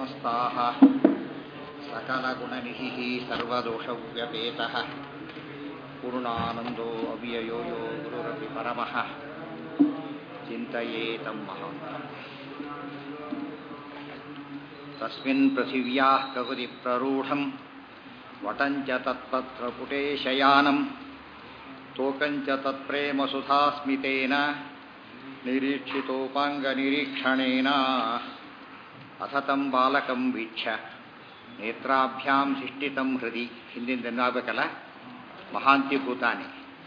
ಸಮಸ್ತಾಃ ಸಕಲಗುಣನಿಧಿಃ ಸರ್ವದೋಷವ್ಯಪೇತಃ ಪೂರ್ಣಾನಂದೋ ಅವ್ಯಯೋ ಯೋ ಗುರುರಪಿ ಪರಮಃ ಚಿಂತಯೇತಂ ಮಹಾಂತಂ ತಸ್ಮಿನ್ ಪೃಥಿವ್ಯಾಃ ಕಗುದಿ ಪ್ರರೂಢಂ ವಟಂಚ ತತ್ಪತ್ರಪುಟೇ ಶಯಾನಂ ತೋಕಂಚ ತತ್ಪ್ರೇಮ ಸುಧಾಸ್ಮಿತೇನ ನಿರೀಕ್ಷಿತೋಪಾಂಗನಿರೀಕ್ಷಣೇನ ಅಥತಂ ಬಾಲಕಂ ವೀಕ್ಷ್ಯ ನೇತ್ರಾಭ್ಯಾಂ ಶಿಷ್ಟಿತಂ ಹೃದಿ ಹಿಂದಿಂದೆನ್ನಾಗಬೇಕಲ್ಲ ಮಹಾಂತಿ ಭೂತಾನಿ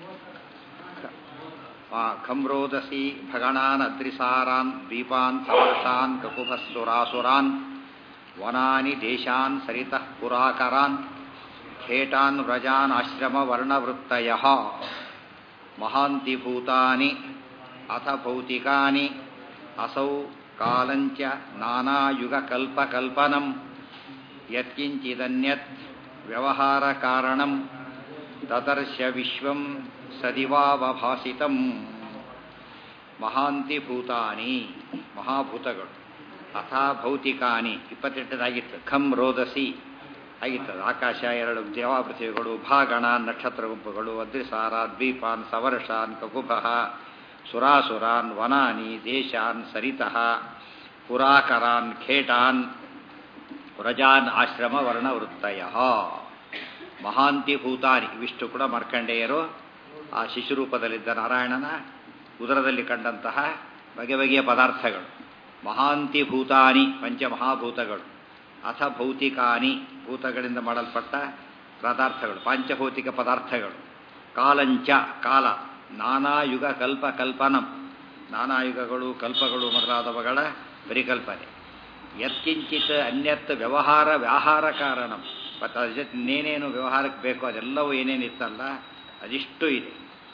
ಖಮ್ರೋದಸಿ ಭಗಣಾನ್ ಅದ್ರಿಸಾರಾನ್ ದ್ವೀಪಾನ್ ಸಮರ್ಷಾನ್ ಕಕುಭಸ್ಸುರಾಸುರಾನ್ ವನಾನಿ ದೇಶಾನ್ ಸರಿತಃ ಪುರಾಕರಾನ್ ಖೇಟಾನ್ ವ್ರಜಾನ್ ಆಶ್ರಮ ವರ್ಣವೃತ್ತಯಃ ಮಹಾಂತಿ ಭೂತಾನಿ ಅಥ ಭೌತಿಕಾನಿ ಅಸೌ ಕಾಲಂಚ ನಾನಾಯುಗಕಲ್ಪಕಲ್ಪನಂ ಯತ್ಕಿಂಚಿದನ್ಯತ್ ವ್ಯವಹಾರಕಾರಣಂ ತದರ್ಶ ವಿಶ್ವಂ ಸದಿವಾವಭಾಸಿತಂ ಮಹಾಂತಿ ಭೂತಾನಿ ಮಹಾಭೂತಗಳು ಅಥ ಭೌತಿಕಾನಿ 28 ಖಂ ರೋದಸಿ ಆಗಿತ್ತು ಆಕಾಶ 2 ದೇವಾಪೃಥ್ವಿಗಳು ಭಾಗಣ ನಕ್ಷತ್ರ ಗುಂಪುಗಳು ಅದ್ರಿಸಾರ ದ್ವೀಪಾನ್ ಸವರ್ಷಾನ್ ಕಕುಭಃ ಸುರಾಸುರಾನ್ ವನಾನಿ ದೇಶಾನ್ ಸರಿತಃ ಪುರಾಕರಾನ್ ಖೇಟಾನ್ ವ್ರಜಾನ್ ಆಶ್ರಮ ವರ್ಣವೃತ್ತಯಃ ಮಹಾಂತಿ ಭೂತಾನಿ ಇವಿಷ್ಟು ಕೂಡ ಮಾರ್ಕಂಡೇಯರು ಆ ಶಿಶುರೂಪದಲ್ಲಿದ್ದ ನಾರಾಯಣನ ಉದರದಲ್ಲಿ ಕಂಡಂತಹ ಬಗೆ ಬಗೆಯ ಪದಾರ್ಥಗಳು ಮಹಾಂತಿ ಭೂತಾನಿ ಪಂಚಮಹಾಭೂತಗಳು ಅಥ ಭೌತಿಕಾನಿ ಭೂತಗಳಿಂದ ಮಾಡಲ್ಪಟ್ಟ ಪದಾರ್ಥಗಳು ಪಾಂಚಭೌತಿಕ ಪದಾರ್ಥಗಳು ಕಾಲಂಚ ಕಾಲ ನಾನಾಯುಗ ಕಲ್ಪಕಲ್ಪನಂ ನಾನಾಯುಗಗಳು ಕಲ್ಪಗಳು ಮೊದಲಾದವುಗಳ ಪರಿಕಲ್ಪನೆ ಯತ್ಕಿಂಚಿತ್ ಅನ್ಯತ್ ವ್ಯಾಹಾರ ಕಾರಣಂ ಮತ್ತು ಅದ್ರ ಜೊತೆ ಇನ್ನೇನೇನು ವ್ಯವಹಾರಕ್ಕೆ ಬೇಕೋ ಅದೆಲ್ಲವೂ ಏನೇನಿತ್ತಲ್ಲ ಅದಿಷ್ಟು ಇದೆ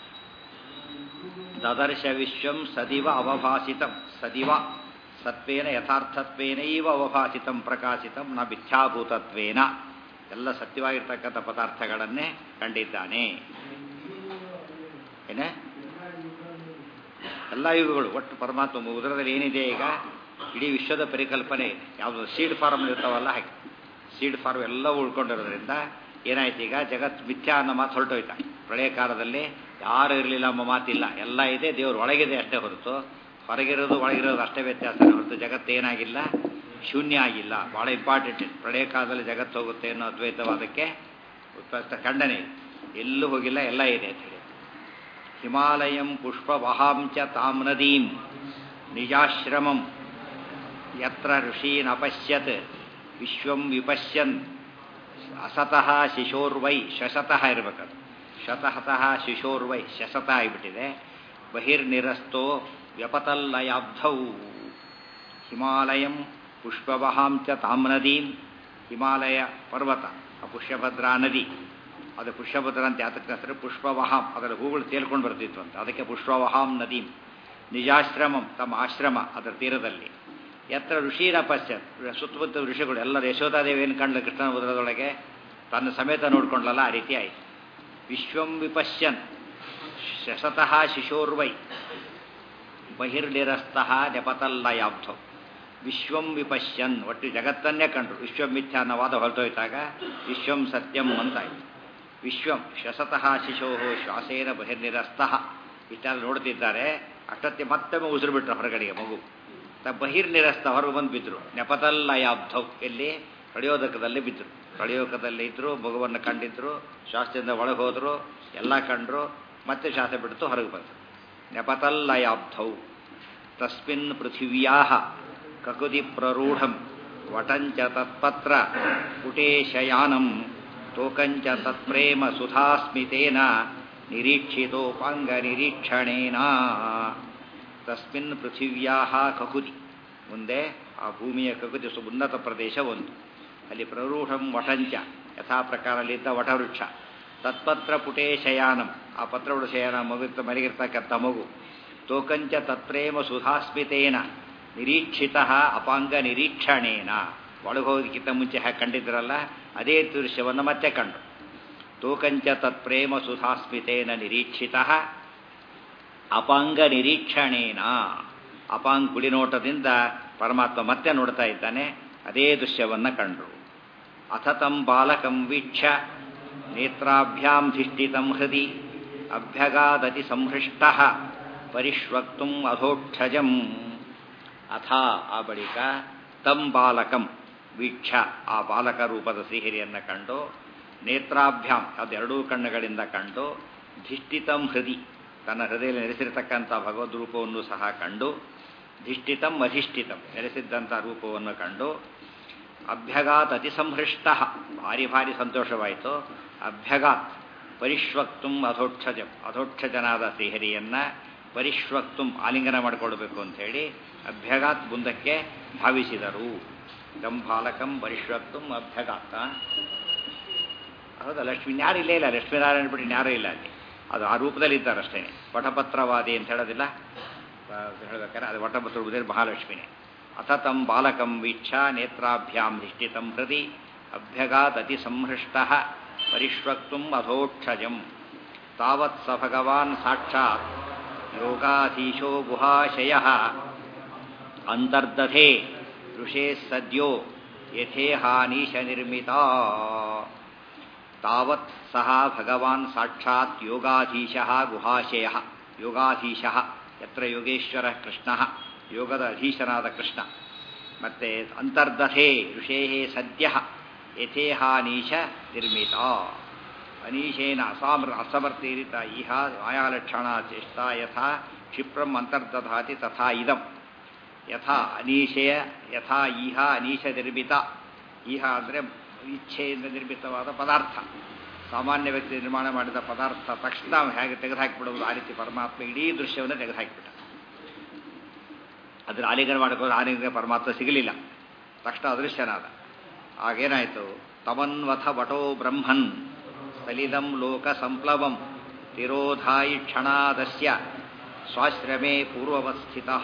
ದದರ್ಶ ವಿಶ್ವಂ ಸದಿವ ಅವಭಾಸಿತಂ ಸದಿವ ಸತ್ವೇನ ಯಥಾರ್ಥತ್ವೇನೈವ ಅವಭಾಸಿತಂ ಪ್ರಕಾಶಿತಂ ನ ಮಿಥ್ಯಾಭೂತತ್ವೇನ ಎಲ್ಲ ಸತ್ಯವಾಗಿರ್ತಕ್ಕಂಥ ಪದಾರ್ಥಗಳನ್ನೇ ಕಂಡಿದ್ದಾನೆ ಏನೇ ಎಲ್ಲ ಯುಗಗಳು ಒಟ್ಟು ಪರಮಾತ್ಮ ಉದರದಲ್ಲಿ ಏನಿದೆ ಈಗ ಇಡೀ ವಿಶ್ವದ ಪರಿಕಲ್ಪನೆ ಇದೆ ಯಾವುದು ಸೀಡ್ ಫಾರ್ಮ್ ಇರ್ತಾವಲ್ಲ ಹಾಗೆ ಸೀಡ್ ಫಾರ್ಮ್ ಎಲ್ಲವೂ ಉಳ್ಕೊಂಡಿರೋದ್ರಿಂದ ಏನಾಯ್ತು ಈಗ ಜಗತ್ ಮಿಥ್ಯಾ ಅನ್ನೋ ಮಾತು ಹೊರಟೋಯ್ತಾ ಪ್ರಳಯ ಕಾಲದಲ್ಲಿ ಯಾರು ಇರಲಿಲ್ಲ ಎಂಬ ಮಾತಿಲ್ಲ ಎಲ್ಲ ಇದೆ ದೇವರು ಒಳಗಿದೆ ಅಷ್ಟೇ ಹೊರತು ಹೊರಗಿರೋದು ಒಳಗಿರೋದು ಅಷ್ಟೇ ವ್ಯತ್ಯಾಸ ಹೊರತು ಜಗತ್ತು ಏನಾಗಿಲ್ಲ ಶೂನ್ಯ ಆಗಿಲ್ಲ ಭಾಳ ಇಂಪಾರ್ಟೆಂಟ್ ಪ್ರಳಯ ಕಾಲದಲ್ಲಿ ಜಗತ್ತು ಹೋಗುತ್ತೆ ಅನ್ನೋ ಅದ್ವೈತವಾದಕ್ಕೆ ಖಂಡನೆ ಎಲ್ಲೂ ಹೋಗಿಲ್ಲ ಎಲ್ಲ ಇದೆ ಅಂತ ಹೇಳಿ ಹಿಮಾಲಯಂ ಪುಷ್ಪವಹಾಂಚ ತಾಂ ನದೀಂ ನಿಜಾಶ್ರಮಂ ಯತ್ರ ಋಷೀನ್ ಅಪಶ್ಯತ್ ವಿಶ್ವಂ ವಿಪಶ್ಯನ್ ಅಸತಃ ಶಿಶೋರ್ವೈ ಶಶತಃ ಇರಬೇಕದು ಶತಃ ಶಿಶೋರ್ವೈ ಶಶತಃ ಆಗಿಬಿಟ್ಟಿದೆ ಬಹಿರ್ನಿರಸ್ತೋ ವ್ಯಪತಲ್ಲಯಾಬ್ಧೌ ಹಿಮಾಲಯಂ ಪುಷ್ಪವಹಾಂಚ ತಾಂ ನದೀಂ ಹಿಮಾಲಯ ಪರ್ವತ ಪುಷ್ಯಭದ್ರಾ ನದಿ ಅದು ಪುಷ್ಯಭದ್ರ ಅಂತ ಯಾತಕ್ಕೆ ಹೆಸರು ಪುಷ್ಪವಹಾಂ ಅದರ ಹೂಗಳು ತೇಲ್ಕೊಂಡು ಬರ್ತಿತ್ತು ಅಂತ ಅದಕ್ಕೆ ಪುಷ್ಪವಹಾಂ ನದೀಂ ನಿಜಾಶ್ರಮಂ ತಮ್ಮ ಆಶ್ರಮ ಅದರ ತೀರದಲ್ಲಿ ಯತ್ರ ಋಷೀರ ಪಶ್ಯತ್ ಸುತ್ತಮುತ್ತ ಋಷಿಗಳು ಎಲ್ಲರ ಯಶೋಧಾದೇವಿ ಏನು ಕಂಡ್ಲು ಕೃಷ್ಣನ ಉದರದೊಳಗೆ ತನ್ನ ಸಮೇತ ನೋಡ್ಕೊಂಡ್ಲಲ್ಲ ಆ ರೀತಿ ಆಯಿತು ವಿಶ್ವಂ ವಿಪಶ್ಯನ್ ಶಶತಃ ಶಿಶೋರ್ವೈ ಬಹಿರ್ನಿರಸ್ತಃ ನೆಪತಲ್ಲಯಾಬ್ಧೌ ವಿಶ್ವಂ ವಿಪಶ್ಯನ್ ಒಟ್ಟು ಜಗತ್ತನ್ನೇ ಕಂಡ್ರು ವಿಶ್ವಂ ಮಿಥ್ಯಾ ಅನ್ನವಾದ ಹೊರಟೋಯ್ತಾಗ ವಿಶ್ವಂ ಸತ್ಯಂ ಅಂತಾಯಿತು ವಿಶ್ವಂ ಶಶತಃ ಶಿಶೋ ಶ್ವಾಸೇನ ಬಹಿರ್ನಿರಸ್ತಃ ಇಷ್ಟೆಲ್ಲ ನೋಡ್ತಿದ್ದಾರೆ ಅಷ್ಟೊತ್ತಿ ಮತ್ತೊಮ್ಮೆ ಉಸಿರು ಬಿಟ್ರು ಹೊರಗಡೆಗೆ ಮಗು ಬಹಿರ್ನಿರಸ್ತ ಹೊರಗೆ ಬಂದು ಬಿದ್ದರು ನೆಪತಲ್ಲಯಾಬ್ಧೌ ಎಲ್ಲಿ ಪ್ರಳಯೋದಕದಲ್ಲಿ ಬಿದ್ದರು ಪ್ರಳಯೋದಕದಲ್ಲಿ ಇದ್ದರು ಮಗುವನ್ನು ಕಂಡಿದ್ರು ಶ್ವಾಸದಿಂದ ಒಳಗೆ ಹೋದರು ಎಲ್ಲ ಕಂಡ್ರು ಮತ್ತೆ ಶ್ವಾಸ ಬಿಡ್ತು ಹೊರಗೆ ಬಂದರು ನೆಪತಲ್ಲಯಾಬ್ಧೌ ತಸ್ಮಿನ್ ಪೃಥಿವ್ಯಾಃ ಕಕುದಿ ಪ್ರರೂಢಂ ವಟಂಚ ತತ್ಪತ್ರ ಪುಟೇ ಶಯಾನಂ ತೋಕಂಚ ತತ್ಪ್ರೇಮ ಸುಧಾಸ್ಮಿತೇನ ನಿರೀಕ್ಷಿತೋಪಾಂಗನಿರೀಕ್ಷಣೇನ ತಸ್ಮಿನ್ ಪೃಥಿವ್ಯಾಃ ಕಕುದಿ ಮುಂದೆ ಆ ಭೂಮಿಯ ಕಕುದಿ ಉನ್ನತ ಪ್ರದೇಶ ಒಂದು ಅಲ್ಲಿ ಪ್ರರೂಢಂ ವಟಂಚ ಯಥಾ ಪ್ರಕಾರಲ್ಲಿದ್ದ ವಟವೃಕ್ಷ ತತ್ಪತ್ರ ಪುಟೇ ಶಯಾನಂ ಆ ಪತ್ರಗಳು ಶಯನ ಮಗುತ್ತ ಮಲಗಿರ್ತಕ್ಕಂಥ ಮಗು ತೋಕಂಚ ತತ್ಪ್ರೇಮ ಸುಧಾಸ್ಮಿತೇನ ನಿರೀಕ್ಷಿತ ಅಪಾಂಗ ನಿರೀಕ್ಷಣೇನ ಒಳಗೋದಕ್ಕಿಂತ ಮುಂಚೆ ಹಾಗೆ ಕಂಡಿದ್ರಲ್ಲ ಅದೇ ದೃಶ್ಯವನ್ನು ಮತ್ತೆ ಕಂಡು ತೋಕಂಚ ತತ್ಪ್ರೇಮ ಸುಧಾಸ್ಮಿತೇನ ನಿರೀಕ್ಷಿತ ಅಪಾಂಗ ನಿರೀಕ್ಷಣೇನ ಅಪಾಂಗ್ ಕುಡಿನೋಟದಿಂದ ಪರಮಾತ್ಮ ಮತ್ತೆ ನೋಡ್ತಾ ಇದ್ದಾನೆ. ಅದೇ ದೃಶ್ಯವನ್ನು ಕಂಡ್ರು. ಅಥತಂ ಬಾಲಕಂ ವೀಕ್ಷ ನೇತ್ರಾಭ್ಯಾಂ ಧಿಷ್ಠಿತಂ ಹೃದಿ ಅಭ್ಯಗಾದತಿ ಸಂಹೃಷ್ಟ ಪರಿಷ್ವಕ್ತುಂ ಅಧೋಕ್ಷಜಂ. ಅಥ ಆ ಬಳಿಕ ತಂ ಬಾಲಕಂ ವೀಕ್ಷ ಆ ಬಾಲಕ ರೂಪದ ಶ್ರೀಹರಿಯನ್ನು ಕಂಡು ನೇತ್ರಾಭ್ಯಾಂ ಅದೆರಡೂ ಕಣ್ಣುಗಳಿಂದ ಕಂಡು ಧಿಷ್ಠಿತಂ ಹೃದಿ ತನ್ನ ಹೃದಯದಲ್ಲಿ ನೆಲೆಸಿರತಕ್ಕಂಥ ಭಗವದ್ ರೂಪವನ್ನು ಸಹ ಕಂಡು ಧಿಷ್ಠಿತಂ ಅಧಿಷ್ಠಿತಂ ನೆಲೆಸಿದ್ದಂಥ ರೂಪವನ್ನು ಕಂಡು ಅಭ್ಯಗಾತ್ ಅತಿ ಸಂಹೃಷ್ಟ ಭಾರಿ ಭಾರಿ ಸಂತೋಷವಾಯಿತು. ಅಭ್ಯಗಾತ್ ಪರಿಷ್ವಕ್ತುಂ ಅಧೋಕ್ಷಜಂ ಅಧೋಕ್ಷಜನಾದ ಶ್ರೀಹರಿಯನ್ನು ಪರಿಷ್ವಕ್ತುಂ ಆಲಿಂಗನ ಮಾಡಿಕೊಳ್ಬೇಕು ಅಂಥೇಳಿ ಅಭ್ಯಗಾತ್ ಮುಂದಕ್ಕೆ ಭಾವಿಸಿದರು. ಗಂ ಬಾಲಕಂ ಪರಿಷ್ವಕ್ತುಂ ಅಭ್ಯಗಾತ. ಹೌದಾ, ಲಕ್ಷ್ಮೀ ಯಾರು ಇಲ್ಲೇ ಇಲ್ಲ, ಲಕ್ಷ್ಮೀನಾರಾಯಣ ಬಿಟ್ಟು ಯಾರೂ ಇಲ್ಲ ಅಲ್ಲಿ. ಅದು ಆ ರೂಪದಲ್ಲಿ ಇದ್ದಾರಷ್ಟೇ. ವಟಪತ್ರವಾದಿ ಅಂತ ಹೇಳೋದಿಲ್ಲ, ಹೇಳ್ಬೇಕಾದ್ರೆ ಅದು ವಟಪತ್ರ ರೂಪದಲ್ಲಿ ಮಹಾಲಕ್ಷ್ಮಿನೇ. ಅಥತಂ ಬಾಲಕಂ ವೀಕ್ಷ ನೇತ್ರಾಭ್ಯಾಂ ಧಿಷ್ಠಿತಂ ಹೃದಿ ಅಭ್ಯಗಾತ್ ಅತಿ ಸಂಹೃಷ್ಟ ಪರಿಷ್ವಕ್ತುಂ ಅಧೋಕ್ಷಜಂ. ತಾವತ್ ಸ ಭಗವಾನ್ ಸಾಕ್ಷಾತ್ ಯೋಗಾಧೀಶೋ ಗುಹಾಶಯಃ ಅಂತರ್ದಧೇ ಋಷೇ ಸದ್ಯೋ ಯಥೇಹಾನೀಶ ನಿರ್ಮಿತಾ. ತಾವತ್ ಸಹ ಭಗವಾನ್ ಸಾಕ್ಷಾತ್ ಯೋಗಾಧೀಶಃ ಗುಹಾಶಯಃ. ಯೋಗಾಧೀಶಃ ಯತ್ರ ಯೋಗೇಶ್ವರ ಕೃಷ್ಣ, ಯೋಗದ ಅಧೀಶನಾದ ಕೃಷ್ಣ. ಮತ್ತೆ ಅಂತರ್ದಧೇ ಋಷೇ ಸದ್ಯ ಯಥೇಹಾನೀಶ ನಿರ್ಮಿತ. ಅನೀಶೇನ ಅಸಮರ್ಥೀರಿತ ಇಹ ಮಾಯಾಲಕ್ಷಣ ಚೇಷ್ಟಾ ಯಥಾ ಕ್ಷಿಪ್ರಂ ಅಂತರ್ದಧಾತಿ ತಥಾ ಇದಂ. ಯಥಾ ಅನೀಶಯ ಯಥಾ ಇಹ ಅನೀಶ ನಿರ್ಮಿತ. ಇಹ ಅಂದರೆ ಇಚ್ಛೆಯಿಂದ ನಿರ್ಮಿತವಾದ ಪದಾರ್ಥ, ಸಾಮಾನ್ಯ ವ್ಯಕ್ತಿ ನಿರ್ಮಾಣ ಮಾಡಿದ ಪದಾರ್ಥ ತಕ್ಷಣ ಹೇಗೆ ತೆಗೆದುಹಾಕಿಬಿಡೋದು, ಆ ರೀತಿ ಪರಮಾತ್ಮ ಇಡೀ ದೃಶ್ಯವನ್ನು ತೆಗೆದುಹಾಕಿಬಿಟ್ಟ. ಅದನ್ನು ಆಲಿಂಗನ ಮಾಡಿಕೊಂಡು ಆಲಿಂಗನ ಪರಮಾತ್ಮ ಸಿಗಲಿಲ್ಲ, ತಕ್ಷಣ ಅದೃಶ್ಯನಾದ. ಆಗೇನಾಯಿತು? ತಮನ್ವಥ ವಟೋ ಬ್ರಹ್ಮನ್ ಸಲಿಲಂ ಲೋಕ ಸಂಪ್ಲವಂ ತಿರೋಧಾಯಿ ಕ್ಷಣಾದಸ್ಯ ಸ್ವಾಶ್ರಮೇ ಪೂರ್ವವಸ್ಥಿತಃ.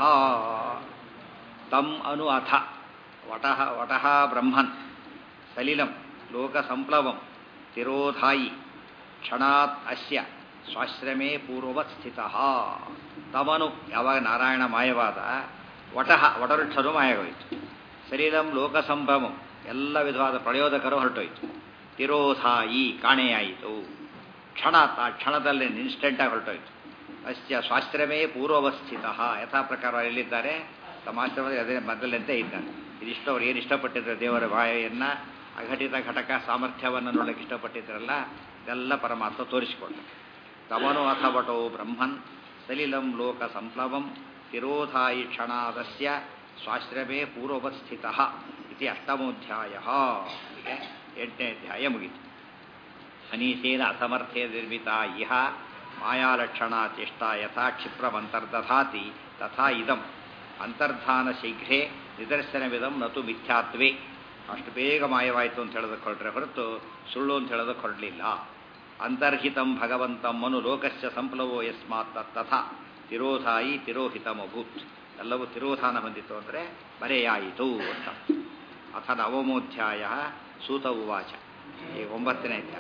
ತಂ ಅನು ಅಥ ವಟಃ ಬ್ರಹ್ಮನ್ ಸಲಿಲಂ ಲೋಕ ಸಂಪ್ಲವಂ ತಿರೋಧಾಯಿ ಕ್ಷಣಾತ್ ಅಸ್ಯ ಸ್ವಾಶ್ರಮೇ ಪೂರ್ವವತ್ ಸ್ಥಿತಃ. ತಮನು ಯಾವಾಗ ನಾರಾಯಣ ಮಾಯವಾದ, ವಟವೃಕ್ಷರು ಮಾಯವಾಯಿತು. ಸಲಿಲಂ ಲೋಕ ಸಂಭ್ರಮಂ ಎಲ್ಲ ವಿಧವಾದ ಪ್ರಯೋದಕರು ಹೊರಟೋಯ್ತು. ತಿರೋಧಾಯಿ ಕಾಣೆಯಾಯಿತು. ಕ್ಷಣಾತ್ ಆ ಕ್ಷಣದಲ್ಲಿ ಇನ್ಸ್ಟೆಂಟಾಗಿ ಹೊರಟೋಯ್ತು. ಅಸ್ಯ ಸ್ವಾಶ್ರಮೇ ಪೂರ್ವವಸ್ಥಿತ ಯಥಾ ಪ್ರಕಾರ ಎಲ್ಲಿದ್ದಾರೆ? ತಮ್ಮ ಆಶ್ರಮದಲ್ಲಿ ಅದೇ ಮೊದಲಂತೆ ಇದ್ದಾರೆ. ಇದಿಷ್ಟು ಅವ್ರು ಏನು ಇಷ್ಟಪಟ್ಟಿದ್ರು, ದೇವರ ಬಾಯನ್ನು ಅಘಟಿತ ಘಟಕ ಸಾಮರ್ಥ್ಯವನ್ನು ನೋಡಲಿಕ್ಕೆ ಇಷ್ಟಪಟ್ಟಿದ್ರಲ್ಲ, ಇದೆಲ್ಲ ಪರಮಾತ್ಮ ತೋರಿಸಿಕೊಂಡ. ತಮನು ಅಥವಟೋ ಬ್ರಹ್ಮನ್ ಸಲಿಲಂ ಲೋಕ ಸಂಪ್ಲವಂ ತಿರೋಧಾಯಿ ಕ್ಷಣಾದಸ್ಯ ಸ್ವಾಶ್ರಮೇ ಪೂರ್ವವಸ್ಥಿತ ಇತಿ ಅಷ್ಟಮೋಧ್ಯಾಯ. ಹೀಗೆ 8ನೇ ಅಧ್ಯಾಯ ಮುಗಿತು. ಅನೀಶೇನ ಅಸಮರ್ಥ್ಯ ನಿರ್ಮಿತ ಇಹ ಮಾಯಾಲಕ್ಷಣ ಚೇಷ್ಟಾ ಯಥಾ ಕ್ಷಿಪ್ರಮಂತರ್ದಧಾತಿ ತಥಾ ಇದಂ. ಅಂತರ್ಧಾನ ಶೀಘ್ರೇ ನಿದರ್ಶನವಿದಂ ನತು ಮಿಥ್ಯಾತ್ವೇ. ಅಷ್ಟು ಬೇಗ ಮಾಯವಾಯಿತು ಅಂತ ಹೇಳೋದಕ್ಕೆ ಹೊರಟ್ರೆ ಹೊರತು ಸುಳ್ಳು ಅಂತ ಹೇಳೋದಕ್ಕೆ ಹೊರಡಲಿಲ್ಲ. ಅಂತರ್ಹಿತಂ ಭಗವಂತಂ ಮನು ಲೋಕಸ್ಯ ಸಂಪ್ಲವೋ ಯಸ್ಮಾತ್ ತಥಾ ತಿರೋಧಾಯಿ ತಿರೋಹಿತಮಭೂತ್. ಎಲ್ಲವೂ ತಿರೋಧಾನ ಹೊಂದಿತು ಅಂದರೆ ಬರೆಯಾಯಿತು ಅಂತ. ಅಥ ನವಮೋಧ್ಯಾಯ ಸೂತ ಉವಾಚ. ಈ 9ನೇ ಅಧ್ಯಾಯ.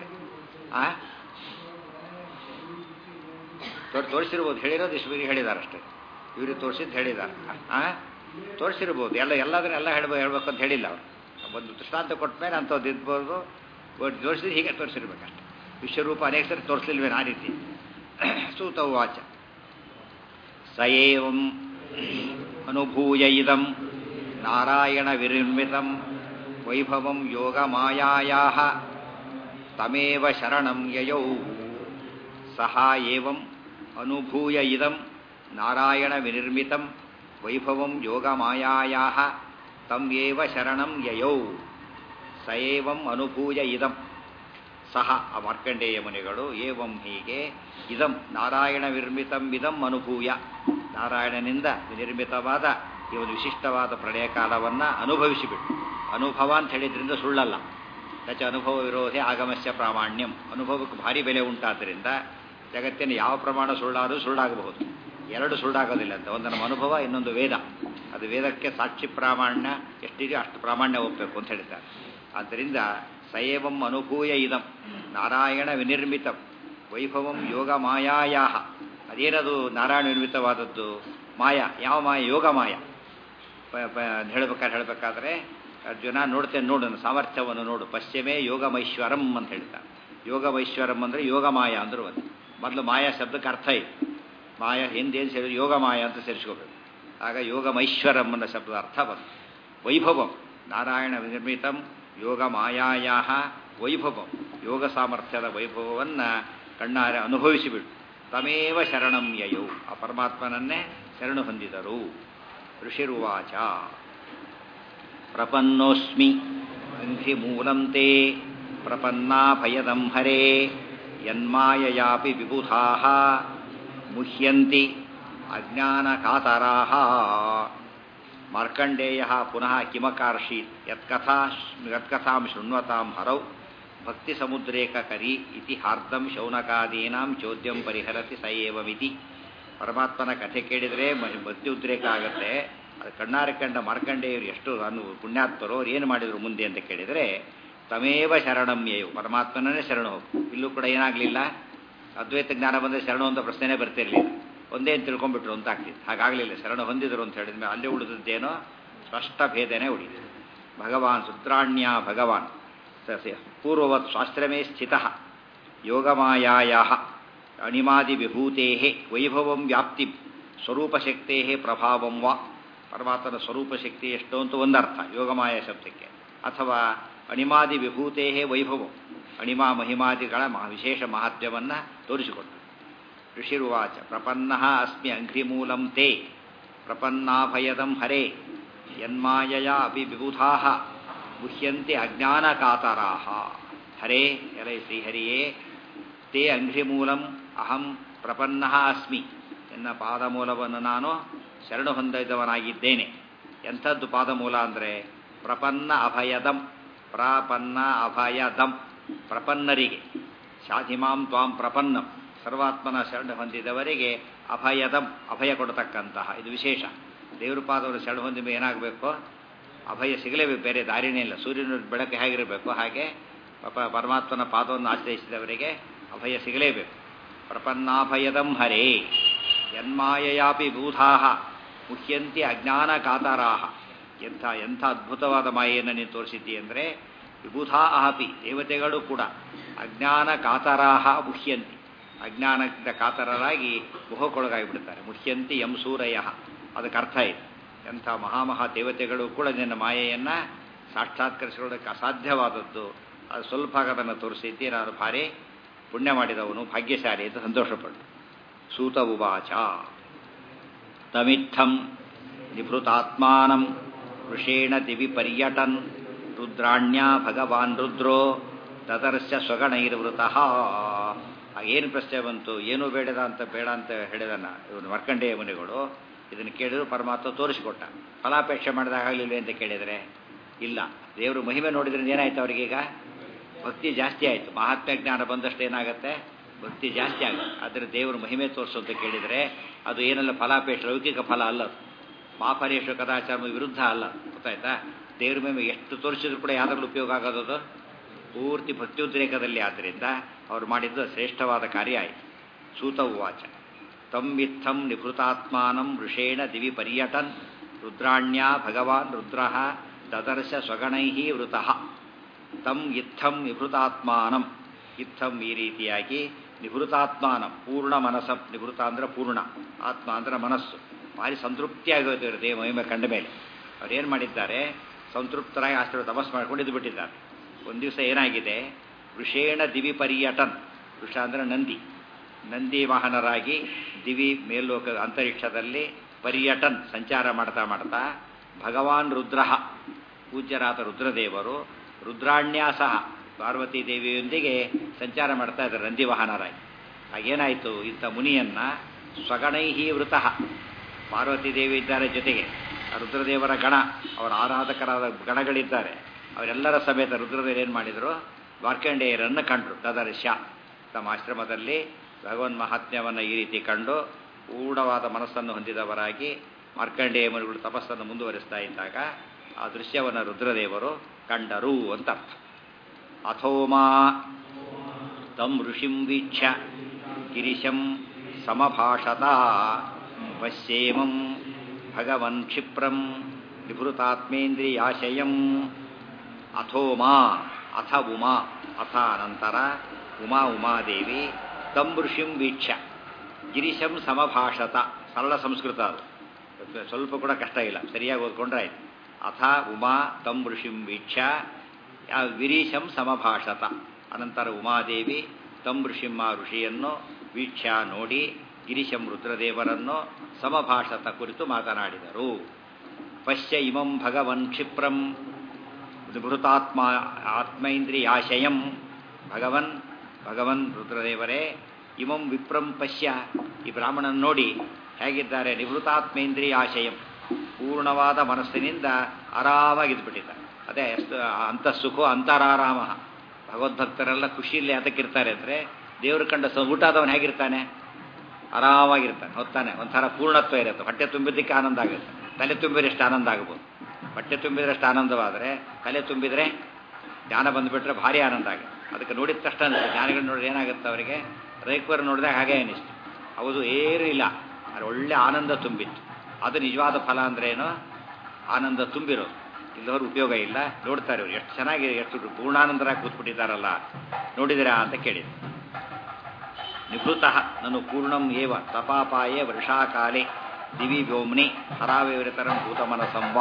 ತೋರಿಸಿರ್ಬೋದು, ಹೇಳಿರೋದು ಇಷ್ಟು ಹೇಳಿದಾರಷ್ಟೇ. ಇವರು ತೋರಿಸಿದ್ದು ಹೇಳಿದ್ದಾರೆ. ತೋರಿಸಿರ್ಬೋದು, ಎಲ್ಲದನ್ನೆಲ್ಲ ಹೇಳ್ಬೇಕು ಅಂತ ಹೇಳಿಲ್ಲ ಅವರು. ಒಂದು ದೃಷ್ಟಾಂತ ಕೊಟ್ಟ ಮೇಲೆ ಅಂಥದ್ದು ಇದ್ಬೋದು. ತೋರಿಸಿದ್ರೆ ಹೀಗೆ ತೋರಿಸಿರ್ಬೇಕಷ್ಟೆ. ವಿಶ್ವರೂಪ ಅನೇಕ ಸರಿ ತೋರಿಸಲಿಲ್ವೇನು ಆ ರೀತಿ. ಸೂತ ಉವಾಚ. ಸ ಏವಂ ಅನುಭೂಯ ಇದಂ ನಾರಾಯಣ ವಿನಿರ್ಮಿತಂ ವೈಭವಂ ಯೋಗ ಮಾಯಾಯಾಃ ತಮೇವ ಶರಣಂ ಯಯೌ. ಸಹ ಏವಂ ಅನುಭೂಯ ಇದಂ ನಾರಾಯಣ ವಿನಿರ್ಮಿತಂ ವೈಭವಂ ಯೋಗ ಮಾಯಾಯಾಃ ತಂ ಏವ ಶರಣಂ ಯಯೌ. ಸ ಏವಂ ಅನುಭೂಯ ಇದಂ. ಸಹ ಆ ಮಾರ್ಕಂಡೇಯ ಮುನಿಗಳು ಏವಂ ಹೀಗೆ ಇದಂ ನಾರಾಯಣ ವಿನಿರ್ಮಿತಂ ಇದಂ ಅನುಭೂಯ, ನಾರಾಯಣನಿಂದ ವಿನಿರ್ಮಿತವಾದ ಈ ಒಂದು ವಿಶಿಷ್ಟವಾದ ಪ್ರಳಯ ಕಾಲವನ್ನು ಅನುಭವಿಸಿಬಿಟ್ಟು. ಅನುಭವ ಅಂತ ಹೇಳಿದ್ರಿಂದ ಸುಳ್ಳಲ್ಲ. ನಚ ಅನುಭವ ವಿರೋಧಿ ಆಗಮಸ್ಯ ಪ್ರಾಮಾಣ್ಯಂ. ಅನುಭವಕ್ಕೆ ಭಾರಿ ಬೆಲೆ ಉಂಟಾದ್ದರಿಂದ ಜಗತ್ತಿನ ಯಾವ ಪ್ರಮಾಣ ಸುಳ್ಳಾದರೂ ಸುಳ್ಳಾಗಬಹುದು. ಎರಡು ಸುಳ್ಳಾಗೋದಿಲ್ಲ ಅಂತ. ಒಂದು ನಮ್ಮ ಅನುಭವ, ಇನ್ನೊಂದು ವೇದ. ಅದು ವೇದಕ್ಕೆ ಸಾಕ್ಷಿ ಪ್ರಾಮಾಣ್ಯ ಎಷ್ಟಿದೆಯೋ ಅಷ್ಟು ಪ್ರಾಮಾಣ್ಯ ಹೋಗಬೇಕು ಅಂತ ಹೇಳಿದ್ದಾರೆ. ಆದ್ದರಿಂದ ಸಯೇವಂ ಅನುಭೂಯ ಇದಂ ನಾರಾಯಣ ವಿನಿರ್ಮಿತಂ ವೈಭವಂ ಯೋಗ ಮಾಯಾಯಾಹ. ಅದೇನದು ನಾರಾಯಣ ನಿರ್ಮಿತವಾದದ್ದು? ಮಾಯ. ಯಾವ ಮಾಯ? ಯೋಗ ಮಾಯ. ಹೇಳಬೇಕಾದ್ರೆ ಅರ್ಜುನ ನೋಡ್ತೇನೆ ನೋಡು ನನ್ನ ಸಾಮರ್ಥ್ಯವನ್ನು ನೋಡು ಪಶ್ಚಿಮೇ ಯೋಗಮೈಶ್ವರಂ ಅಂತ ಹೇಳ್ತಾರೆ. ಯೋಗಮೈಶ್ವರಂ ಅಂದರೆ ಯೋಗಮಾಯ ಅಂದರು ಒಂದು. ಮೊದಲು ಮಾಯಾ ಶಬ್ದಕ್ಕೆ ಅರ್ಥ ಇದೆ. ಮಾಯಾ ಹಿಂದೇನು ಸೇರಿ ಯೋಗಮಾಯ ಅಂತ ಸೇರಿಸ್ಕೋಬೇಕು. ಆಗ ಯೋಗಮೈಶ್ವರಂ ಅನ್ನೋ ಶಬ್ದದ ಅರ್ಥ ಬಂತು. ವೈಭವಂ ನಾರಾಯಣ ನಿರ್ಮಿತಂ ಯೋಗ ಮಾಯಾಯ ವೈಭವಂ, ಯೋಗ ಸಾಮರ್ಥ್ಯದ ವೈಭವವನ್ನು ಕಣ್ಣಾರೆ ಅನುಭವಿಸಿಬಿಟ್ಟು ತಮೇವ ಶರಣಂ ಯಯೌ, ಆ ಪರಮಾತ್ಮನನ್ನೇ ಶರಣು ಹೊಂದಿದರು. ಋಷಿರುವಾಚ ಪ್ರಪನ್ನೋಸ್ಮಿ ಅಂಘ್ರಿ ಮೂಲಂ ತೇ ಪ್ರಪನ್ನಾ ಭಯದಂ ಹರೇ ಯನ್ಮಾಯಯಾಪಿ ವಿಬುಧಾಃ ಮುಹ್ಯಂತಿ ಅಜ್ಞಾನಕಾತರಾಃ. ಮಾರ್ಕಂಡೇಯಃ ಪುನಃ ಕಿಮಕಾರ್ಷೀತ್ ಯತ್ಕಥಾಂ ಶೃಣ್ವತಾಂ ಹರೌ ಭಕ್ತಿಸಮುದ್ರೇಕಕರಿ ಇತಿ ಹಾರ್ದಂ ಶೌನಕಾದೀನಾಂ ಚೋದ್ಯಂ ಪರಿಹರತಿ ಸ ಏವಮಿತಿ. ಪರಮಾತ್ಮನ ಕಥೆ ಕೇಳಿದರೆ ಭಕ್ತಿ ಉದ್ರೇಕ ಆಗುತ್ತೆ. ಅದು ಕಣ್ಣಾರೆ ಕಂಡ ಮಾರ್ಕಂಡೇಯರು ಎಷ್ಟು ಪುಣ್ಯಾತ್ಮರು, ಅವ್ರು ಏನು ಮಾಡಿದರು ಮುಂದೆ ಅಂತ ಕೇಳಿದರೆ ತಮೇವ ಶರಣಂ ಯಯು, ಪರಮಾತ್ಮನೇ ಶರಣು ಹೋಗು. ಇಲ್ಲೂ ಕೂಡ ಏನಾಗಲಿಲ್ಲ, ಅದ್ವೈತ ಜ್ಞಾನ ಬಂದರೆ ಶರಣು ಅಂತ ಪ್ರಶ್ನೆನೇ ಬರ್ತಿರಲಿಲ್ಲ. ಒಂದೇ ತಿಳ್ಕೊಂಡ್ಬಿಟ್ರು ಅಂತ ಆಗ್ತಿತ್ತು. ಹಾಗಾಗಲಿಲ್ಲ, ಶರಣ ಹೊಂದಿದರು ಅಂತ ಹೇಳಿದ ಮೇಲೆ ಅಲ್ಲಿ ಉಳಿದದ್ದೇನೋ ಸ್ಪಷ್ಟ ಭೇದನೆ ಉಳಿಯಿತು. ಭಗವಾನ್ ರುದ್ರಾಣ್ಯ ಭಗವಾನ್ ಪೂರ್ವವತ್ ಶಾಸ್ತ್ರಮೇ ಸ್ಥಿತ ಯೋಗಮಾಯಾಯ ಅಣಿಮಾದಿವಿಭೂತೆ ವೈಭವಂ ವ್ಯಾಪ್ತಿ ಸ್ವರೂಪಶಕ್ತೇ ಪ್ರಭಾವಂ ವಾ. ಪರಮಾತ್ಮನ ಸ್ವರೂಪಶಕ್ತಿ ಎಷ್ಟು ಅಂತ ಒಂದರ್ಥ ಯೋಗಮಾಯ ಶಬ್ದಕ್ಕೆ. ಅಥವಾ ಅಣಿಮಾದಿ ವಿಭೂತೆ ವೈಭವಂ, ಅಣಿಮಾ ಮಹಿಮಾದಿಗಳ ವಿಶೇಷ ಮಹತ್ವವನ್ನು ತೋರಿಸಿಕೊಟ್ಟು. ಋಷಿರುವಾಚ ಪ್ರಪನ್ನ ಅಸ್ಮಿ ಅಂಘ್ರಿಮೂಲಂ ತೇ ಪ್ರಪನ್ನಾಭಯದಂ ಹರೇ ಯನ್ಮಾಯಯ ಅಪಿ ವಿಬುಧಾಃ ಮುಹ್ಯಂತಿ ಅಜ್ಞಾನಕಾತರಾಃ. ಹರೇ ಎಲೈ ಶ್ರೀಹರಿಯೇ, ತೇ ಅಂಘ್ರಿಮೂಲಂ ಅಹಂ ಪ್ರಪನ್ನಃ ಅಸ್ಮಿ, ಎನ್ನ ಪಾದಮೂಲವನ್ನು ನಾನು ಶರಣು ಹೊಂದಿದವನಾಗಿದ್ದೇನೆ. ಎಂಥದ್ದು ಪಾದಮೂಲ ಅಂದರೆ ಪ್ರಪನ್ನ ಅಭಯದಂ, ಪ್ರಪನ್ನ ಅಭಯದಂ, ಪ್ರಪನ್ನರಿಗೆ ಶಾಧಿಮಾಂ ತ್ವಾಂ ಪ್ರಪನ್ನಂ, ಸರ್ವಾತ್ಮನ ಶರಣ ಹೊಂದಿದವರಿಗೆ ಅಭಯದಂ, ಅಭಯ ಕೊಡತಕ್ಕಂತಹ. ಇದು ವಿಶೇಷ. ದೇವ್ರ ಪಾದವನ್ನು ಶರಣ ಹೊಂದಿದ ಏನಾಗಬೇಕು, ಅಭಯ ಸಿಗಲೇಬೇಕು, ಬೇರೆ ದಾರಿನೇ ಇಲ್ಲ. ಸೂರ್ಯನ ಬೆಳಕು ಹೇಗಿರಬೇಕು ಹಾಗೆ ಪರಮಾತ್ಮನ ಪಾದವನ್ನು ಆಶ್ರಯಿಸಿದವರಿಗೆ ಅಭಯ ಸಿಗಲೇಬೇಕು. ಪ್ರಪನ್ನಾಭಯದಂ ಹರೇ ಯನ್ಮಾಯಯಾಪಿ ಬೂಧಾಃ ಮುಹ್ಯಂತಿ ಅಜ್ಞಾನ ಕಾತರಾಃ. ಎಂಥ ಅದ್ಭುತವಾದ ಮಾಯೆಯನ್ನು ನೀನು ತೋರಿಸಿದ್ದಿ ಅಂದರೆ ವಿಬುಧಾ ಅಹಪಿ, ದೇವತೆಗಳು ಕೂಡ ಅಜ್ಞಾನ ಕಾತರಾಹ ಮುಹ್ಯಂತಿ, ಅಜ್ಞಾನದ ಕಾತರರಾಗಿ ಮೊಹಕ್ಕೊಳಗಾಗಿಬಿಡ್ತಾರೆ. ಮುಹ್ಯಂತಿ ಯಂ ಸೂರಯ, ಅದಕ್ಕೆ ಅರ್ಥ ಇದೆ. ಎಂಥ ಮಹಾಮಹಾ ದೇವತೆಗಳು ಕೂಡ ನಿನ್ನ ಮಾಯೆಯನ್ನು ಸಾಕ್ಷಾತ್ಕರಿಸಿಕೊಳ್ಳೋದಕ್ಕೆ ಅಸಾಧ್ಯವಾದದ್ದು. ಅದು ಸ್ವಲ್ಪ ಅದನ್ನು ತೋರಿಸಿದ್ದಿ, ನಾನು ಭಾರಿ ಪುಣ್ಯ ಮಾಡಿದವನು, ಭಾಗ್ಯಶಾಲಿ ಅಂತ ಸಂತೋಷಪಟ್ಟು. ಸೂತ ಉವಾಚ ತಮಿತ್ಥಂ ನಿಭೃತಾತ್ಮಾನಂ ವೃಷೇಣ ದಿವಿ ಪರ್ಯಟನ್ ರುದ್ರಾಣ್ಯ ಭಗವಾನ್ ರುದ್ರೋ ತದರ್ಶ ಸ್ವಗಣೈರ್ವೃತಃ. ಏನು ಪ್ರಶ್ನೆ ಬಂತು, ಏನೂ ಬೇಡ ಅಂತ ಹೇಳಿದನ ಇವನು ಮಾರ್ಕಂಡೇಯ ಮುನಿಗಳು. ಇದನ್ನು ಕೇಳಿದ್ರು ಪರಮಾತ್ಮ ತೋರಿಸಿಕೊಟ್ಟ. ಫಲಾಪೇಕ್ಷೆ ಮಾಡಿದಾಗಲಿಲ್ಲ ಅಂತ ಕೇಳಿದರೆ ಇಲ್ಲ, ದೇವರು ಮಹಿಮೆ ನೋಡಿದ್ರೆ ಏನಾಯ್ತು ಅವರಿಗೀಗ ಭಕ್ತಿ ಜಾಸ್ತಿ ಆಯಿತು. ಮಹಾತ್ಮ ಜ್ಞಾನ ಬಂದಷ್ಟು ಏನಾಗುತ್ತೆ, ಭಕ್ತಿ ಜಾಸ್ತಿ ಆಗುತ್ತೆ. ಆದರೆ ದೇವರು ಮಹಿಮೆ ತೋರಿಸು ಅಂತ ಕೇಳಿದರೆ ಅದು ಏನೆಲ್ಲ ಫಲಾಪೇಕ್ಷ, ಲೌಕಿಕ ಫಲ ಅಲ್ಲ. ಮಾಫರೇಶ ಕದಾಚಾರ ವಿರುದ್ಧ ಅಲ್ಲ, ಗೊತ್ತಾಯ್ತಾ. ದೇವ್ರ ಮಹಿಮೆ ಎಷ್ಟು ತೋರಿಸಿದ್ರು ಕೂಡ ಯಾವ್ದಾದ್ರು ಉಪಯೋಗ ಆಗೋದು ಪೂರ್ತಿ ಭಕ್ತಿಯುದ್ರೇಕದಲ್ಲಿ. ಆದ್ದರಿಂದ ಅವರು ಮಾಡಿದ್ದು ಶ್ರೇಷ್ಠವಾದ ಕಾರ್ಯ ಆಯಿತು. ಸೂತ ಉವಾಚ ತಂ ಇತ್ತಂ ನಿಭೃತಾತ್ಮಾನಂ ವೃಷೇಣ ದಿವಿ ಪರ್ಯಟನ್ ರುದ್ರಾಣ್ಯ ಭಗವಾನ್ ರುದ್ರಃ ತದರ್ಶ ಸ್ವಗಣೈ ವೃತಃ. ತಂ ಇತ್ತಂ ನಿಭೃತಾತ್ಮಾನಂ, ಇತ್ತಂ ಈ ರೀತಿಯಾಗಿ ನಿಭೃತಾತ್ಮಾನಂ ಪೂರ್ಣ ಮನಸ್ಸ, ನಿಭೃತ ಅಂದರೆ ಪೂರ್ಣ, ಆತ್ಮ ಅಂದರೆ ಮನಸ್ಸು. ಭಾರಿ ಸಂತೃಪ್ತಿಯಾಗಿ ಹೋಗ್ತಿದ್ರು ದೇವ ಮಹಿಮೆ ಕಂಡ ಮೇಲೆ. ಅವ್ರೇನು ಮಾಡಿದ್ದಾರೆ, ಸಂತೃಪ್ತರಾಗಿ ಆಶ್ರಯ ತಪಸ್ ಮಾಡ್ಕೊಂಡು ಇದ್ದು ಬಿಟ್ಟಿದ್ದಾರೆ. ಒಂದು ದಿವಸ ಏನಾಗಿದೆ, ವೃಷೇಣ ದಿವಿ ಪರ್ಯಟನ್, ವೃಷ ಅಂದರೆ ನಂದಿ, ನಂದಿ ವಾಹನರಾಗಿ ದಿವಿ ಮೇಲ್ಲೋಕ ಅಂತರಿಕ್ಷದಲ್ಲಿ ಪರ್ಯಟನ್ ಸಂಚಾರ ಮಾಡ್ತಾ ಮಾಡ್ತಾ ಭಗವಾನ್ ರುದ್ರ, ಪೂಜ್ಯರಾದ ರುದ್ರದೇವರು ರುದ್ರಾಣ್ಯಾಸಹ ಪಾರ್ವತೀ ದೇವಿಯೊಂದಿಗೆ ಸಂಚಾರ ಮಾಡ್ತಾ ಇದ್ದಾರೆ ನಂದಿ ವಾಹನರಾಗಿ. ಆಗೇನಾಯಿತು, ಇಂಥ ಮುನಿಯನ್ನ ಸ್ವಗಣೈಹಿ ವೃತಃ, ಪಾರ್ವತೀ ದೇವಿ ಇದ್ದಾರೆ ಜೊತೆಗೆ ರುದ್ರದೇವರ ಗಣ, ಅವರ ಆರಾಧಕರಾದ ಗಣಗಳಿದ್ದಾರೆ. ಅವರೆಲ್ಲರ ಸಮೇತ ರುದ್ರದೇವರು ಏನು ಮಾಡಿದರು, ಮಾರ್ಕಂಡೇಯರನ್ನು ಕಂಡರು. ತದರ್ಶ, ತಮ್ಮ ಆಶ್ರಮದಲ್ಲಿ ಭಗವನ್ ಮಹಾತ್ಮ್ಯವನ್ನು ಈ ರೀತಿ ಕಂಡು ಊಢವಾದ ಮನಸ್ಸನ್ನು ಹೊಂದಿದವರಾಗಿ ಮಾರ್ಕಂಡೇಯ ಮುನಿಗಳು ತಪಸ್ಸನ್ನು ಮುಂದುವರಿಸ್ತಾ ಇದ್ದಾಗ ಆ ದೃಶ್ಯವನ್ನು ರುದ್ರದೇವರು ಕಂಡರು ಅಂತ ಅರ್ಥ. ಅಥೋಮಾ ತಂ ಋಷಿಂ ವೀಕ್ಷ್ಯ ಗಿರಿಶಂ ಸಮಭಾಷತ ಪಶ್ಯೇಮಂ ಭಗವನ್ ಕ್ಷಿಪ್ರಂ ನಿಭೃತಾತ್ಮೇಂದ್ರಿಯಾಶಯಂ ಅಥೋಮಾ ಅಥ ಉಮಾ ಅಥ ಅನಂತರ ಉಮಾದೇವಿ ತಂ ಋಷಿಂ ವೀಕ್ಷ ಗಿರಿಶಂ ಸಮಭಾಷತ. ಸರಳ ಸಂಸ್ಕೃತ ಅದು, ಸ್ವಲ್ಪ ಕೂಡ ಕಷ್ಟ ಇಲ್ಲ, ಸರಿಯಾಗಿ ಓದ್ಕೊಂಡ್ರೆ ಆಯ್ತು. ಅಥ ಉಮಾ ತಂ ಋಷಿಂ ವೀಕ್ಷ ಗಿರೀಶಂ ಸಮಭಾಷತ. ಅನಂತರ ಉಮಾದೇವಿ ತಂ ಋಷಿಂ ಆ ಋಷಿಯನ್ನು ವೀಕ್ಷ ನೋಡಿ ಗಿರಿಶಂ ರುದ್ರದೇವರನ್ನು ಸಮಭಾಷತ ಕುರಿತು ಮಾತನಾಡಿದರು. ಪಶ್ಯ ಇಮಂ ಭಗವನ್ ಕ್ಷಿಪ್ರಂ ನಿಭೃತಾತ್ಮ ಆತ್ಮೈಂದ್ರಿಯಾಶಯಂ. ಭಗವನ್ ರುದ್ರದೇವರೇ, ಇಮಂ ವಿಪ್ರಂ ಪಶ್ಯ, ಈ ಬ್ರಾಹ್ಮಣನ ನೋಡಿ ಹೇಗಿದ್ದಾರೆ. ನಿವೃತ್ತಾತ್ಮೇಂದ್ರಿಯಾಶಯಂ, ಪೂರ್ಣವಾದ ಮನಸ್ಸಿನಿಂದ ಆರಾಮಾಗಿದ್ಬಿಟ್ಟಿದ್ದಾರೆ. ಅದೇ ಅಂತಃಸುಖೋ ಅಂತರಾರಾಮ. ಭಗವದ್ಭಕ್ತರೆಲ್ಲ ಖುಷಿಯಲ್ಲಿ ಅದಕ್ಕಿರ್ತಾರೆ ಅಂದರೆ ದೇವರು ಕಂಡ ಊಟ ಆದವನು ಹೇಗಿರ್ತಾನೆ, ಆರಾಮಾಗಿರ್ತಾನೆ, ಹೊತ್ತಾನೆ. ಒಂಥರ ಪೂರ್ಣತ್ವ ಇರುತ್ತೆ. ಹೊಟ್ಟೆ ತುಂಬಿದ್ದಕ್ಕೆ ಆನಂದ ಆಗುತ್ತೆ, ತಲೆ ತುಂಬಿದಷ್ಟು ಆನಂದ ಆಗ್ಬೋದು. ಹೊಟ್ಟೆ ತುಂಬಿದ್ರಷ್ಟು ಆನಂದವಾದರೆ ತಲೆ ತುಂಬಿದರೆ ಜ್ಞಾನ ಬಂದುಬಿಟ್ರೆ ಭಾರಿ ಆನಂದ ಆಗುತ್ತೆ. ಅದಕ್ಕೆ ನೋಡಿದ ತಕ್ಷಣ ಜ್ಞಾನಿಗಳು ನೋಡಿದ್ರೆ ಏನಾಗುತ್ತೆ ಅವರಿಗೆ, ರೈಕ್ವರು ನೋಡಿದಾಗ ಹಾಗೆ ಅನಿಸ್ತು. ಹೌದು, ಏನೂ ಇಲ್ಲ, ಅದು ಒಳ್ಳೆ ಆನಂದ ತುಂಬಿತ್ತು. ಅದು ನಿಜವಾದ ಫಲ ಅಂದ್ರೇನು, ಆನಂದ ತುಂಬಿರೋದು. ಇಲ್ಲವರು ಉಪಯೋಗ ಇಲ್ಲ. ನೋಡ್ತಾರೆ ಇವರು ಎಷ್ಟು ಚೆನ್ನಾಗಿ, ಎಷ್ಟು ಪೂರ್ಣಾನಂದರಾಗಿ ಕೂತ್ಬಿಟ್ಟಿದ್ದಾರಲ್ಲ, ನೋಡಿದಿರಾ ಅಂತ ಕೇಳಿದ್ರು. ನಿಭೃತಃ ನನು ಪೂರ್ಣಂ ಏವ ತಪಾಪಾಯೇ ವರ್ಷಾಕಾಲೆ ದಿವಿ ವ್ಯೋಮ್ನಿ ಹರಾವಿವೃತರಂ ಭೂತಮನಸಂವಾ.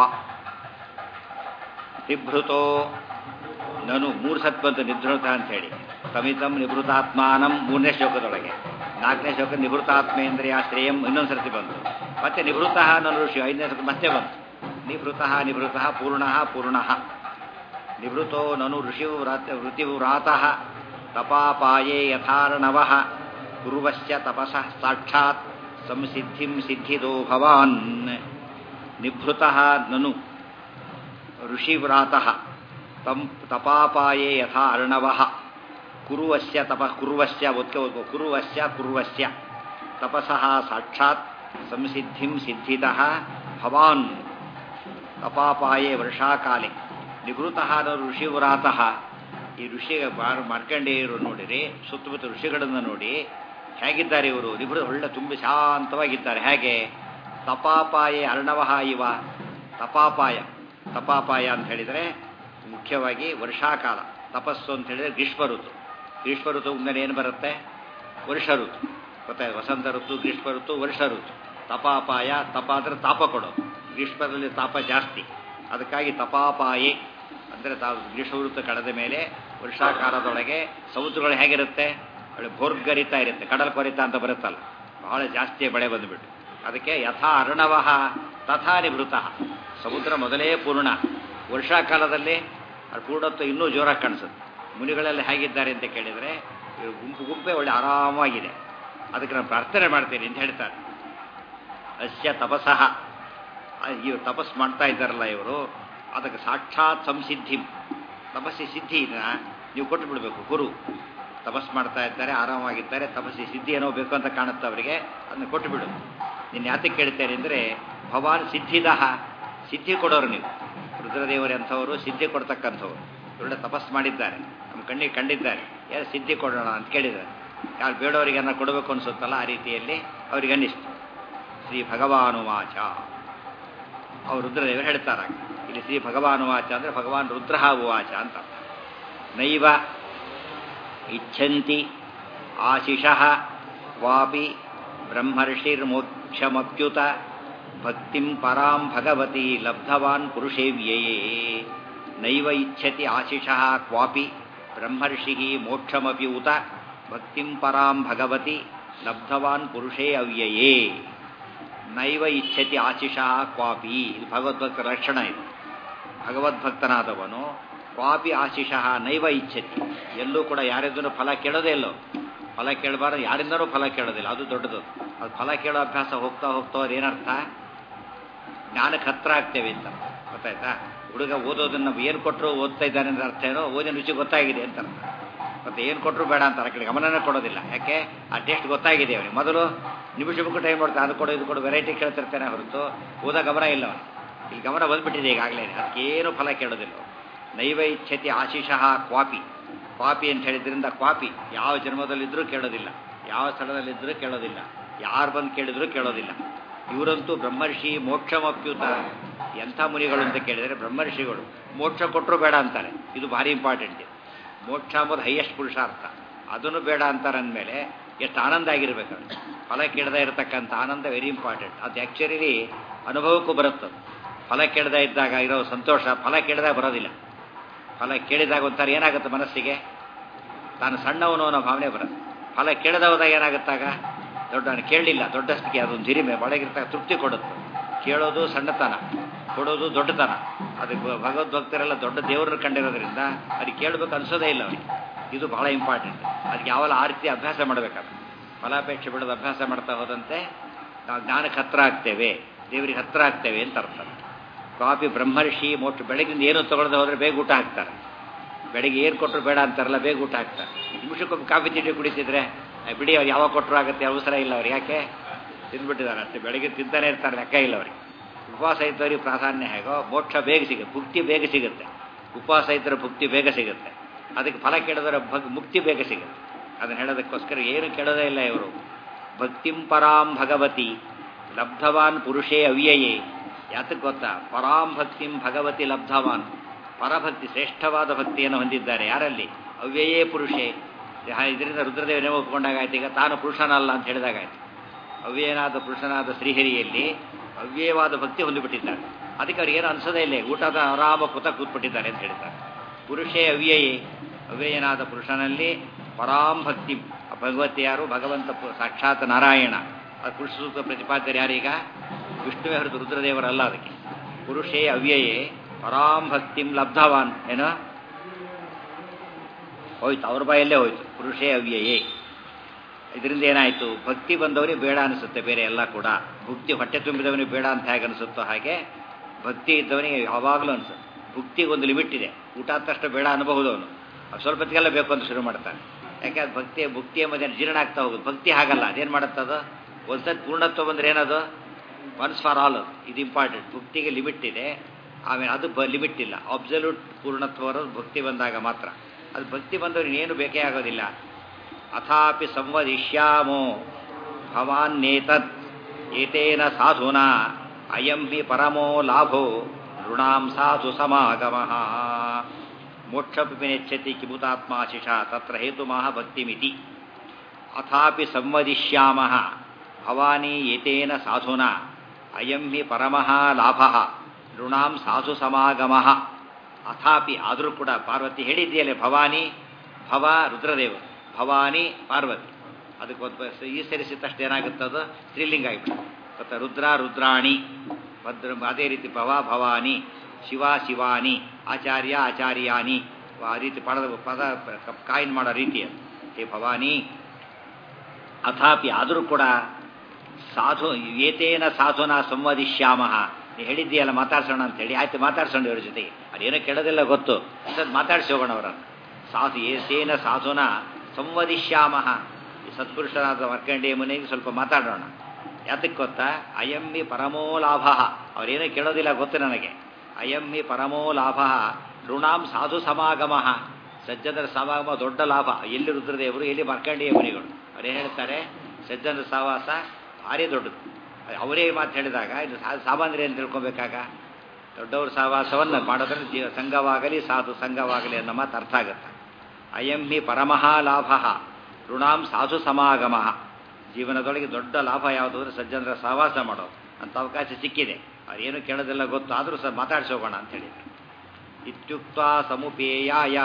ನಿಭೃತೋ ನನು 3 ಸತ್ ಬಂತು ನಿಭೃತ ಅಂಥೇಳಿ. ತಮಿತಂ ನಿಭೃತಾತ್ಮಾನಂ 3ನೇ ಶ್ಲೋಕದೊಳಗೆ, 4ನೇ ಶ್ಲೋಕ ನಿಭೃತಾತ್ಮೇಂದ್ರಿಯಾಶ್ರಯಂ ಇನ್ನೊಂದು ಸರ್ತಿ ಬಂತು. ಮತ್ತೆ ನಿಭೃತಃ ನನು ಋಷಿ 5ನೇ ಸರ್ತಿ ಮತ್ತೆ ಬಂತು. ನಿಭೃತಃ ಪೂರ್ಣಃ. ನಿಭೃತೋ ನನು ಋತಿವ್ರಾತಃ ತಪಾಪಾಯೇ ಯಥಾರ್ಣವಃ ಕುರ್ವಶ್ಚ ತಪಸಃ ಸಾಕ್ಷಾತ್ ಸಂಸಿದ್ಧಿಂ ಸಿದ್ಧಿದೋ ಭವಾನ್. ನಿಭೃತಃ ನನು ಋಷಿವ್ರಾತಃ ತಪಾಪಾಯೇ ಯಥಾ ಅರ್ಣವಃ ಕುರುವಶ್ಯ ತಪಸಃ ಸಾಕ್ಷಾತ್ ಸಂಸಿದ್ಧಿಂ ಸಿದ್ಧಿತಃ ಭವಾನ್. ತಪಾಪಾಯೇ ವರ್ಷಾಕಾಲೆ ನಿಭೃತಃ ಋಷಿವ್ರಾತಃ. ಈ ಋಷಿ ಮಾರ್ಕಂಡೇಯರು ನೋಡಿರಿ, ಸುತ್ತಮುತ್ತ ಋಷಿಗಳನ್ನು ನೋಡಿ ಹೇಗಿದ್ದಾರೆ ಇವರು. ಒಳ್ಳೆ ತುಂಬಿ ಶಾಂತವಾಗಿದ್ದಾರೆ. ಹೇಗೆ, ತಪಾಪಾಯೇ ಅರ್ಣವಃ ಇವ. ತಪಾಪಾಯ ಅಂತ ಹೇಳಿದರೆ ಮುಖ್ಯವಾಗಿ ವರ್ಷಾಕಾಲ. ತಪಸ್ಸು ಅಂತ ಹೇಳಿದರೆ ಗ್ರೀಷ್ಮ ಋತು ಮುಂದೆ ಏನು ಬರುತ್ತೆ, ವರ್ಷ ಋತು ಗೊತ್ತಾಯ್ತು. ವಸಂತ ಋತು, ಗ್ರೀಷ್ಮ ಋತು, ವರ್ಷ ಋತು. ತಪಾಪಾಯ, ತಪ ಅಂದರೆ ತಾಪ ಕೊಡೋದು. ಗ್ರೀಷ್ಮದಲ್ಲಿ ತಾಪ ಜಾಸ್ತಿ, ಅದಕ್ಕಾಗಿ ತಪಾಪಾಯೇ ಅಂದರೆ ಗ್ರೀಷ್ಮ ಋತು ಕಳೆದ ಮೇಲೆ ವರ್ಷಾಕಾಲದೊಳಗೆ ಸಮುದ್ರಗಳು ಹೇಗಿರುತ್ತೆ, ಒಳ್ಳೆ ಭೋರ್ಗರಿತಾ ಇರುತ್ತೆ. ಕಡಲ್ ಕೊರಿತ ಅಂತ ಬರುತ್ತಲ್ಲ, ಬಹಳ ಜಾಸ್ತಿ ಬೆಳೆ ಬಂದುಬಿಟ್ಟು. ಅದಕ್ಕೆ ಯಥಾ ಅರ್ಣವಃ ತಥಾ ನಿಭೃತಃ. ಸಮುದ್ರ ಮೊದಲೇ ಪೂರ್ಣ, ವರ್ಷಾಕಾಲದಲ್ಲಿ ಅದು ಪೂರ್ಣತ್ವ ಇನ್ನೂ ಜೋರಾಗಿ ಕಾಣಿಸುತ್ತೆ. ಮುನಿಗಳೆಲ್ಲ ಹೇಗಿದ್ದಾರೆ ಅಂತ ಕೇಳಿದರೆ ಗುಂಪೇ ಒಳ್ಳೆ ಆರಾಮಾಗಿದೆ. ಅದಕ್ಕೆ ನಾನು ಪ್ರಾರ್ಥನೆ ಮಾಡ್ತೇನೆ ಅಂತ ಹೇಳ್ತಾರೆ. ಅಸ್ಯ ತಪಸಃ, ಇವರು ತಪಸ್ ಮಾಡ್ತಾ ಇದ್ದಾರಲ್ಲ ಇವರು, ಅದಕ್ಕೆ ಸಾಕ್ಷಾತ್ ಸಂಸಿದ್ಧಿ, ತಪಸ್ಸಿ ಸಿದ್ಧಿನ ನೀವು ಕೊಟ್ಟು ಬಿಡಬೇಕು. ಗುರು ತಪಸ್ ಮಾಡ್ತಾ ಇದ್ದಾರೆ, ಆರಾಮಾಗಿದ್ದಾರೆ, ತಪಸ್ಸಿ ಸಿದ್ಧಿ ಏನೋ ಬೇಕು ಅಂತ ಕಾಣುತ್ತೆ ಅವರಿಗೆ, ಅದನ್ನ ಕೊಟ್ಟು ಬಿಡು. ನೀನು ಯಾತಕ್ಕೆ ಕೇಳ್ತೇನೆ ಅಂದರೆ ಭವಾನ್ ಸಿದ್ಧಿದಃ, ಸಿದ್ಧಿ ಕೊಡೋರು ನೀವು. ರುದ್ರದೇವರೇ ಅಂಥವರು ಸಿದ್ಧಿ ಕೊಡ್ತಕ್ಕಂಥವ್ರು. ಒಳ್ಳೆ ತಪಸ್ ಮಾಡಿದ್ದಾರೆ, ನಮ್ಮ ಕಣ್ಣಿಗೆ ಕಂಡಿದ್ದಾರೆ, ಯಾರು ಸಿದ್ಧಿ ಕೊಡೋಣ ಅಂತ ಕೇಳಿದ್ದಾರೆ. ಯಾರು ಬೇಡವರಿಗೆ ಅನ್ನ ಕೊಡಬೇಕು ಅನಿಸುತ್ತಲ್ಲ, ಆ ರೀತಿಯಲ್ಲಿ ಅವ್ರಿಗೆ ಅನ್ನಿಸ್ತು. ಶ್ರೀ ಭಗವಾನುವಾಚ, ಅವರು ರುದ್ರದೇವರು ಹೇಳ್ತಾರೆ. ಇಲ್ಲಿ ಶ್ರೀ ಭಗವಾನುವಾಚ ಅಂದರೆ ಭಗವಾನ್ ರುದ್ರ ಉವಾಚ ಅಂತ. ನೈವ ಇಚ್ಛಂತಿ ಆಶಿಷಃ ವಾಪಿ ಬ್ರಹ್ಮರ್ಷಿರ್ಮೋಕ್ಷಮಪ್ಯುತ ಭಕ್ತಿಂ ಪರಾಂ ಭಗವತಿ ಲಬ್ಧವಾನ್ ಪುರುಷೇವ್ಯಯೇ. ನೈವ ಇಚ್ಛತಿ ಆಶಿಷಃ ಕ್ವಾಪಿ ಬ್ರಹ್ಮರ್ಷಿಃ ಮೋಕ್ಷಮಪ್ಯುತ ಭಕ್ತಿಂ ಪರಾಂ ಭಗವತಿ ಲಬ್ಧವಾನ್ ಪುರುಷೇ ಅವ್ಯಯೇ. ನೈವ ಇಚ್ಛತಿ ಆಶಿಷಃ ಕ್ವಾಪಿ, ಇದು ಭಗವದ್ಭಕ್ತರ ಲಕ್ಷಣ. ಇದು ಭಗವದ್ಭಕ್ತನಾದವನು ಕ್ವಾಪಿ ಆಶಿಷಃ ನೈವ ಇಚ್ಛತಿ, ಎಲ್ಲೂ ಕೂಡ ಯಾರಿಂದನೂ ಫಲ ಕೇಳೋದೇ ಇಲ್ಲೋ. ಫಲ ಕೇಳಬಾರ್ದು, ಯಾರಿಂದನೂ ಫಲ ಕೇಳೋದಿಲ್ಲ, ಅದು ದೊಡ್ಡದು. ಅದು ಫಲ ಕೇಳೋ ಅಭ್ಯಾಸ ಹೋಗ್ತಾ ಅದೇನರ್ಥ, ಜ್ಞಾನಕ್ಕೆ ಹತ್ರ ಆಗ್ತೇವೆ ಅಂತ ಗೊತ್ತಾಯ್ತಾ. ಹುಡುಗ ಓದೋದನ್ನು ಏನು ಕೊಟ್ಟರು ಓದ್ತಾ ಇದ್ದಾನೆ ಅಂದ್ರೆ ಅರ್ಥ ಏನೋ, ಓದಿನ ರುಚಿ ಗೊತ್ತಾಗಿದೆ ಅಂತ ಅರ್ಥ. ಮತ್ತೆ ಏನು ಕೊಟ್ಟರು ಬೇಡ ಅಂತಾರೆ, ಆ ಕಡೆ ಗಮನನೇ ಕೊಡೋದಿಲ್ಲ. ಯಾಕೆ, ಆ ಟೇಸ್ಟ್ ಗೊತ್ತಾಗಿದೆ ಅವನಿಗೆ. ಮೊದಲು ನಿಮಿಷಕ್ಕೂ ಟೈಮ್ ಮಾಡ್ತಾನೆ, ಅದು ಕೊಡು ಇದು ಕೊಡು ವೆರೈಟಿ ಕೇಳ್ತಿರ್ತಾನೆ ಹೊರತು ಓದೋ ಗಮನ ಇಲ್ಲ ಅವನು. ಇಲ್ಲಿ ಗಮನ ಬಂದ್ಬಿಟ್ಟಿದೆ ಈಗಾಗಲೇ, ಅದಕ್ಕೇನು ಫಲ ಕೇಳೋದಿಲ್ಲ. ನೈವ ಇಚ್ಛತಿ ಆಶಿಷಃ ಕ್ವಾಪಿ, ಕ್ವಾಪಿ ಅಂತ ಹೇಳಿದ್ರಿಂದ ಕ್ವಾಪಿ ಯಾವ ಜನ್ಮದಲ್ಲಿದ್ದರೂ ಕೇಳೋದಿಲ್ಲ, ಯಾವ ಸ್ಥಳದಲ್ಲಿದ್ದರೂ ಕೇಳೋದಿಲ್ಲ, ಯಾರು ಬಂದು ಕೇಳಿದ್ರೂ ಕೇಳೋದಿಲ್ಲ. ಇವರಂತೂ ಬ್ರಹ್ಮರ್ಷಿ ಮೋಕ್ಷಮಪ್ಯುತ, ಎಂಥ ಮುನಿಗಳು ಅಂತ ಕೇಳಿದರೆ ಬ್ರಹ್ಮರ್ಷಿಗಳು. ಮೋಕ್ಷ ಕೊಟ್ಟರು ಬೇಡ ಅಂತಾರೆ, ಇದು ಭಾರಿ ಇಂಪಾರ್ಟೆಂಟ್. ಮೋಕ್ಷ ಅಂಬೋದು ಹೈಯೆಸ್ಟ್ ಪುರುಷಾರ್ಥ, ಅದನ್ನು ಬೇಡ ಅಂತಾರೆ ಅಂದಮೇಲೆ ಎಷ್ಟು ಆನಂದ ಆಗಿರ್ಬೇಕು. ಫಲ ಕೇಳದೇ ಇರತಕ್ಕಂಥ ಆನಂದ ವೆರಿ ಇಂಪಾರ್ಟೆಂಟ್. ಅದು ಆ್ಯಕ್ಚುಲಿ ಅನುಭವಕ್ಕೂ ಬರುತ್ತೆ. ಫಲ ಕೇಳದೇ ಇದ್ದಾಗ ಇರೋ ಸಂತೋಷ ಫಲ ಕೇಳಿದಾಗ ಬರೋದಿಲ್ಲ. ಫಲ ಕೇಳಿದಾಗ ಒಂಥರ ಏನಾಗುತ್ತೆ ಮನಸ್ಸಿಗೆ, ತಾನು ಸಣ್ಣವನು ಅನ್ನೋ ಭಾವನೆ ಬರುತ್ತೆ. ಫಲ ಕೇಳದ ಹೋದಾಗ ಏನಾಗುತ್ತಾಗ, ದೊಡ್ಡವನು ಕೇಳಲಿಲ್ಲ ದೊಡ್ಡಷ್ಟಿಗೆ ಅದೊಂದು ಹಿರಿಮೆ ಒಳಗಿರ್ತಾಗ ತೃಪ್ತಿ ಕೊಡುತ್ತೆ. ಕೇಳೋದು ಸಣ್ಣತನ, ಕೊಡೋದು ದೊಡ್ಡತನ. ಅದಕ್ಕೆ ಭಗವದ್ಭಕ್ತರೆಲ್ಲ ದೊಡ್ಡ ದೇವರನ್ನು ಕಂಡಿರೋದ್ರಿಂದ ಅದಕ್ಕೆ ಕೇಳಬೇಕು ಅನಿಸೋದೇ ಇಲ್ಲ ಅವರಿಗೆ. ಇದು ಬಹಳ ಇಂಪಾರ್ಟೆಂಟ್. ಅದಕ್ಕೆ ಯಾವಲ್ಲ ಆ ರೀತಿ ಅಭ್ಯಾಸ ಮಾಡಬೇಕಾದ್ರೆ, ಫಲಾಪೇಕ್ಷೆ ಬಿಡೋದು ಅಭ್ಯಾಸ ಮಾಡ್ತಾ ಹೋದಂತೆ ನಾವು ಜ್ಞಾನಕ್ಕೆ ಹತ್ರ ಆಗ್ತೇವೆ, ದೇವರಿಗೆ ಹತ್ರ ಆಗ್ತೇವೆ ಅಂತ ಅರ್ಥ. ಕಾಫಿ ಬ್ರಹ್ಮರ್ಷಿ ಮೋಕ್ಷ ಬೆಳಗಿಂದ ಏನು ತೊಗೊಳದೆ ಹೋದರೆ ಬೇಗ ಊಟ ಹಾಕ್ತಾರೆ. ಬೆಳಗ್ಗೆ ಏನು ಕೊಟ್ಟರು ಬೇಡ ಅಂತಾರಲ್ಲ, ಬೇಗ ಊಟ ಹಾಕ್ತಾರೆ. ನಿಮಿಷಕ್ಕೊಮ್ಮೆ ಕಾಫಿ ತಿಂಡಿ ಕುಡಿತಿದ್ರೆ ಬಿಡಿ ಅವ್ರು ಯಾವಾಗ ಕೊಟ್ಟರು ಆಗುತ್ತೆ, ಅವಸರ ಇಲ್ಲ ಅವ್ರಿಗೆ. ಯಾಕೆ ತಿಂದ್ಬಿಟ್ಟಿದ್ದಾರೆ ಅಷ್ಟೇ, ಬೆಳಗ್ಗೆ ತಿಂತಾನೆ ಇರ್ತಾರೆ, ಲೆಕ್ಕ ಇಲ್ಲ ಅವ್ರಿಗೆ. ಉಪವಾಸ ಇದ್ದವ್ರಿಗೆ ಪ್ರಾಧಾನ್ಯ ಹೇಗೋ ಮೋಕ್ಷ ಬೇಗ ಸಿಗುತ್ತೆ, ಭುಕ್ತಿ ಬೇಗ ಸಿಗುತ್ತೆ. ಉಪವಾಸ ಇದ್ದರೆ ಭುಕ್ತಿ ಬೇಗ ಸಿಗುತ್ತೆ. ಅದಕ್ಕೆ ಫಲ ಕೇಳಿದ್ರೆ ಮುಕ್ತಿ ಬೇಗ ಸಿಗುತ್ತೆ. ಅದನ್ನು ಹೇಳೋದಕ್ಕೋಸ್ಕರ ಏನು ಕೇಳೋದೇ ಇಲ್ಲ ಇವರು. ಭಕ್ತಿಂ ಪರಾಂ ಭಗವತಿ ಲಬ್ಧವಾನ್ ಪುರುಷೇ ಅವ್ಯಯೇ. ಯಾತಕ್ಕೆ ಗೊತ್ತಾ, ಪರಾಂ ಭಕ್ತಿಂ ಭಗವತಿ ಲಬ್ಧವಾನ್, ಪರಭಕ್ತಿ ಶ್ರೇಷ್ಠವಾದ ಭಕ್ತಿಯನ್ನು ಹೊಂದಿದ್ದಾರೆ. ಯಾರಲ್ಲಿ? ಅವ್ಯಯೇ ಪುರುಷೇ. ಇದರಿಂದ ರುದ್ರದೇವನೇ ಒಪ್ಕೊಂಡಾಗಾಯ್ತು. ಈಗ ತಾನು ಪುರುಷನಲ್ಲ ಅಂತ ಹೇಳಿದಾಗಾಯ್ತು. ಅವ್ಯಯನಾದ ಪುರುಷನಾದ ಶ್ರೀಹರಿಯಲ್ಲಿ ಅವ್ಯಯವಾದ ಭಕ್ತಿ ಹೊಂದಿಬಿಟ್ಟಿದ್ದಾರೆ. ಅದಕ್ಕೆ ಅವ್ರಿಗೇನು ಅನಿಸೋದೇ ಇಲ್ಲ, ಊಟದ ಆರಾಮ ಕೂತ್ಬಿಟ್ಟಿದ್ದಾರೆ ಅಂತ ಹೇಳಿದ್ದಾರೆ. ಪುರುಷೇ ಅವ್ಯಯೇ, ಅವ್ಯಯನಾದ ಪುರುಷನಲ್ಲಿ ಪರಾಂ ಭಕ್ತಿ. ಭಗವತಿ ಯಾರು? ಭಗವಂತ ಸಾಕ್ಷಾತ್ ನಾರಾಯಣ. ಅದು ಪುರುಷ ಸೂಕ್ತ ಪ್ರತಿಪಾದ್ಯರು ಯಾರೀಗ? ವಿಷ್ಣುವೇ ಹೊರತು ರುದ್ರದೇವರಲ್ಲ. ಅದಕ್ಕೆ ಪುರುಷೇ ಅವ್ಯಯೇ ಪರಾಂ ಭಕ್ತಿಂ ಲಬ್ಧವಾನ್. ಏನೋ ಹೋಯ್ತು, ಅವ್ರ ಬಾಯಲ್ಲೇ ಹೋಯ್ತು, ಪುರುಷೇ ಅವ್ಯಯೇ. ಇದರಿಂದ ಏನಾಯಿತು, ಭಕ್ತಿ ಬಂದವನಿಗೆ ಬೇಡ ಅನಿಸುತ್ತೆ ಬೇರೆ ಎಲ್ಲ ಕೂಡ. ಭಕ್ತಿ ಹೊಟ್ಟೆ ತುಂಬಿದವನಿಗೆ ಬೇಡ ಅಂತ ಹೇಗೆ ಅನಿಸುತ್ತೋ ಹಾಗೆ ಭಕ್ತಿ ಇದ್ದವನಿಗೆ ಯಾವಾಗಲೂ ಅನಿಸುತ್ತೆ. ಭಕ್ತಿಗೊಂದು ಲಿಮಿಟ್ ಇದೆ. ಊಟ ಆದ ತಕ್ಷಣ ಬೇಡ ಅನ್ಬಹುದು ಅವನು, ಸ್ವಲ್ಪ ಹೊತ್ತಿಗೆಲ್ಲ ಬೇಕು ಅಂತ ಶುರು ಮಾಡ್ತಾನೆ. ಯಾಕೆ ಅದು ಭಕ್ತಿ ಎಂಬುದೇನು ಜೀರ್ಣ ಆಗ್ತಾ ಹೋಗುತ್ತೆ. ಭಕ್ತಿ ಹಾಗಲ್ಲ, ಅದೇನು ಮಾಡುತ್ತದು, ಒಂದ್ಸತಿ ಪೂರ್ಣತ್ವ ಬಂದರೆ ಏನದು, ಒನ್ಸ್ ಫಾರ್ ಆಲ್. ಇದು ಇಂಪಾರ್ಟೆಂಟ್. ಭಕ್ತಿಗೆ ಲಿಮಿಟ್ ಇದೆ, ಆಮೇಲೆ ಅದು ಲಿಮಿಟ್ ಇಲ್ಲ. ಅಬ್ಸಲ್ಯೂಟ್ ಪೂರ್ಣತ್ವ ಬರೋದು ಭಕ್ತಿ ಬಂದಾಗ ಮಾತ್ರ. ಅದು ಭಕ್ತಿ ಬಂದವ್ರಿಗೆ ಏನು ಬೇಕೇ ಆಗೋದಿಲ್ಲ. ಅಥಾಪಿ ಸಂವದಿಷ್ಯಾಮೋ ಭವಾನ್ನೇತತ್ ಏತೇನ ಸಾಧುನಾ ಅಯಂ ಹಿ ಪರಮೋ ಲಾಭೋ ಋಣಾಂ ಸಾಧು ಸಮಾಗಮಃ. ಮೋಕ್ಷಪಿ ನೆಚ್ಛತಿ ಕಿಮುತಾತ್ಮಾಶಿಷ ತತ್ರ ಹೇತುಮಃ ಭಕ್ತಿಮಿತಿ. ಅಥಾಪಿ ಸಂವದಿಷ್ಯಾಮಃ ಭವಾನಿ ಏತೇನ ಸಾಧುನಾ ಅಯಂ ಹಿ ಪರಮಃ ಲಾಭಃ ಋಣಾಂ ಸಾಧು ಸಮಾಗಮಃ. ಅಥಾಪಿ ಆದರೂ ಕೂಡ ಪಾರ್ವತಿ ಹೇಳಿದ್ದೀಯಲ್ಲೇ, ಭವಾನಿ, ಭವ ರುದ್ರದೇವರು, ಭವಾನಿ ಪಾರ್ವತಿ. ಅದಕ್ಕೆ ಈ ಸೇರಿಸಿದ ತಕ್ಷಣ ಏನಾಗುತ್ತದು, ಸ್ತ್ರೀಲಿಂಗ ಆಗಿಬಿಟ್ಟು ಗೊತ್ತಾ. ರುದ್ರ ರುದ್ರಾಣಿ, ಭದ್ರ. ಅದೇ ರೀತಿ ಭವ ಭವಾನಿ, ಶಿವ ಶಿವಾನಿ, ಆಚಾರ್ಯ ಆಚಾರ್ಯಾನಿ. ಆ ರೀತಿ ಪದ ಕಾಯಿನ್ ಮಾಡೋ ರೀತಿ ಅದು. ಹೇ ಭವಾನಿ. ಅಥಾಪಿ ಆದರೂ ಕೂಡ ಸಾಧು ಏತೇನ ಸಾಧುನ ಸಂವದಿಷ್ಯಾಮಃ. ನೀ ಹೇಳಿದ್ದೀಯಲ್ಲ ಮಾತಾಡ್ಸೋಣ ಅಂತೇಳಿ, ಆಯ್ತು ಮಾತಾಡ್ಸೋಣ ಇವ್ರ ಜೊತೆಗೆ. ಅದೇನೋ ಕೇಳೋದಿಲ್ಲ ಗೊತ್ತು, ಮಾತಾಡಿಸಿ ಹೋಗೋಣ ಅವರನ್ನು. ಸಾಧು ಏತೇನ ಸಾಧುನ ಸಂವದಿಷ್ಯಾಮಃ. ಈ ಸತ್ಪುರುಷನಾದ ಮಾರ್ಕಂಡೇಯ ಮುನಿಗೆ ಸ್ವಲ್ಪ ಮಾತಾಡೋಣ. ಯಾತಕ್ಕೆ ಗೊತ್ತಾ, ಅಯಂ ಹಿ ಪರಮೋ ಲಾಭ. ಅವರೇನೋ ಕೇಳೋದಿಲ್ಲ ಗೊತ್ತು ನನಗೆ. ಅಯಂ ಹಿ ಪರಮೋ ಲಾಭ ಋಣಾಂ ಸಾಧು ಸಮಾಗಮಃ. ಸಜ್ಜನರ ಸಮಾಗಮ ದೊಡ್ಡ ಲಾಭ. ಎಲ್ಲಿ ರುದ್ರದೇವರು, ಎಲ್ಲಿ ಮಾರ್ಕಂಡೇಯ ಮುನಿಗಳು. ಅವರೇನು ಹೇಳ್ತಾರೆ, ಸಜ್ಜನರ ಸಹವಾಸ ಭಾರಿ ದೊಡ್ಡದು. ಅವರೇ ಮಾತು ಹೇಳಿದಾಗ ಇದು ಸಾಮಾನ್ಯರೇ ಅಂತ ತಿಳ್ಕೊಬೇಕಾಗ, ದೊಡ್ಡವ್ರ ಸಹವಾಸವನ್ನು ಮಾಡೋದ್ರಲ್ಲಿ ಸಂಘವಾಗಲಿ ಸಾಧು ಸಂಘವಾಗಲಿ ಅನ್ನೋ ಮಾತು ಅರ್ಥ ಆಗುತ್ತೆ. ಅಯಂ ಹಿ ಪರಮಃ ಲಾಭ ಋಣಾಂ ಸಾಧು ಸಮಾಗಮಃ. ಜೀವನದೊಳಗೆ ದೊಡ್ಡ ಲಾಭ ಯಾವುದು ಅಂದರೆ ಸಜ್ಜನರ ಸಹವಾಸ ಮಾಡೋದು. ಅಂತ ಅವಕಾಶ ಸಿಕ್ಕಿದೆ. ಅದೇನು ಕೇಳೋದೆಲ್ಲ ಗೊತ್ತು, ಆದರೂ ಸಹ ಮಾತಾಡಿಸಿ ಹೋಗೋಣ ಅಂತೇಳಿ. ಇತ್ಯುಕ್ತ ಸಮುಪೇಯಾಯ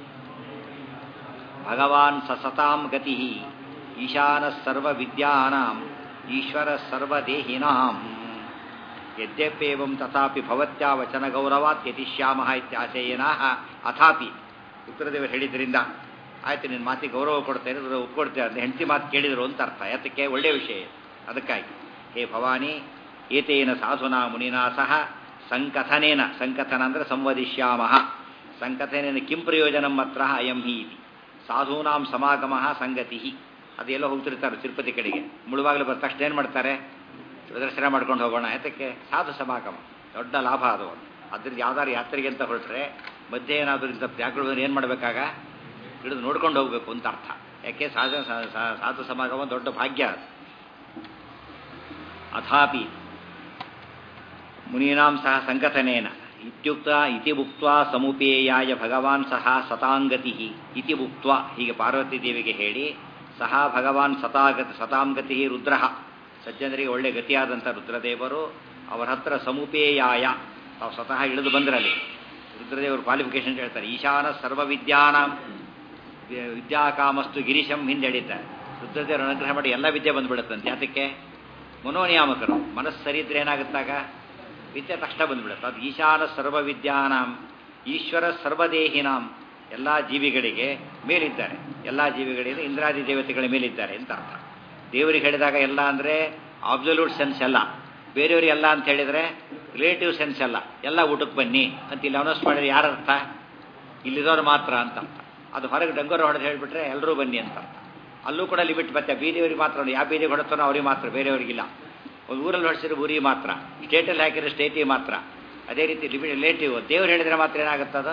ಭಗವಾನ್ ಸಸತಾಂ ಗತಿ ಈಶಾನ ಸರ್ವ ವಿದ್ಯಾನಾಂ ಈಶ್ವರ ಸರ್ವದೇಹಿನಾಂ. ಯದ್ಯಪ್ಯೇವಂ ತಥಾಪಿ ಭವತ್ಯಾ ವಚನ ಗೌರವಾತ್ ಯತಿಷ್ಯಾಮಃ ಇತ್ಯಾಶಯೇನಃ. ಅಥಾಪಿ ಉತ್ತರದೇವರು ಹೇಳಿದ್ರಿಂದ ಆಯ್ತು, ನಿನ್ನ ಮಾತಿಗೆ ಗೌರವ ಕೊಡ್ತೇನೆ, ಒಪ್ಕೊಡ್ತೇನೆ ಅಂತ ಹೆಂಡತಿ ಮಾತು ಕೇಳಿದರು ಅಂತ ಅರ್ಥ. ಯಾತಕ್ಕೆ, ಒಳ್ಳೆಯ ವಿಷಯ ಅದಕ್ಕಾಗಿ. ಹೇ ಭವಾನಿ ಏತೇನ ಸಾಧುನಾ ಮುನಿನಾ ಸಹ ಸಂಕಥನೇನ. ಸಂಕಥನ ಅಂದರೆ ಸಂವದಿಷ್ಯಾಮಃ. ಸಂಕಥನೇನ ಕಿಂ ಪ್ರಯೋಜನಂ ಅತ್ರ ಅಯಂ ಹಿ ಇತಿ. ಸಾಧೂನಾಂ ಸಮಾಗಮಃ ಸಂಗತಿ. ಅದೆಲ್ಲೋ ಹೋಗ್ತಿರ್ತಾರೆ ತಿರುಪತಿ ಕಡೆಗೆ, ಮುಳುವಾಗಲೂ ಬಂದ ತಕ್ಷಣ ಏನು ಮಾಡ್ತಾರೆ, ಪ್ರದರ್ಶನ ಮಾಡ್ಕೊಂಡು ಹೋಗೋಣ. ಯಾತಕ್ಕೆ, ಸಾಧು ಸಮಾಗಮ ದೊಡ್ಡ ಲಾಭ ಅದು. ಅದ್ರಲ್ಲಿ ಯಾವ್ದಾದ್ರು ಯಾತ್ರೆಗೆ ಅಂತ ಹೊರಟ್ರೆ ಮಧ್ಯೆ ಏನಾದರೂ ಇಂಥ ತ್ಯಾಗಗಳು ಏನು ಮಾಡಬೇಕಾಗ ಹಿಡಿದು ನೋಡ್ಕೊಂಡು ಹೋಗಬೇಕು ಅಂತ ಅರ್ಥ. ಯಾಕೆ, ಸಾಧು ಸಮಾಗಮ ದೊಡ್ಡ ಭಾಗ್ಯ ಅದು. ಅಥಾಪಿ ಮುನೀನಾಂ ಸಹ ಸಂಕಥನೇನ ಇತ್ಯುಕ್ತ ಇತಿ ಉಕ್ತ್ವಾ ಸಮುಪೇಯಾಯ ಭಗವಾನ್ ಸಹ ಸತಾಂಗತಿ ಇತಿ ಉಕ್ತ್ವಾ ಹೀಗೆ ಪಾರ್ವತಿ ದೇವಿಗೆ ಹೇಳಿ ಸಹ ಭಗವಾನ್ ಸತಾಂಗತಿ ರುದ್ರ ಸಜ್ಜನರಿಗೆ ಒಳ್ಳೆ ಗತಿಯಾದಂಥ ರುದ್ರದೇವರು ಅವರ ಹತ್ರ ಸಮುಪೇಯಾಯ ತಾವು ಸ್ವತಃ ಇಳಿದು ಬಂದ್ರಲ್ಲಿ ರುದ್ರದೇವರು ಕ್ವಾಲಿಫಿಕೇಶನ್ ಹೇಳ್ತಾರೆ ಈಶಾನ ಸರ್ವವಿದ್ಯಾನಾಂ ವಿದ್ಯಾಕಾಮಸ್ತು ಗಿರೀಶಂ ಹಿಂದೆ ಹೇಳಿದ್ದಾರೆ ರುದ್ರದೇವರು ಅನುಗ್ರಹ ಮಾಡಿ ಎಲ್ಲ ವಿದ್ಯೆ ಬಂದುಬಿಡುತ್ತಂತೆ ಯಾತಕ್ಕೆ ಮನೋನಿಯಾಮಕರು ಮನಸ್ಸು ಸರಿ ಇದ್ರೆ ಏನಾಗುತ್ತಾಗ ವಿದ್ಯೆ ತಕ್ಷಣ ಬಂದುಬಿಡುತ್ತೆ ಅದು ಈಶಾನ ಸರ್ವವಿದ್ಯಾನಾಂ ಈಶ್ವರ ಸರ್ವದೇಹಿನಾಂ ಎಲ್ಲ ಜೀವಿಗಳಿಗೆ ಮೇಲಿದ್ದಾರೆ ಎಲ್ಲ ಜೀವಿಗಳಿಗೆ ಇಂದ್ರಾದಿ ದೇವತೆಗಳ ಮೇಲಿದ್ದಾರೆ ಅಂತ ಅರ್ಥ ದೇವರಿಗೆ ಹೇಳಿದಾಗ ಎಲ್ಲ ಅಂದರೆ ಅಬ್ಸಲ್ಯೂಟ್ ಸೆನ್ಸ್ ಅಲ್ಲ ಬೇರೆಯವ್ರಿಗೆ ಎಲ್ಲ ಅಂತ ಹೇಳಿದರೆ ರಿಲೇಟಿವ್ ಸೆನ್ಸ್ ಅಲ್ಲ ಎಲ್ಲ ಊಟಕ್ಕೆ ಬನ್ನಿ ಅಂತ ಇಲ್ಲಿ ಅನೌನ್ಸ್ ಮಾಡಿದ್ರೆ ಯಾರ ಅರ್ಥ ಇಲ್ಲಿರೋರು ಮಾತ್ರ ಅಂತ ಅರ್ಥ ಅದು ಹೊರಗೆ ಡಂಗೂರ ಹೊಡೆದು ಹೇಳಿಬಿಟ್ರೆ ಎಲ್ಲರೂ ಬನ್ನಿ ಅಂತ ಅರ್ಥ ಅಲ್ಲೂ ಕೂಡ ಲಿಮಿಟ್ ಮತ್ತೆ ಬೀದಿಯವ್ರಿಗೆ ಮಾತ್ರ ಯಾವ ಬೀದಿಗೆ ಹೊಡೆತಾನೋ ಅವ್ರಿಗೆ ಮಾತ್ರ ಬೇರೆಯವರಿಗಿಲ್ಲ ಒಂದು ಊರಲ್ಲಿ ಹೊಡಿಸಿದ್ರೆ ಊರಿಗೆ ಮಾತ್ರ ಸ್ಟೇಟಲ್ಲಿ ಹಾಕಿದ್ರೆ ಸ್ಟೇಟಿಗೆ ಮಾತ್ರ ಅದೇ ರೀತಿ ಲಿಮಿಟ್ ರಿಲೇಟಿವ್ ದೇವ್ರು ಹೇಳಿದರೆ ಮಾತ್ರ ಏನಾಗುತ್ತದ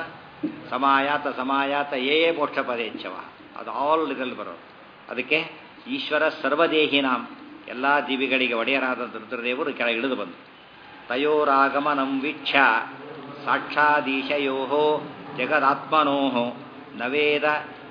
ಸಮಾಯಾತ ಏ ಮೋಕ್ಷ ಪದೇಚ್ಛವ ಅದು ಆಲ್ ಇದರಲ್ಲಿ ಬರೋದು ಅದಕ್ಕೆ ಈಶ್ವರ ಸರ್ವದೇಹಿನಾಂ ಎಲ್ಲ ಜೀವಿಗಳಿಗೆ ಒಡೆಯರಾದ ರುದ್ರದೇವರು ಕೆಳಗೆ ಇಳಿದು ಬಂದು ತಯೋರಾಗಮನಂ ವೀಕ್ಷ ಸಾಕ್ಷಾದೀಶಯೋ ಜಗದಾತ್ಮನೋ ನವೇದ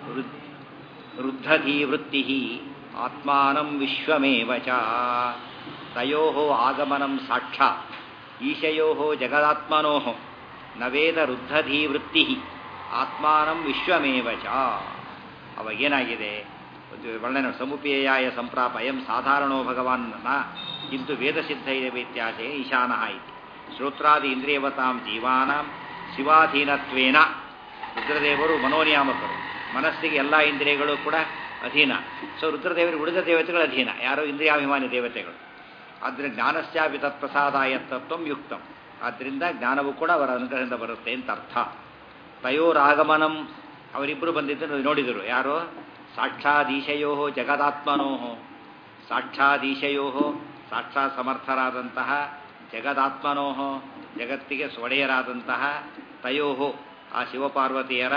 ವೃದ್ಧಧೀವೃತ್ತಿ ಆತ್ಮಾನಂ ವಿಶ್ವಮೇವ ಚ ತಯೋ ಆಗಮನಂ ಸಾಕ್ಷಾತ್ ಈಶಯೋ ಜಗದಾತ್ಮನೋ ನವೇದ ವೃದ್ಧಧೀವೃತ್ತಿ ಆತ್ಮಾನಂ ವಿಶ್ವಮೇವ ಚ ಅವಾಗೇನಾಗಿದೆ ವರ್ಣನೆ ಸಮುಪೇಯಾಯ ಸಂಪ್ರಾಪ ಅಯಂ ಸಾಧಾರಣೋ ಭಗವಾನ್ ಕಿಂತು ವೇದಸಿದ್ಧ ಇತ್ಯಾಚೆ ಈಶಾನಃ ಇತಿ ಶ್ರೋತ್ರಾದಿ ಇಂದ್ರಿಯವತಾಂ ಜೀವಾನಾಂ ಶಿವಾಧೀನತ್ವೇನ ರುದ್ರದೇವರು ಮನೋನಿಯಾಮಕರು ಮನಸ್ಸಿಗೆ ಎಲ್ಲ ಇಂದ್ರಿಯಗಳು ಕೂಡ ಅಧೀನ ಸೊ ರುದ್ರದೇವರಿಗೆ ಉಳಿದ ದೇವತೆಗಳು ಅಧೀನ ಯಾರೋ ಇಂದ್ರಿಯಾಭಿಮಾನಿ ದೇವತೆಗಳು ಆದ್ದರಿಂದ ಜ್ಞಾನಸ್ಯಾಪಿ ತತ್ಪ್ರಸಾದಾಯ ತತ್ವಂ ಯುಕ್ತಂ ಆದ್ದರಿಂದ ಜ್ಞಾನವೂ ಕೂಡ ಅವರ ಅನುಗ್ರಹದಿಂದ ಬರುತ್ತೆ ಅಂತ ಅರ್ಥ ತಯೋರಾಗಮನಂ ಅವರಿಬ್ಬರು ಬಂದಿದ್ದು ನೋಡಿದರು ಯಾರು ಸಾಕ್ಷಾದೀಶಯೋ ಜಗದಾತ್ಮನೋ ಸಾಕ್ಷಾದೀಶಯೋ ಸಾಕ್ಷಾತ್ ಸಮರ್ಥರಾದಂತಹ ಜಗದಾತ್ಮನೋ ಜಗತ್ತಿಗೆ ಒಡೆಯರಾದಂತಹ ತಯೋ ಆ ಶಿವಪಾರ್ವತಿಯರ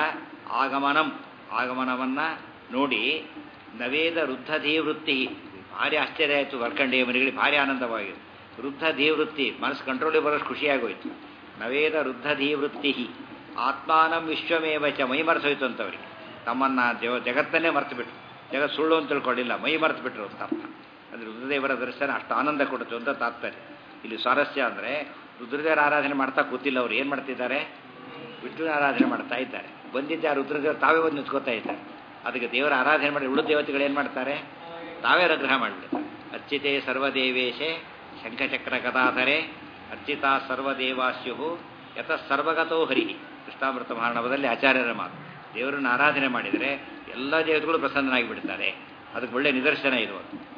ಆಗಮನವನ್ನು ನೋಡಿ ನವೇದ ವೃದ್ಧಧೀವೃತ್ತಿ ಭಾರಿ ಆಶ್ಚರ್ಯ ಆಯಿತು ವರ್ಕಂಡೇಯ ಮನೆಗಳಿಗೆ ಭಾರಿ ಆನಂದವಾಗಿದೆ ವೃದ್ಧಧೀವೃತ್ತಿ ಮನಸ್ಸು ಕಂಟ್ರೋಲಿಗೆ ಬರೋಷ್ಟು ಖುಷಿಯಾಗೋಯ್ತು ನವೇದ ವೃದ್ಧಧೀವೃತ್ತಿ ಆತ್ಮಾನಂ ವಿಶ್ವಮೇವ ಚ ಮೈ ಮರೆಸೋಯ್ತು ಅಂತವರಿಗೆ ತಮ್ಮನ್ನ ಜಗತ್ತನ್ನೇ ಮರೆತು ಬಿಟ್ರು ಜಗತ್ ಸುಳ್ಳು ಅಂತ ತಿಳ್ಕೊಂಡಿಲ್ಲ ಮೈ ಮರೆತು ಬಿಟ್ರು ಅಂತ ಅರ್ಥ ಅಂದರೆ ರುದ್ರದೇವರ ದರ್ಶನ ಅಷ್ಟು ಆನಂದ ಕೊಡುತ್ತೆ ಅಂತ ತಾತ್ಪರ್ಯ ಇಲ್ಲಿ ಸ್ವಾರಸ್ಯ ಅಂದರೆ ರುದ್ರದೇವರ ಆರಾಧನೆ ಮಾಡ್ತಾ ಕೂತಿಲ್ಲ ಅವ್ರು ಏನು ಮಾಡ್ತಿದ್ದಾರೆ ವಿಷ್ಣುವಿನ ಆರಾಧನೆ ಮಾಡ್ತಾ ಇದ್ದಾರೆ ಬಂದಿದ್ದ ರುದ್ರದೇವರು ತಾವೇ ಬಂದು ನಿಂತ್ಕೋತಾ ಇದ್ದಾರೆ ಅದಕ್ಕೆ ದೇವರ ಆರಾಧನೆ ಮಾಡಿ ಉಳಿದ ದೇವತೆಗಳು ಏನು ಮಾಡ್ತಾರೆ ತಾವೇ ಅನುಗ್ರಹ ಮಾಡಿಬಿಡ್ತಾರೆ ಅರ್ಚಿತೆ ಸರ್ವದೇವೇಶೆ ಶಂಖಚಕ್ರ ಗದಾಧರೆ ಅರ್ಚಿತಾ ಸರ್ವದೇವಾಸ್ಯು ಯತಃ ಸರ್ವಗತೋ ಹರಿ ಕೃಷ್ಣಾಮೃತ ಮಹಾರ್ಣವದಲ್ಲಿ ಆಚಾರ್ಯರ ಮಾತು ದೇವರನ್ನು ಆರಾಧನೆ ಮಾಡಿದರೆ ಎಲ್ಲ ದೇವತೆಗಳು ಪ್ರಸನ್ನನಾಗಿ ಬಿಡ್ತಾರೆ ಅದಕ್ಕೆ ಒಳ್ಳೆಯ ನಿದರ್ಶನ ಇದು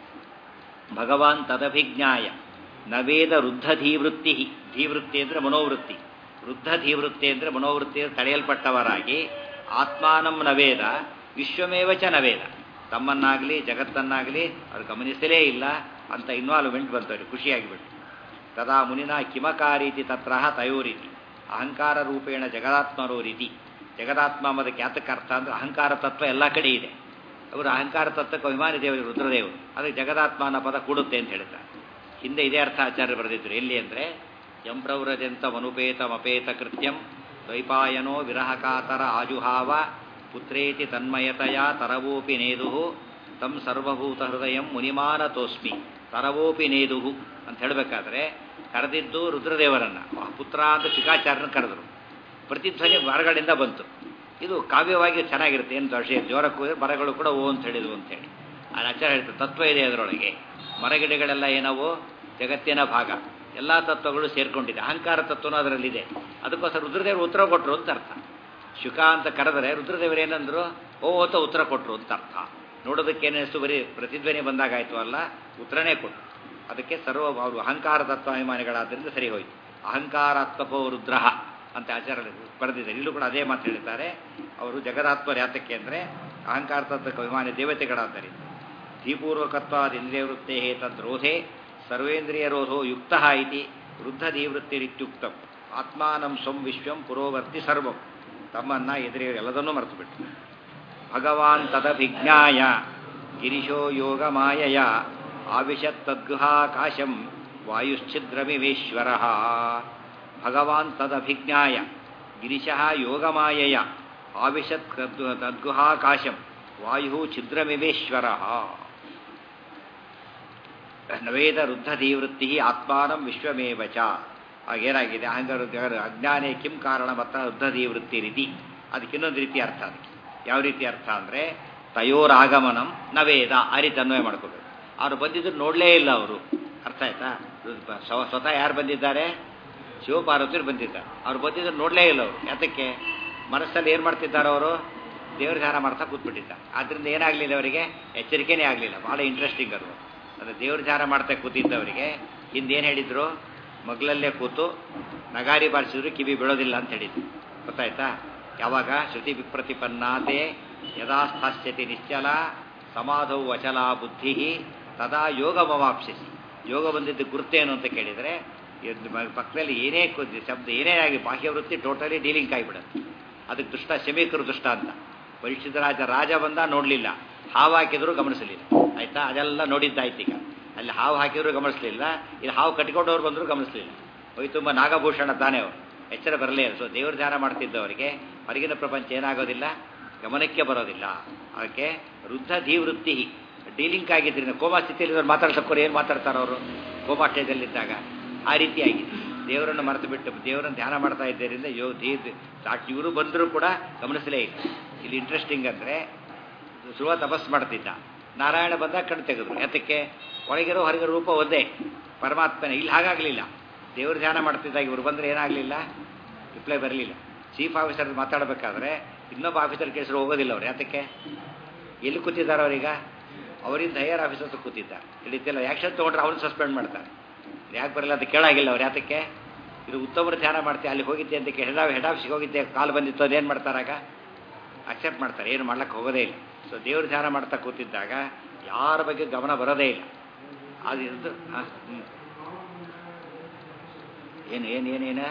ಭಗವಾನ್ ತದಭಿಜ್ಞಾಯ ನವೇದ ವೃದ್ಧಧೀವೃತ್ತಿ ಧೀವೃತ್ತಿ ಅಂದರೆ ಮನೋವೃತ್ತಿ ವೃದ್ಧಧೀವೃತ್ತಿ ಅಂದರೆ ಮನೋವೃತ್ತಿ ತಡೆಯಲ್ಪಟ್ಟವರಾಗಿ ಆತ್ಮಾನಂ ನವೇದ ವಿಶ್ವಮೇವ ಚ ನವೇದ ತಮ್ಮನ್ನಾಗಲಿ ಜಗತ್ತನ್ನಾಗಲಿ ಅದು ಗಮನಿಸಲೇ ಇಲ್ಲ ಅಂತ ಇನ್ವಾಲ್ವ್ಮೆಂಟ್ ಬಂತವ್ರಿಗೆ ಖುಷಿಯಾಗಿಬಿಟ್ಟು ತದಾ ಮುನಿನಾ ಕಿಮಕಾರೀತಿ ತತ್ರ ತಯೋರೀತಿ ಅಹಂಕಾರ ರೂಪೇಣ ಜಗದಾತ್ಮರೋ ರೀತಿ ಜಗದಾತ್ಮ ಅನ್ನೋದಕ್ಕೆ ಯಾತಕ್ಕೆ ಅರ್ಥ ಅಂದರೆ ಅಹಂಕಾರ ತತ್ವ ಎಲ್ಲ ಕಡೆ ಇದೆ ಅವರು ಅಹಂಕಾರ ತತ್ವಕ್ಕೆ ಅಭಿಮಾನಿ ದೇವರು ರುದ್ರದೇವರು ಅದಕ್ಕೆ ಜಗದಾತ್ಮ ಅನ್ನೋ ಪದ ಕೂಡುತ್ತೆ ಅಂತ ಹೇಳ್ತಾರೆ ಹಿಂದೆ ಇದೇ ಅರ್ಥ ಆಚಾರ್ಯರು ಬರೆದಿದ್ರು ಎಲ್ಲಿ ಅಂದರೆ ಯಂಪ್ರವ್ರಜಂತ ಮನುಪೇತಮಪೇತ ಕೃತ್ಯಂ ದ್ವೈಪಾಯನೋ ವಿರಹಕಾತರ ಆಜುಹಾವ ಪುತ್ರೇತಿ ತನ್ಮಯತೆಯ ತರವೋಪಿ ನೇದು ತಂ ಸರ್ವಭೂತ ಹೃದಯಂ ಮುನಿಮಾನತೋಸ್ಮಿ ತರವೋಪಿ ನೇದು ಅಂತ ಹೇಳಬೇಕಾದ್ರೆ ಕರೆದಿದ್ದು ರುದ್ರದೇವರನ್ನು ಪುತ್ರ ಅಂತ ಶಿಖಾಚಾರ್ಯನ ಕರೆದರು ಪ್ರತಿಧ್ವನಿ ಮರಗಳಿಂದ ಬಂತು ಇದು ಕಾವ್ಯವಾಗಿ ಚೆನ್ನಾಗಿರುತ್ತೆ ಏನು ವಿಷಯ ಜೋರಕ್ಕೂ ಮರಗಳು ಕೂಡ ಓ ಅಂತ ಹೇಳಿದ್ವು ಅಂತೇಳಿ ಆ ಆಚಾರ್ಯ ಹೇಳ್ತಾರೆ ತತ್ವ ಇದೆ ಅದರೊಳಗೆ ಮರಗಿಡಗಳೆಲ್ಲ ಏನವೋ ಜಗತ್ತಿನ ಭಾಗ ಎಲ್ಲ ತತ್ವಗಳು ಸೇರ್ಕೊಂಡಿದೆ ಅಹಂಕಾರ ತತ್ವನೂ ಅದರಲ್ಲಿದೆ ಅದಕ್ಕೋಸ್ಕರ ರುದ್ರದೇವರು ಉತ್ತರ ಕೊಟ್ಟರು ಅಂತ ಅರ್ಥ ಶುಕ ಅಂತ ಕರೆದರೆ ರುದ್ರದೇವರು ಏನಂದ್ರು ಓ ಅಂತ ಉತ್ತರ ಕೊಟ್ಟರು ಅಂತ ಅರ್ಥ ನೋಡೋದಕ್ಕೇನಿಸ್ತು ಬರೀ ಪ್ರತಿಧ್ವನಿ ಬಂದಾಗಾಯ್ತು ಅಲ್ಲ ಉತ್ತರನೇ ಕೊಟ್ಟರು ಅದಕ್ಕೆ ಸರ್ವ ಅವರು ಅಹಂಕಾರ ತತ್ವಾಭಿಮಾನಿಗಳಾದ್ದರಿಂದ ಸರಿ ಹೋಯಿತು ಅಹಂಕಾರಾತ್ಮಕೋ ರುದ್ರ ಅಂತ ಆಚಾರ್ಯ ಬರೆದಿದ್ದಾರೆ ಇಲ್ಲೂ ಕೂಡ ಅದೇ ಮಾತು ಹೇಳಿದ್ದಾರೆ ಅವರು ಜಗದಾತ್ಮರು ಯಾತಕ್ಕೆ ಅಂದರೆ ಅಹಂಕಾರ ತತ್ವಕ್ಕೆ ಅಭಿಮಾನಿ ದೇವತೆಗಳಾದ್ದರಿಂದ ಧೀಪೂರ್ವಕತ್ವಾದ ಇಂದ್ರಿಯವೃತ್ತೇ ತದ್ರೋಧೆ ಸರ್ವೇಂದ್ರಿಯ ರೋಧೋ ಯುಕ್ತ ಇತಿ ವೃದ್ಧಧೀವೃತ್ತಿರಿತ್ಯುಕ್ತಂ ಆತ್ಮಾನಂ ಸ್ವಂ ವಿಶ್ವಂ ಪುರೋವರ್ತಿ ಸರ್ವಂ ತಮ್ಮನ್ನ ಎದುರಿಯವರು ಎಲ್ಲದನ್ನೂ ಮರೆತು ಬಿಟ್ಟು ಭಗವಾನ್ ತದಭಿಜ್ಞಾಯ ಗಿರಿಶೋ ಯೋಗ ಮಾಯಯ ಆವಿಶತ್ ತದ್ಗುಹಾಕಾಶಂ ವಾಯುಶ್ಚಿದ್ರಮಿವೇಶ್ವರ ಭಗವಾನ್ ತದಭಿಜ್ಞಾಯ ಗಿರಿಶಃ ಯೋಗಮಾಯಯ ಆವಿಶತ್ ತದ್ಗುಹಾಕಾಶಂ ವಾಯು ಛಿದ್ರಮಿವೇಶ್ವರ ನವೇದ ವೃದ್ಧಧೀವೃತ್ತಿ ಆತ್ಮಾನಂ ವಿಶ್ವಮೇವ ಚ. ಆಗೇನಾಗಿದೆ ಅಹಂಕಾರ ಅಜ್ಞಾನೇ ಕಿಂ ಕಾರಣ ಮತ್ತು ವೃದ್ಧಧೀವೃತ್ತಿ ರೀತಿ. ಅದಕ್ಕೆ ಇನ್ನೊಂದು ರೀತಿ ಅರ್ಥ. ಅದಕ್ಕೆ ಯಾವ ರೀತಿ ಅರ್ಥ ಅಂದರೆ ತಯೋರಾಗಮನಂ ನವೇದ ಆ ರೀತಿ ಅನ್ವಯ ಮಾಡ್ಕೋಬೇಕು. ಅವ್ರು ಬಂದಿದ್ರು ನೋಡಲೇ ಇಲ್ಲ ಅವರು. ಅರ್ಥ ಆಯ್ತಾ? ಸ್ವತಃ ಯಾರು ಬಂದಿದ್ದಾರೆ? ಶಿವಪಾರ್ವತಿಯರು ಬಂದಿದ್ದಾರೆ. ಅವ್ರು ಬಂದಿದ್ರು ನೋಡಲೇ ಇಲ್ಲ ಅವರು. ಯಾತಕ್ಕೆ? ಮನಸ್ಸಲ್ಲಿ ಏನು ಮಾಡ್ತಿದ್ದಾರೆ ಅವರು? ದೇವ್ರ ಧ್ಯಾನ ಮಾಡ್ತಾ ಕೂತ್ಬಿಟ್ಟಿದ್ದಾರೆ. ಆದ್ದರಿಂದ ಏನಾಗಲಿಲ್ಲ ಅವರಿಗೆ? ಎಚ್ಚರಿಕೆನೇ ಆಗಲಿಲ್ಲ. ಭಾಳ ಇಂಟ್ರೆಸ್ಟಿಂಗ್ ಅದು. ಅಂದರೆ ದೇವ್ರ ಧ್ಯಾನ ಮಾಡ್ತಾ ಕೂತಿದ್ದವರಿಗೆ ಹಿಂದೇನು ಹೇಳಿದ್ರು? ಮಗ್ಲಲ್ಲೇ ಕೂತು ನಗಾರಿ ಬಾರಿಸಿದ್ರು ಕಿವಿ ಬೀಳೋದಿಲ್ಲ ಅಂತ ಹೇಳಿದ್ರು. ಗೊತ್ತಾಯ್ತಾ? ಯಾವಾಗ ಶ್ರುತಿ ವಿಪ್ರತಿಪನ್ನಾತೆ ಯದಾ ಸ್ಥಾಸ್ಯತಿ ನಿಶ್ಚಲ ಸಮಾಧೌ ಅಚಲ ಬುದ್ಧಿ ತದಾ ಯೋಗಮವಾಪ್ಸಿಸಿ. ಯೋಗ ಬಂದಿದ್ದು ಗುರುತೇನು ಅಂತ ಕೇಳಿದರೆ ಪಕ್ಕದಲ್ಲಿ ಏನೇ ಶಬ್ದ ಏನೇ ಆಗಿ ಬಾಹ್ಯವೃತ್ತಿ ಟೋಟಲಿ ಡೀಲಿಂಗ್ ಆಗಿಬಿಡುತ್ತೆ. ಅದಕ್ಕೆ ದುಷ್ಟ ಶಮೀಕರು ದುಷ್ಟ ಅಂತ. ಪರೀಕ್ಷಿತ ರಾಜ ಬಂದ ನೋಡಲಿಲ್ಲ, ಹಾವು ಹಾಕಿದ್ರು ಗಮನಿಸಲಿಲ್ಲ. ಆಯ್ತಾ? ಅದೆಲ್ಲ ನೋಡಿದ್ದಾಯ್ತು. ಈಗ ಅಲ್ಲಿ ಹಾವು ಹಾಕಿದ್ರು ಗಮನಿಸಲಿಲ್ಲ, ಇಲ್ಲಿ ಹಾವು ಕಟ್ಕೊಂಡವ್ರು ಬಂದರೂ ಗಮನಿಸಲಿಲ್ಲ. ಹೋಯ್ ತುಂಬ ನಾಗಭೂಷಣ ತಾನೇ ಅವರು. ಎಚ್ಚರ ಬರಲೇ ಇಲ್ಲ. ಸೊ ದೇವ್ರ ಧ್ಯಾನ ಮಾಡ್ತಿದ್ದವರಿಗೆ ಹೊರಗಿನ ಪ್ರಪಂಚ ಏನಾಗೋದಿಲ್ಲ, ಗಮನಕ್ಕೆ ಬರೋದಿಲ್ಲ. ಅದಕ್ಕೆ ವೃದ್ಧ ಧೀವೃತ್ತಿ ಡೀಲಿಂಗ್ ಆಗಿದ್ದರಿಂದ ಕೋಮಾ ಸ್ಥಿತಿಯಲ್ಲಿ ಮಾತಾಡ್ಸಕ್ಕೋರು ಏನು ಮಾತಾಡ್ತಾರೋ ಅವರು ಕೋಮಾ ಸ್ಟೇಜಲ್ಲಿದ್ದಾಗ ಆ ರೀತಿಯಾಗಿದೆ. ದೇವರನ್ನು ಮರೆತು ಬಿಟ್ಟು ದೇವರನ್ನು ಧ್ಯಾನ ಮಾಡ್ತಾ ಇದ್ದರಿಂದ ಸಾಕ್ಷಿ ಇವರು ಬಂದರೂ ಕೂಡ ಗಮನಿಸಲೇ ಇಲ್ಲ. ಇಲ್ಲಿ ಇಂಟ್ರೆಸ್ಟಿಂಗ್ ಅಂದರೆ ಶುರುವ ತಪಸ್ಸು ಮಾಡ್ತಿದ್ದ, ನಾರಾಯಣ ಬಂದಾಗ ಕಣ್ಣು ತೆಗೆದ್ರು. ಯಾತಕ್ಕೆ? ಒಳಗಿರೋ ಹೊರಗಿರೋ ರೂಪ ಒಂದೇ ಪರಮಾತ್ಮನೇ. ಇಲ್ಲಿ ಹಾಗಾಗಲಿಲ್ಲ. ದೇವ್ರ ಧ್ಯಾನ ಮಾಡ್ತಿದ್ದಾಗ ಇವರು ಬಂದರೆ ಏನಾಗಲಿಲ್ಲ, ರಿಪ್ಲೈ ಬರಲಿಲ್ಲ. ಚೀಫ್ ಆಫೀಸರ್ ಮಾತಾಡಬೇಕಾದ್ರೆ ಇನ್ನೊಬ್ಬ ಆಫೀಸರ್ ಕೇಳಿಸ್ರು ಹೋಗೋದಿಲ್ಲ ಅವ್ರು. ಯಾತಕ್ಕೆ? ಎಲ್ಲಿ ಕೂತಿದ್ದಾರೆ ಅವರೀಗ? ಅವರಿಂದ ಹೈಯರ್ ಆಫೀಸರ್ಸ್ ಕೂತಿದ್ದಾರೆ. ಹಿಡಿತಿಲ್ಲ. ಆ್ಯಕ್ಷನ್ ತೊಗೊಂಡ್ರೆ ಅವ್ರನ್ನ ಸಸ್ಪೆಂಡ್ ಮಾಡ್ತಾರೆ. ಯಾಕೆ ಬರಲ್ಲ ಅಂತ ಕೇಳಾಗಿಲ್ಲ ಅವ್ರು. ಯಾತಕ್ಕೆ? ಇದು ಉತ್ತಮರು ಧ್ಯಾನ ಮಾಡ್ತೀವಿ, ಅಲ್ಲಿ ಹೋಗಿದ್ದೆ ಅಂತ ಹೆಡ್ ಆಫೀಸ್ಗೆ ಹೋಗಿದ್ದೆ, ಕಾಲು ಬಂದಿತ್ತು, ಅದೇನು ಮಾಡ್ತಾರಾಗ? ಅಕ್ಸೆಪ್ಟ್ ಮಾಡ್ತಾರೆ. ಏನು ಮಾಡ್ಲಿಕ್ಕೆ ಹೋಗೋದೇ ಇಲ್ಲ. ಸೊ ದೇವ್ರ ಧ್ಯಾನ ಮಾಡ್ತಾ ಕೂತಿದ್ದಾಗ ಯಾರ ಬಗ್ಗೆ ಗಮನ ಬರೋದೇ ಇಲ್ಲ. ಅದು ಇದ್ದು ಏನೇನೇನೇನು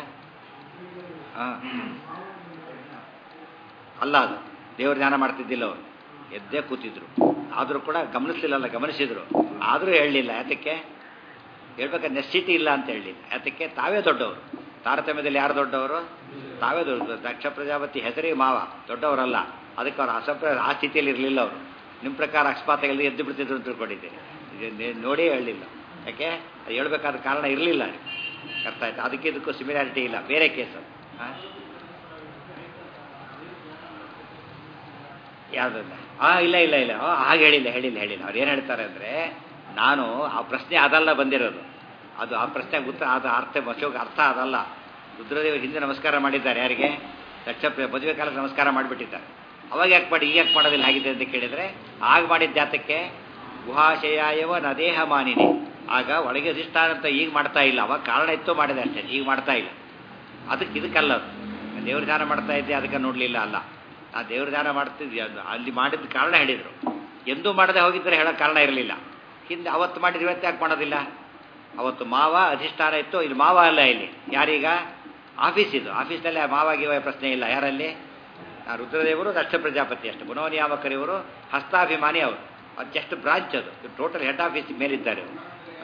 ಅಲ್ಲ, ಅದು ದೇವ್ರ ಧ್ಯಾನ ಮಾಡ್ತಿದ್ದಿಲ್ಲ ಅವರು. ಎದ್ದೇ ಕೂತಿದ್ರು. ಆದರೂ ಕೂಡ ಗಮನಿಸಲಿಲ್ಲಲ್ಲ, ಗಮನಿಸಿದ್ರು. ಆದರೂ ಹೇಳಲಿಲ್ಲ. ಯಾತಕ್ಕೆ? ಹೇಳ್ಬೇಕಾದ್ರೆ ನೆಸ್ಥಿತಿ ಇಲ್ಲ ಅಂತ ಹೇಳಲಿಲ್ಲ. ಯಾತಕ್ಕೆ? ತಾವೇ ದೊಡ್ಡವರು. ತಾರತಮ್ಯದಲ್ಲಿ ಯಾರು ದೊಡ್ಡವರು? ತಾವೇ ದೊಡ್ಡ. ದಕ್ಷ ಪ್ರಜಾಪತಿ ಹೆಸರಿಗೆ ಮಾವ, ದೊಡ್ಡವರಲ್ಲ. ಅದಕ್ಕೆ ಅವ್ರು ಆ ಸ್ಥಿತಿಯಲ್ಲಿ ಇರಲಿಲ್ಲ ಅವರು. ನಿಮ್ಮ ಪ್ರಕಾರ ಅಕಸ್ಮಾತಾಗಿ ಎದ್ದು ಬಿಡ್ತಿದ್ರು ಅಂತ ತಿಳ್ಕೊಂಡಿದ್ದೇನೆ. ನೋಡೇ ಹೇಳಲಿಲ್ಲ. ಯಾಕೆ? ಅದು ಹೇಳ್ಬೇಕಾದ ಕಾರಣ ಇರಲಿಲ್ಲ. ಅರ್ಥ ಆಯ್ತು? ಅದಕ್ಕೆ ಇದಕ್ಕೂ ಸಿಮಿಲಾರಿಟಿ ಇಲ್ಲ. ಬೇರೆ ಕೇಸು. ಯಾವುದಲ್ಲ? ಇಲ್ಲ ಇಲ್ಲ ಇಲ್ಲ ಹಾಗೆ ಹೇಳಿಲ್ಲ. ಅವ್ರು ಏನು ಹೇಳ್ತಾರೆ ಅಂದರೆ, ನಾನು ಆ ಪ್ರಶ್ನೆ ಅದಲ್ಲ ಬಂದಿರೋದು. ಅದು ಆ ಪ್ರಶ್ನೆ ಅದು ಅರ್ಥ ಅದಲ್ಲ. ರುದ್ರದೇವರು ಹಿಂದೆ ನಮಸ್ಕಾರ ಮಾಡಿದ್ದಾರೆ. ಯಾರಿಗೆ? ದಕ್ಷ ಮದುವೆ ಕಾಲಕ್ಕೆ ನಮಸ್ಕಾರ ಮಾಡಿಬಿಟ್ಟಿದ್ದಾರೆ. ಅವಾಗ ಯಾಕೆ ಮಾಡಿ ಈಗ ಯಾಕೆ ಮಾಡೋದಿಲ್ಲ ಆಗಿದೆ ಅಂತ ಕೇಳಿದರೆ, ಆಗ ಮಾಡಿದ ಜಾತಕ್ಕೆ ಗುಹಾಶಯಾಯವ ನದೇಹ ಮಾನಿನಿ. ಆಗ ಒಳಗೆ ಅಧಿಷ್ಠಾನ ಅಂತ ಈಗ ಮಾಡ್ತಾ ಇಲ್ಲ. ಅವಾಗ ಕಾರಣ ಇತ್ತು ಮಾಡಿದೆ ಅಷ್ಟೇ, ಈಗ ಮಾಡ್ತಾ ಇಲ್ಲ. ಇದಕ್ಕಲ್ಲ. ದೇವ್ರ ಧ್ಯಾನ ಮಾಡ್ತಾ ಇದ್ದೆ ಅದಕ್ಕೆ ನೋಡಲಿಲ್ಲ ಅಲ್ಲ. ಆ ದೇವ್ರ ಧ್ಯಾನ ಮಾಡ್ತಿದ್ವಿ, ಅದು ಅಲ್ಲಿ ಮಾಡಿದ ಕಾರಣ ಹೇಳಿದರು. ಎಂದೂ ಮಾಡದೆ ಹೋಗಿದ್ದರೆ ಹೇಳೋ ಕಾರಣ ಇರಲಿಲ್ಲ. ಹಿಂದೆ ಅವತ್ತು ಮಾಡಿದ್ರೆ ಇವತ್ತು ಯಾಕೆ ಮಾಡೋದಿಲ್ಲ? ಅವತ್ತು ಮಾವ ಅಧಿಷ್ಠಾನ ಇತ್ತು, ಇಲ್ಲಿ ಮಾವ ಅಲ್ಲ. ಇಲ್ಲಿ ಯಾರೀಗ? ಆಫೀಸ್. ಇದು ಆಫೀಸ್ನಲ್ಲಿ ಮಾವಾಗಿವ ಪ್ರಶ್ನೆ ಇಲ್ಲ. ಯಾರಲ್ಲಿ? ರುದ್ರದೇವರು ದಕ್ಷ ಪ್ರಜಾಪತಿ ಅಷ್ಟು. ಮನೋನಿಯಾಮಕರಿವರು ಹಸ್ತಾಭಿಮಾನಿ ಅವರು. ಅದು ಜಸ್ಟ್ ಬ್ರಾಂಚ್. ಅದು ಟೋಟಲ್ ಹೆಡ್ ಆಫೀಸ್ ಮೇಲಿದ್ದಾರೆ ಅವರು.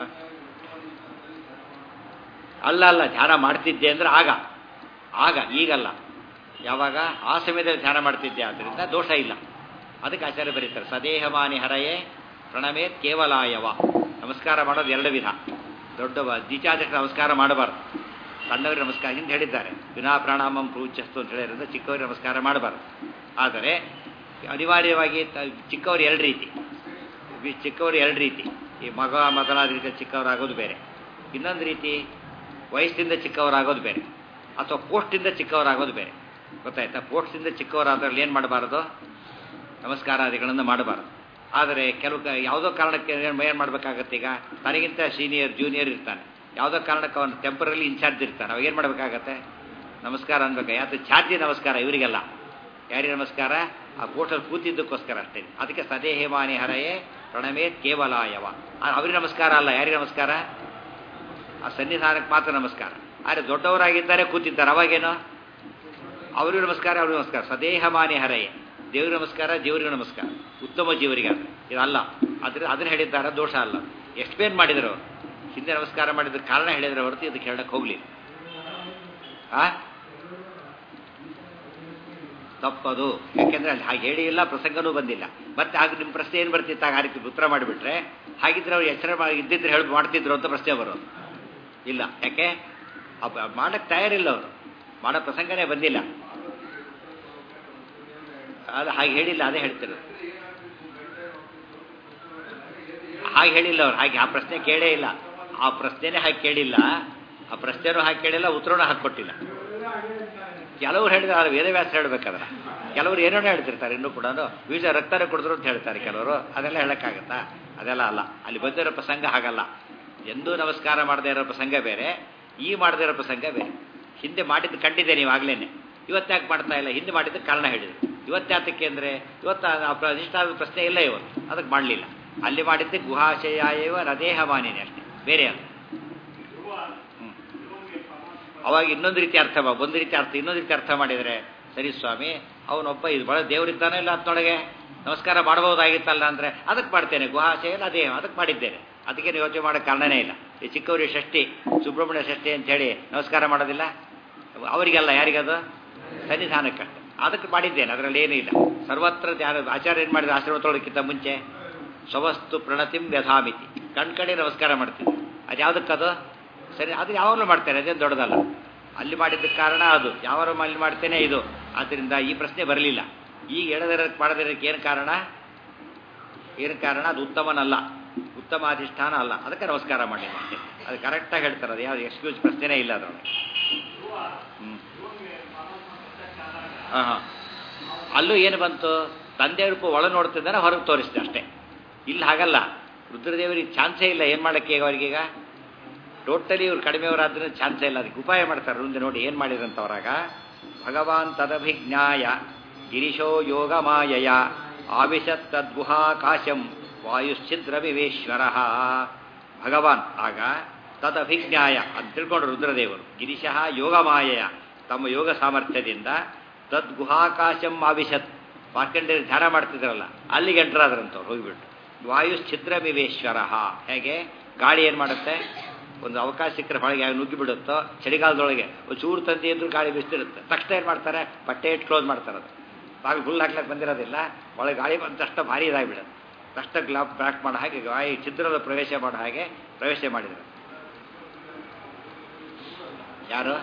ಅಲ್ಲ ಧ್ಯಾನ ಮಾಡ್ತಿದ್ದೆ ಅಂದರೆ ಆಗ ಈಗಲ್ಲ. ಯಾವಾಗ? ಆ ಸಮಯದಲ್ಲಿ ಧ್ಯಾನ ಮಾಡ್ತಿದ್ದೆ. ಆದ್ದರಿಂದ ದೋಷ ಇಲ್ಲ. ಅದಕ್ಕೆ ಆಚಾರ್ಯ ಬರೀತಾರೆ, ಸದೇಹಮಾನಿ ಹರಯೇ ಪ್ರಣಮೇ ಕೇವಲಾಯವ. ನಮಸ್ಕಾರ ಮಾಡೋದು ಎರಡು ವಿಧ. ದೊಡ್ಡವ ದ್ವಿಚಾದಕ್ಕೆ ನಮಸ್ಕಾರ ಮಾಡಬಾರ್ದು. ಸಣ್ಣವರಿಗೆ ನಮಸ್ಕಾರ ಹಿಂದೆ ಹೇಳಿದ್ದಾರೆ, ವಿನಾ ಪ್ರಾಣಾಮಂ ಪ್ರೂಚ್ಯಸ್ತು ಅಂತ ಹೇಳಿರೋದ್ರಿಂದ ಚಿಕ್ಕವರಿಗೆ ನಮಸ್ಕಾರ ಮಾಡಬಾರ್ದು. ಆದರೆ ಅನಿವಾರ್ಯವಾಗಿ ಚಿಕ್ಕವರು ಎರಡು ರೀತಿ. ಈ ಮಗ ಮೊದಲಾದ ರೀತಿಯ ಚಿಕ್ಕವರಾಗೋದು ಬೇರೆ. ಇನ್ನೊಂದು ರೀತಿ ವಯಸ್ಸಿಂದ ಚಿಕ್ಕವರಾಗೋದು ಬೇರೆ, ಅಥವಾ ಪೋಸ್ಟಿಂದ ಚಿಕ್ಕವರಾಗೋದು ಬೇರೆ. ಗೊತ್ತಾಯ್ತಾ? ಪೋಸ್ಟಿಂದ ಚಿಕ್ಕವರಾದ್ರಲ್ಲಿ ಏನು ಮಾಡಬಾರ್ದು? ನಮಸ್ಕಾರಾದಿಗಳನ್ನು ಮಾಡಬಾರ್ದು. ಆದರೆ ಯಾವುದೋ ಕಾರಣಕ್ಕೆ ಏನು ಮಾಡಬೇಕಾಗತ್ತೆ? ಈಗ ತನಗಿಂತ ಸೀನಿಯರ್ ಜೂನಿಯರ್ ಇರ್ತಾನೆ, ಯಾವುದೋ ಕಾರಣಕ್ಕೆ ಅವನು ಟೆಂಪರರಿ ಇನ್ಚಾರ್ಜ್ ಇರ್ತಾನೆ. ಅವಾಗ ಏನು ಮಾಡಬೇಕಾಗತ್ತೆ? ನಮಸ್ಕಾರ ಅನ್ಬೇಕು. ಯಾಕೆ? ಚಾರ್ಜಿ ನಮಸ್ಕಾರ ಇವರಿಗೆಲ್ಲ. ಯಾರಿಗೆ ನಮಸ್ಕಾರ? ಆ ಕೋಟಲ್ಲಿ ಕೂತಿದ್ದಕ್ಕೋಸ್ಕರ ಅಷ್ಟೇ. ಅದಕ್ಕೆ ಸದೇಹಮಾನಿ ಹರಯೇ ಪ್ರಣಮೇ ಕೇವಲಾಯವ. ಅವ್ರಿಗೆ ನಮಸ್ಕಾರ ಅಲ್ಲ. ಯಾರಿಗೆ ನಮಸ್ಕಾರ? ಆ ಸನ್ನಿಧಾನಕ್ಕೆ ಮಾತ್ರ ನಮಸ್ಕಾರ. ಆದರೆ ದೊಡ್ಡವರಾಗಿದ್ದಾರೆ, ಕೂತಿದ್ದಾರೆ, ಅವಾಗೇನು? ಅವ್ರಿಗೂ ನಮಸ್ಕಾರ, ಅವ್ರಿಗೂ ನಮಸ್ಕಾರ. ಸದೇಹಮಾನಿ ಹರಯೇ. ದೇವ್ರಿಗೆ ನಮಸ್ಕಾರ, ಜೀವರಿಗೆ ನಮಸ್ಕಾರ. ಉತ್ತಮ ಜೀವರಿಗೆ ಇದಲ್ಲ. ಅದನ್ನು ಹೇಳಿದ್ದಾರೆ, ದೋಷ ಅಲ್ಲ. ಎಕ್ಸ್ಪ್ಲೇನ್ ಮಾಡಿದರು. ಹಿಂದೆ ನಮಸ್ಕಾರ ಮಾಡಿದ ಕಾರಣ ಹೇಳಿದ್ರೆ ಹೊರತು ಇದಕ್ಕೆ ಹೇಳಕ್ಕೆ ಹೋಗ್ಲಿಲ್ಲ. ತಪ್ಪದು. ಯಾಕೆಂದ್ರೆ ಅಲ್ಲಿ ಹಾಗೆ ಹೇಳಿ ಇಲ್ಲ, ಪ್ರಸಂಗನೂ ಬಂದಿಲ್ಲ. ಮತ್ತೆ ಆಗ ನಿಮ್ಮ ಪ್ರಶ್ನೆ ಏನು ಬರ್ತಿತ್ತು, ಆಗ ಆ ರೀತಿ ಉತ್ತರ ಮಾಡಿಬಿಟ್ರೆ ಹಾಗಿದ್ರೆ ಅವ್ರು ಎಚ್ಚರ ಇದ್ದಿದ್ರೆ ಹೇಳಿ ಮಾಡ್ತಿದ್ರು ಅಂತ ಪ್ರಶ್ನೆ ಬರೋದು ಇಲ್ಲ. ಯಾಕೆ ಮಾಡಕ್ಕೆ ತಯಾರಿಲ್ಲ, ಅವರು ಮಾಡೋ ಪ್ರಸಂಗನೇ ಬಂದಿಲ್ಲ. ಅದು ಹಾಗೆ ಹೇಳಿಲ್ಲ, ಅದೇ ಹೇಳ್ತಿರೋದು. ಹಾಗೆ ಹೇಳಿಲ್ಲ ಅವ್ರು, ಹಾಗೆ ಆ ಪ್ರಶ್ನೆ ಕೇಳೇ ಇಲ್ಲ. ಆ ಪ್ರಶ್ನೆನೇ ಹಾಗೆ ಕೇಳಿಲ್ಲ, ಆ ಪ್ರಶ್ನೆನೂ ಹಾಗೆ ಕೇಳಿಲ್ಲ, ಉತ್ತರನೂ ಹಾಕಿ ಕೊಟ್ಟಿಲ್ಲ. ಕೆಲವ್ರು ಹೇಳಿದ್ರೆ ಅದು ವೇದವ್ಯಾಸ ಹೇಳ್ಬೇಕಾದ್ರೆ, ಕೆಲವರು ಏನೇನೋ ಹೇಳ್ತಿರ್ತಾರೆ. ಇನ್ನೂ ಕೂಡ ಬೀಜ ರಕ್ತನೇ ಕುಡಿದ್ರು ಅಂತ ಹೇಳ್ತಾರೆ ಕೆಲವರು. ಅದೆಲ್ಲ ಹೇಳೋಕ್ಕಾಗತ್ತಾ? ಅದೆಲ್ಲ ಅಲ್ಲ. ಅಲ್ಲಿ ಬಂದಿರೋ ಪ್ರಸಂಗ ಹಾಗಲ್ಲ. ಎಂದೂ ನಮಸ್ಕಾರ ಮಾಡದೇ ಇರೋ ಪ್ರಸಂಗ ಬೇರೆ, ಈ ಮಾಡದೇ ಇರೋ ಪ್ರಸಂಗ ಬೇರೆ. ಹಿಂದೆ ಮಾಡಿದ್ದು ಕಂಡಿದ್ದೆ ನೀವಾಗಲೇ. ಇವತ್ತಾಕೆ ಮಾಡ್ತಾ ಇಲ್ಲ? ಹಿಂದೆ ಮಾಡಿದ್ದಕ್ಕೆ ಕಾರಣ ಹೇಳಿದ್ರು. ಇವತ್ತಾತಕ್ಕೆ ಅಂದರೆ ಇವತ್ತು ಅಧಿಷ್ಠಾನದ ಪ್ರಶ್ನೆ ಇಲ್ಲ, ಇವತ್ತು ಅದಕ್ಕೆ ಮಾಡಲಿಲ್ಲ. ಅಲ್ಲಿ ಮಾಡಿದ್ದೆ ಗುಹಾಶಯ ನದೇಹ ಮಾನಿನಿ ಅಷ್ಟೇ, ಬೇರೆ ಅಲ್ಲ. ಅವಾಗ ಇನ್ನೊಂದು ರೀತಿ ಒಂದು ರೀತಿ ಅರ್ಥ, ಇನ್ನೊಂದು ರೀತಿ ಅರ್ಥ ಮಾಡಿದರೆ, ಸರಿ ಸ್ವಾಮಿ ಅವನೊಬ್ಬ ಇದು ಬಹಳ ದೇವರಿದ್ದಾನೆ ಇಲ್ಲ ಅದನ್ನೊಳಗೆ ನಮಸ್ಕಾರ ಮಾಡಬಹುದಾಗಿತ್ತಲ್ಲ ಅಂದರೆ ಅದಕ್ಕೆ ಮಾಡ್ತೇನೆ, ಗುಹಾಶಯ ಅದೇ ಅದಕ್ಕೆ ಮಾಡಿದ್ದೇನೆ. ಅದಕ್ಕೆ ಯೋಚನೆ ಮಾಡೋಕ್ಕೆ ಕಾರಣನೇ ಇಲ್ಲ. ಈ ಚಿಕ್ಕವರಿಗೆ ಷಷ್ಠಿ, ಸುಬ್ರಹ್ಮಣ್ಯ ಷಷ್ಠಿ ಅಂತೇಳಿ ನಮಸ್ಕಾರ ಮಾಡೋದಿಲ್ಲ ಅವರಿಗೆಲ್ಲ, ಯಾರಿಗದು ಸನ್ನಿಧಾನಕ್ಕಷ್ಟೆ. ಅದಕ್ಕೆ ಮಾಡಿದ್ದೇನೆ, ಅದರಲ್ಲಿ ಏನೂ ಇಲ್ಲ. ಸರ್ವತ್ರ ಆಚಾರ್ಯ ಏನು ಮಾಡಿದ್ರು, ಆಶ್ರಮ ತೊಳೋದಕ್ಕಿಂತ ಮುಂಚೆ ಸ್ವವಸ್ತು ಪ್ರಣತಿಂ ವ್ಯಥಾಮಿತಿ ಕಣ್ಕಡೆ ನಮಸ್ಕಾರ ಮಾಡ್ತೀನಿ. ಅದು ಯಾವುದಕ್ಕದು ಸರಿ, ಅದು ಯಾವಾಗಲೂ ಮಾಡ್ತೇನೆ, ಅದೇನು ದೊಡ್ಡದಲ್ಲ. ಅಲ್ಲಿ ಮಾಡಿದ್ದಕ್ಕೆ ಕಾರಣ ಅದು, ಯಾವಾಗ ಅಲ್ಲಿ ಮಾಡ್ತೇನೆ ಇದು. ಆದ್ದರಿಂದ ಈ ಪ್ರಶ್ನೆ ಬರಲಿಲ್ಲ. ಈಗ ಎಡದಿರಕ್ಕೆ ಮಾಡದಿರೋಕ್ಕೆ ಏನು ಕಾರಣ? ಅದು ಉತ್ತಮನಲ್ಲ, ಉತ್ತಮ ಅಧಿಷ್ಠಾನ ಅಲ್ಲ, ಅದಕ್ಕೆ ನಮಸ್ಕಾರ ಮಾಡಿ ಅಷ್ಟೇ. ಅದು ಕರೆಕ್ಟಾಗಿ ಹೇಳ್ತಾರೆ, ಅದು ಯಾವುದು ಎಕ್ಸ್ಕ್ಯೂಸ್ ಪ್ರಶ್ನೆನೇ ಇಲ್ಲ ಅದರೊಳಗೆ. ಅಲ್ಲೂ ಏನು ಬಂತು, ತಂದೆ ರೂಪ ಒಳ ನೋಡ್ತಿದ್ದಾನೆ, ಹೊರಗೆ ತೋರಿಸಿದೆ ಅಷ್ಟೇ. ಇಲ್ಲಿ ಹಾಗಲ್ಲ, ರುದ್ರದೇವರಿಗೆ ಚಾನ್ಸೇ ಇಲ್ಲ ಏನು ಮಾಡೋಕ್ಕೆ. ಈಗ ಅವರಿಗೀಗ ಟೋಟಲಿ ಇವ್ರು ಕಡಿಮೆಯವರಾದ್ರೆ ಚಾನ್ಸೇ ಇಲ್ಲ. ಅದಕ್ಕೆ ಉಪಾಯ ಮಾಡ್ತಾರೆ ಮುಂದೆ ನೋಡಿ ಏನು ಮಾಡಿದ್ರಂತವರಾಗ. ಭಗವಾನ್ ತದಭಿಜ್ಞಾಯ ಗಿರಿಶೋ ಯೋಗ ಮಾಯಯ ಆವಿಶತ್ ತದ್ಗುಹಾಕಾಶಂ ವಾಯುಶ್ಚಿದ್ರ ವಿವೇಶ್ವರ. ಭಗವಾನ್ ಆಗ ತದಭಿಜ್ಞಾಯ ಅಂತ ತಿಳ್ಕೊಂಡ್ರು ರುದ್ರದೇವರು. ಗಿರಿಶಃ ಯೋಗ ಮಾಯಯ, ತಮ್ಮ ಯೋಗ ಸಾಮರ್ಥ್ಯದಿಂದ ತದ್ಗುಹಾಕಾಶಂ ಆವಿಶತ್, ಮಾರ್ಕಂಡೇಯರು ಧ್ಯಾನ ಮಾಡ್ತಿದ್ರಲ್ಲ ಅಲ್ಲಿಗೆ ಎಂಟ್ರಾದ್ರಂತವ್ರು ಹೋಗಿಬಿಟ್ಟು. ವಾಯುಶ್ಚಿದ್ರ ವಿವೇಶ್ವರ, ಹೇಗೆ ಗಾಳಿ ಏನು ಮಾಡುತ್ತೆ, ಒಂದು ಅವಕಾಶ ಸಿಕ್ಕರೆ ಹೊಳಗೆ ನುಗ್ಗಿಬಿಡುತ್ತೋ, ಚಳಿಗಾಲದೊಳಗೆ ಒಂದು ಚೂರು ತಂದಿ ಅಂದ್ರೂ ಗಾಳಿ ಬಿಸ್ತಿರುತ್ತೆ. ತಕ್ಷಣ ಏನು ಮಾಡ್ತಾರೆ, ಬಟ್ಟೆ ಇಟ್ಟು ಕ್ಲೋಸ್ ಮಾಡ್ತಾರೆ. ಅದು ಬಾಗಿಲು ಫುಲ್ ಹಾಕ್ಲಿಕ್ಕೆ ಬಂದಿರೋದಿಲ್ಲ, ಒಳಗೆ ಗಾಳಿ ಬಂದ ತಕ್ಷಣ ಭಾರಿ ಇದಾಗಿಬಿಡುತ್ತೆ. ತಕ್ಷಣ ಗ್ಲಾಪ್ ಬ್ಯಾಕ್ ಮಾಡೋ ಹಾಗೆ ಗಾಳಿ ಛಿದ್ರದ ಪ್ರವೇಶ ಮಾಡೋ ಹಾಗೆ ಪ್ರವೇಶ ಮಾಡಿದರು. ಯಾರು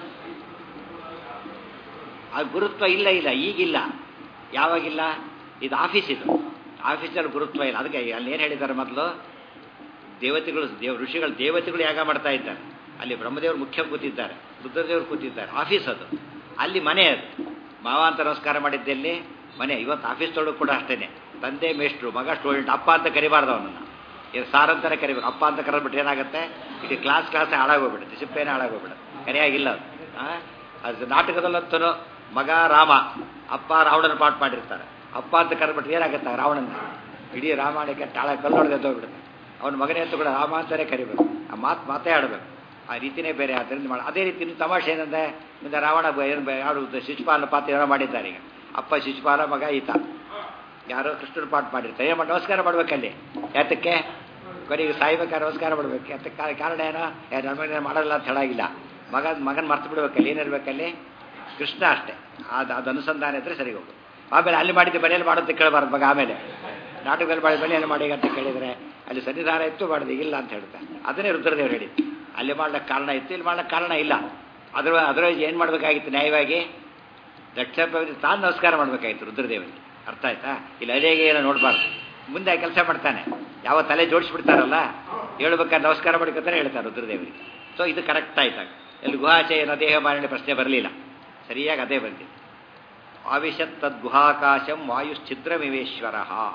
ಆ ಗುರುತ್ವ ಇಲ್ಲ, ಈಗಿಲ್ಲ. ಯಾವಾಗಿಲ್ಲ? ಇದು ಆಫೀಸ್, ಇದು ಆಫೀಸಲ್ಲಿ ಗುರುತ್ವ ಇಲ್ಲ. ಅದಕ್ಕೆ ಅಲ್ಲಿ ಏನು ಹೇಳಿದ್ದಾರೆ, ಮೊದಲು ದೇವತೆಗಳು ದೇವತೆಗಳು ಯಾಗ ಮಾಡ್ತಾ ಇದ್ದಾರೆ. ಅಲ್ಲಿ ಬ್ರಹ್ಮದೇವರು ಮುಖ್ಯ ಕೂತಿದ್ದಾರೆ, ರುದ್ರದೇವರು ಕೂತಿದ್ದಾರೆ. ಆಫೀಸ್ ಅದು, ಅಲ್ಲಿ ಮನೆ ಅದು. ಮಾವ ಅಂತ ನಮಸ್ಕಾರ ಮಾಡಿದ್ದಲ್ಲಿ ಮನೆ. ಇವತ್ತು ಆಫೀಸ್ ತೊಳಗೆ ಕೂಡ ಅಷ್ಟೇ, ತಂದೆ ಮೇಷ್ಟ್ರು, ಮಗ ಸ್ಟೂಡೆಂಟ್. ಅಪ್ಪ ಅಂತ ಕರಿಬಾರ್ದು ಅವನನ್ನು, ಸಾರ್ ಅಂತಾನೆ ಕರಿಬೇಕು. ಅಪ್ಪ ಅಂತ ಕರೆದ್ಬಿಟ್ರೆ ಏನಾಗುತ್ತೆ, ಇಡೀ ಕ್ಲಾಸ್ ಹಾಳಾಗೋಗ್ಬಿಡುತ್ತೆ, ಡಿಸಿಪ್ಲಿನ್ ಹಾಳಾಗೋಗ್ಬಿಡುತ್ತೆ. ಕರಿಯಾಗಿಲ್ಲ ಅದು. ಅದು ನಾಟಕದಲ್ಲಂತೂ ಮಗ ರಾಮ, ಅಪ್ಪ ರಾವಣನ ಪಾಠ ಮಾಡಿರ್ತಾರೆ. ಅಪ್ಪ ಅಂತ ಕರೆದ್ಬಿಟ್ರೆ ಏನಾಗುತ್ತೆ, ರಾವಣನ ಇಡೀ ರಾಮಾಯಣಕ್ಕೆ ತಾಳ ಕಲ್ಲೊಡೆದು ಎದ್ದೋಗ್ಬಿಡುತ್ತೆ. ಅವನ ಮಗನೇ ಅಂತ ಕೂಡ ರಾಮ ಅಂತಾನೆ ಕರಿಬೇಕು. ಆ ಮಾತೇ ಆಡಬೇಕು. ಆ ರೀತಿನೇ ಬೇರೆ. ಆದ್ದರಿಂದ ಅದೇ ರೀತಿ ಇನ್ನು ತಮಾಷೆ ಏನಂದರೆ, ಮುಂದೆ ರಾವಣ ಯಾರು ಶಿಶುಪಾಲನ ಪಾತ್ರ ಏನೋ ಮಾಡಿದ್ದಾರೆ. ಈಗ ಅಪ್ಪ ಶಿಶುಪಾಲ, ಮಗ ಈತ. ಯಾರೋ ಕೃಷ್ಣನ ಪಾಠ ಮಾಡಿರ್ತಾರೆ. ಏನು ಮಾಡಿ ನಮಸ್ಕಾರ ಮಾಡ್ಬೇಕಲ್ಲಿ, ಯಾತಕ್ಕೆ ಕೊನೆಗೆ ಸಾಯ್ಬೇಕಾದ್ರೆ ನಮಸ್ಕಾರ ಮಾಡ್ಬೇಕು. ಯಾತಕ್ಕೆ ಕಾರಣ ಏನೋ, ನಮಗೆ ಮಾಡಲ್ಲ ಅಂತ ಹೇಳಾಗಿಲ್ಲ. ಮಗನ ಮರ್ತು ಬಿಡ್ಬೇಕಲ್ಲಿ. ಏನಿರ್ಬೇಕಲ್ಲಿ, ಕೃಷ್ಣ ಅಷ್ಟೇ. ಅದು ಅನುಸಂಧಾನ ಇದ್ದರೆ ಸರಿ ಹೋಗು. ಆಮೇಲೆ ಅಲ್ಲಿ ಮಾಡಿದ್ದು ಮನೆಯಲ್ಲಿ ಮಾಡೋದು ಕೇಳಬಾರ್ದು ಮಗ. ಆಮೇಲೆ ನಾಟಕದಲ್ಲಿ ಮಾಡಿ ಮನೆಯಲ್ಲಿ ಮಾಡಿ ಅಂತ ಕೇಳಿದರೆ ಅಲ್ಲಿ ಸನ್ನಿಧಾನ ಇತ್ತು, ಮಾಡಿದೆ ಇಲ್ಲ ಅಂತ ಹೇಳ್ತಾರೆ. ಅದನ್ನೇ ರುದ್ರದೇವರು ಹೇಳಿದ್ದು. ಅಲ್ಲಿ ಮಾಡ್ಲಿಕ್ಕೆ ಕಾರಣ ಇತ್ತು, ಇಲ್ಲಿ ಮಾಡ್ಲಿಕ್ಕೆ ಕಾರಣ ಇಲ್ಲ. ಅದರೊಳಗೆ ಏನು ಮಾಡಬೇಕಾಗಿತ್ತು, ನ್ಯಾಯವಾಗಿ ದಕ್ಷ ತಾನು ನಮಸ್ಕಾರ ಮಾಡಬೇಕಾಗಿತ್ತು ರುದ್ರದೇವರಿಗೆ. ಅರ್ಥ ಆಯ್ತಾ? ಇಲ್ಲಿ ಅದೇಗೆ ಏನೋ ನೋಡಬಾರ್ದು. ಮುಂದೆ ಕೆಲಸ ಮಾಡ್ತಾನೆ. ಯಾವ ತಲೆ ಜೋಡಿಸ್ಬಿಡ್ತಾರಲ್ಲ, ಹೇಳ್ಬೇಕಾದ್ರೆ ನಮಸ್ಕಾರ ಮಾಡ್ಕೊತಾನೆ ಹೇಳ್ತಾರೆ ರುದ್ರದೇವರಿಗೆ. ಸೊ ಇದು ಕರೆಕ್ಟ್ ಆಯ್ತಾಗ. ಇಲ್ಲಿ ಗುಹಾಚಯನ ದೇಹ ಮಾಲಿನ್ಯ ಪ್ರಶ್ನೆ ಬರಲಿಲ್ಲ, ಸರಿಯಾಗಿ ಅದೇ ಬಂದಿದೆ. ಆವಿಶತ್ ತದ್ಗುಹಾಕಾಶಂ ವಾಯುಶ್ಚಿದ್ರಮಿವೇಶ್ವರ.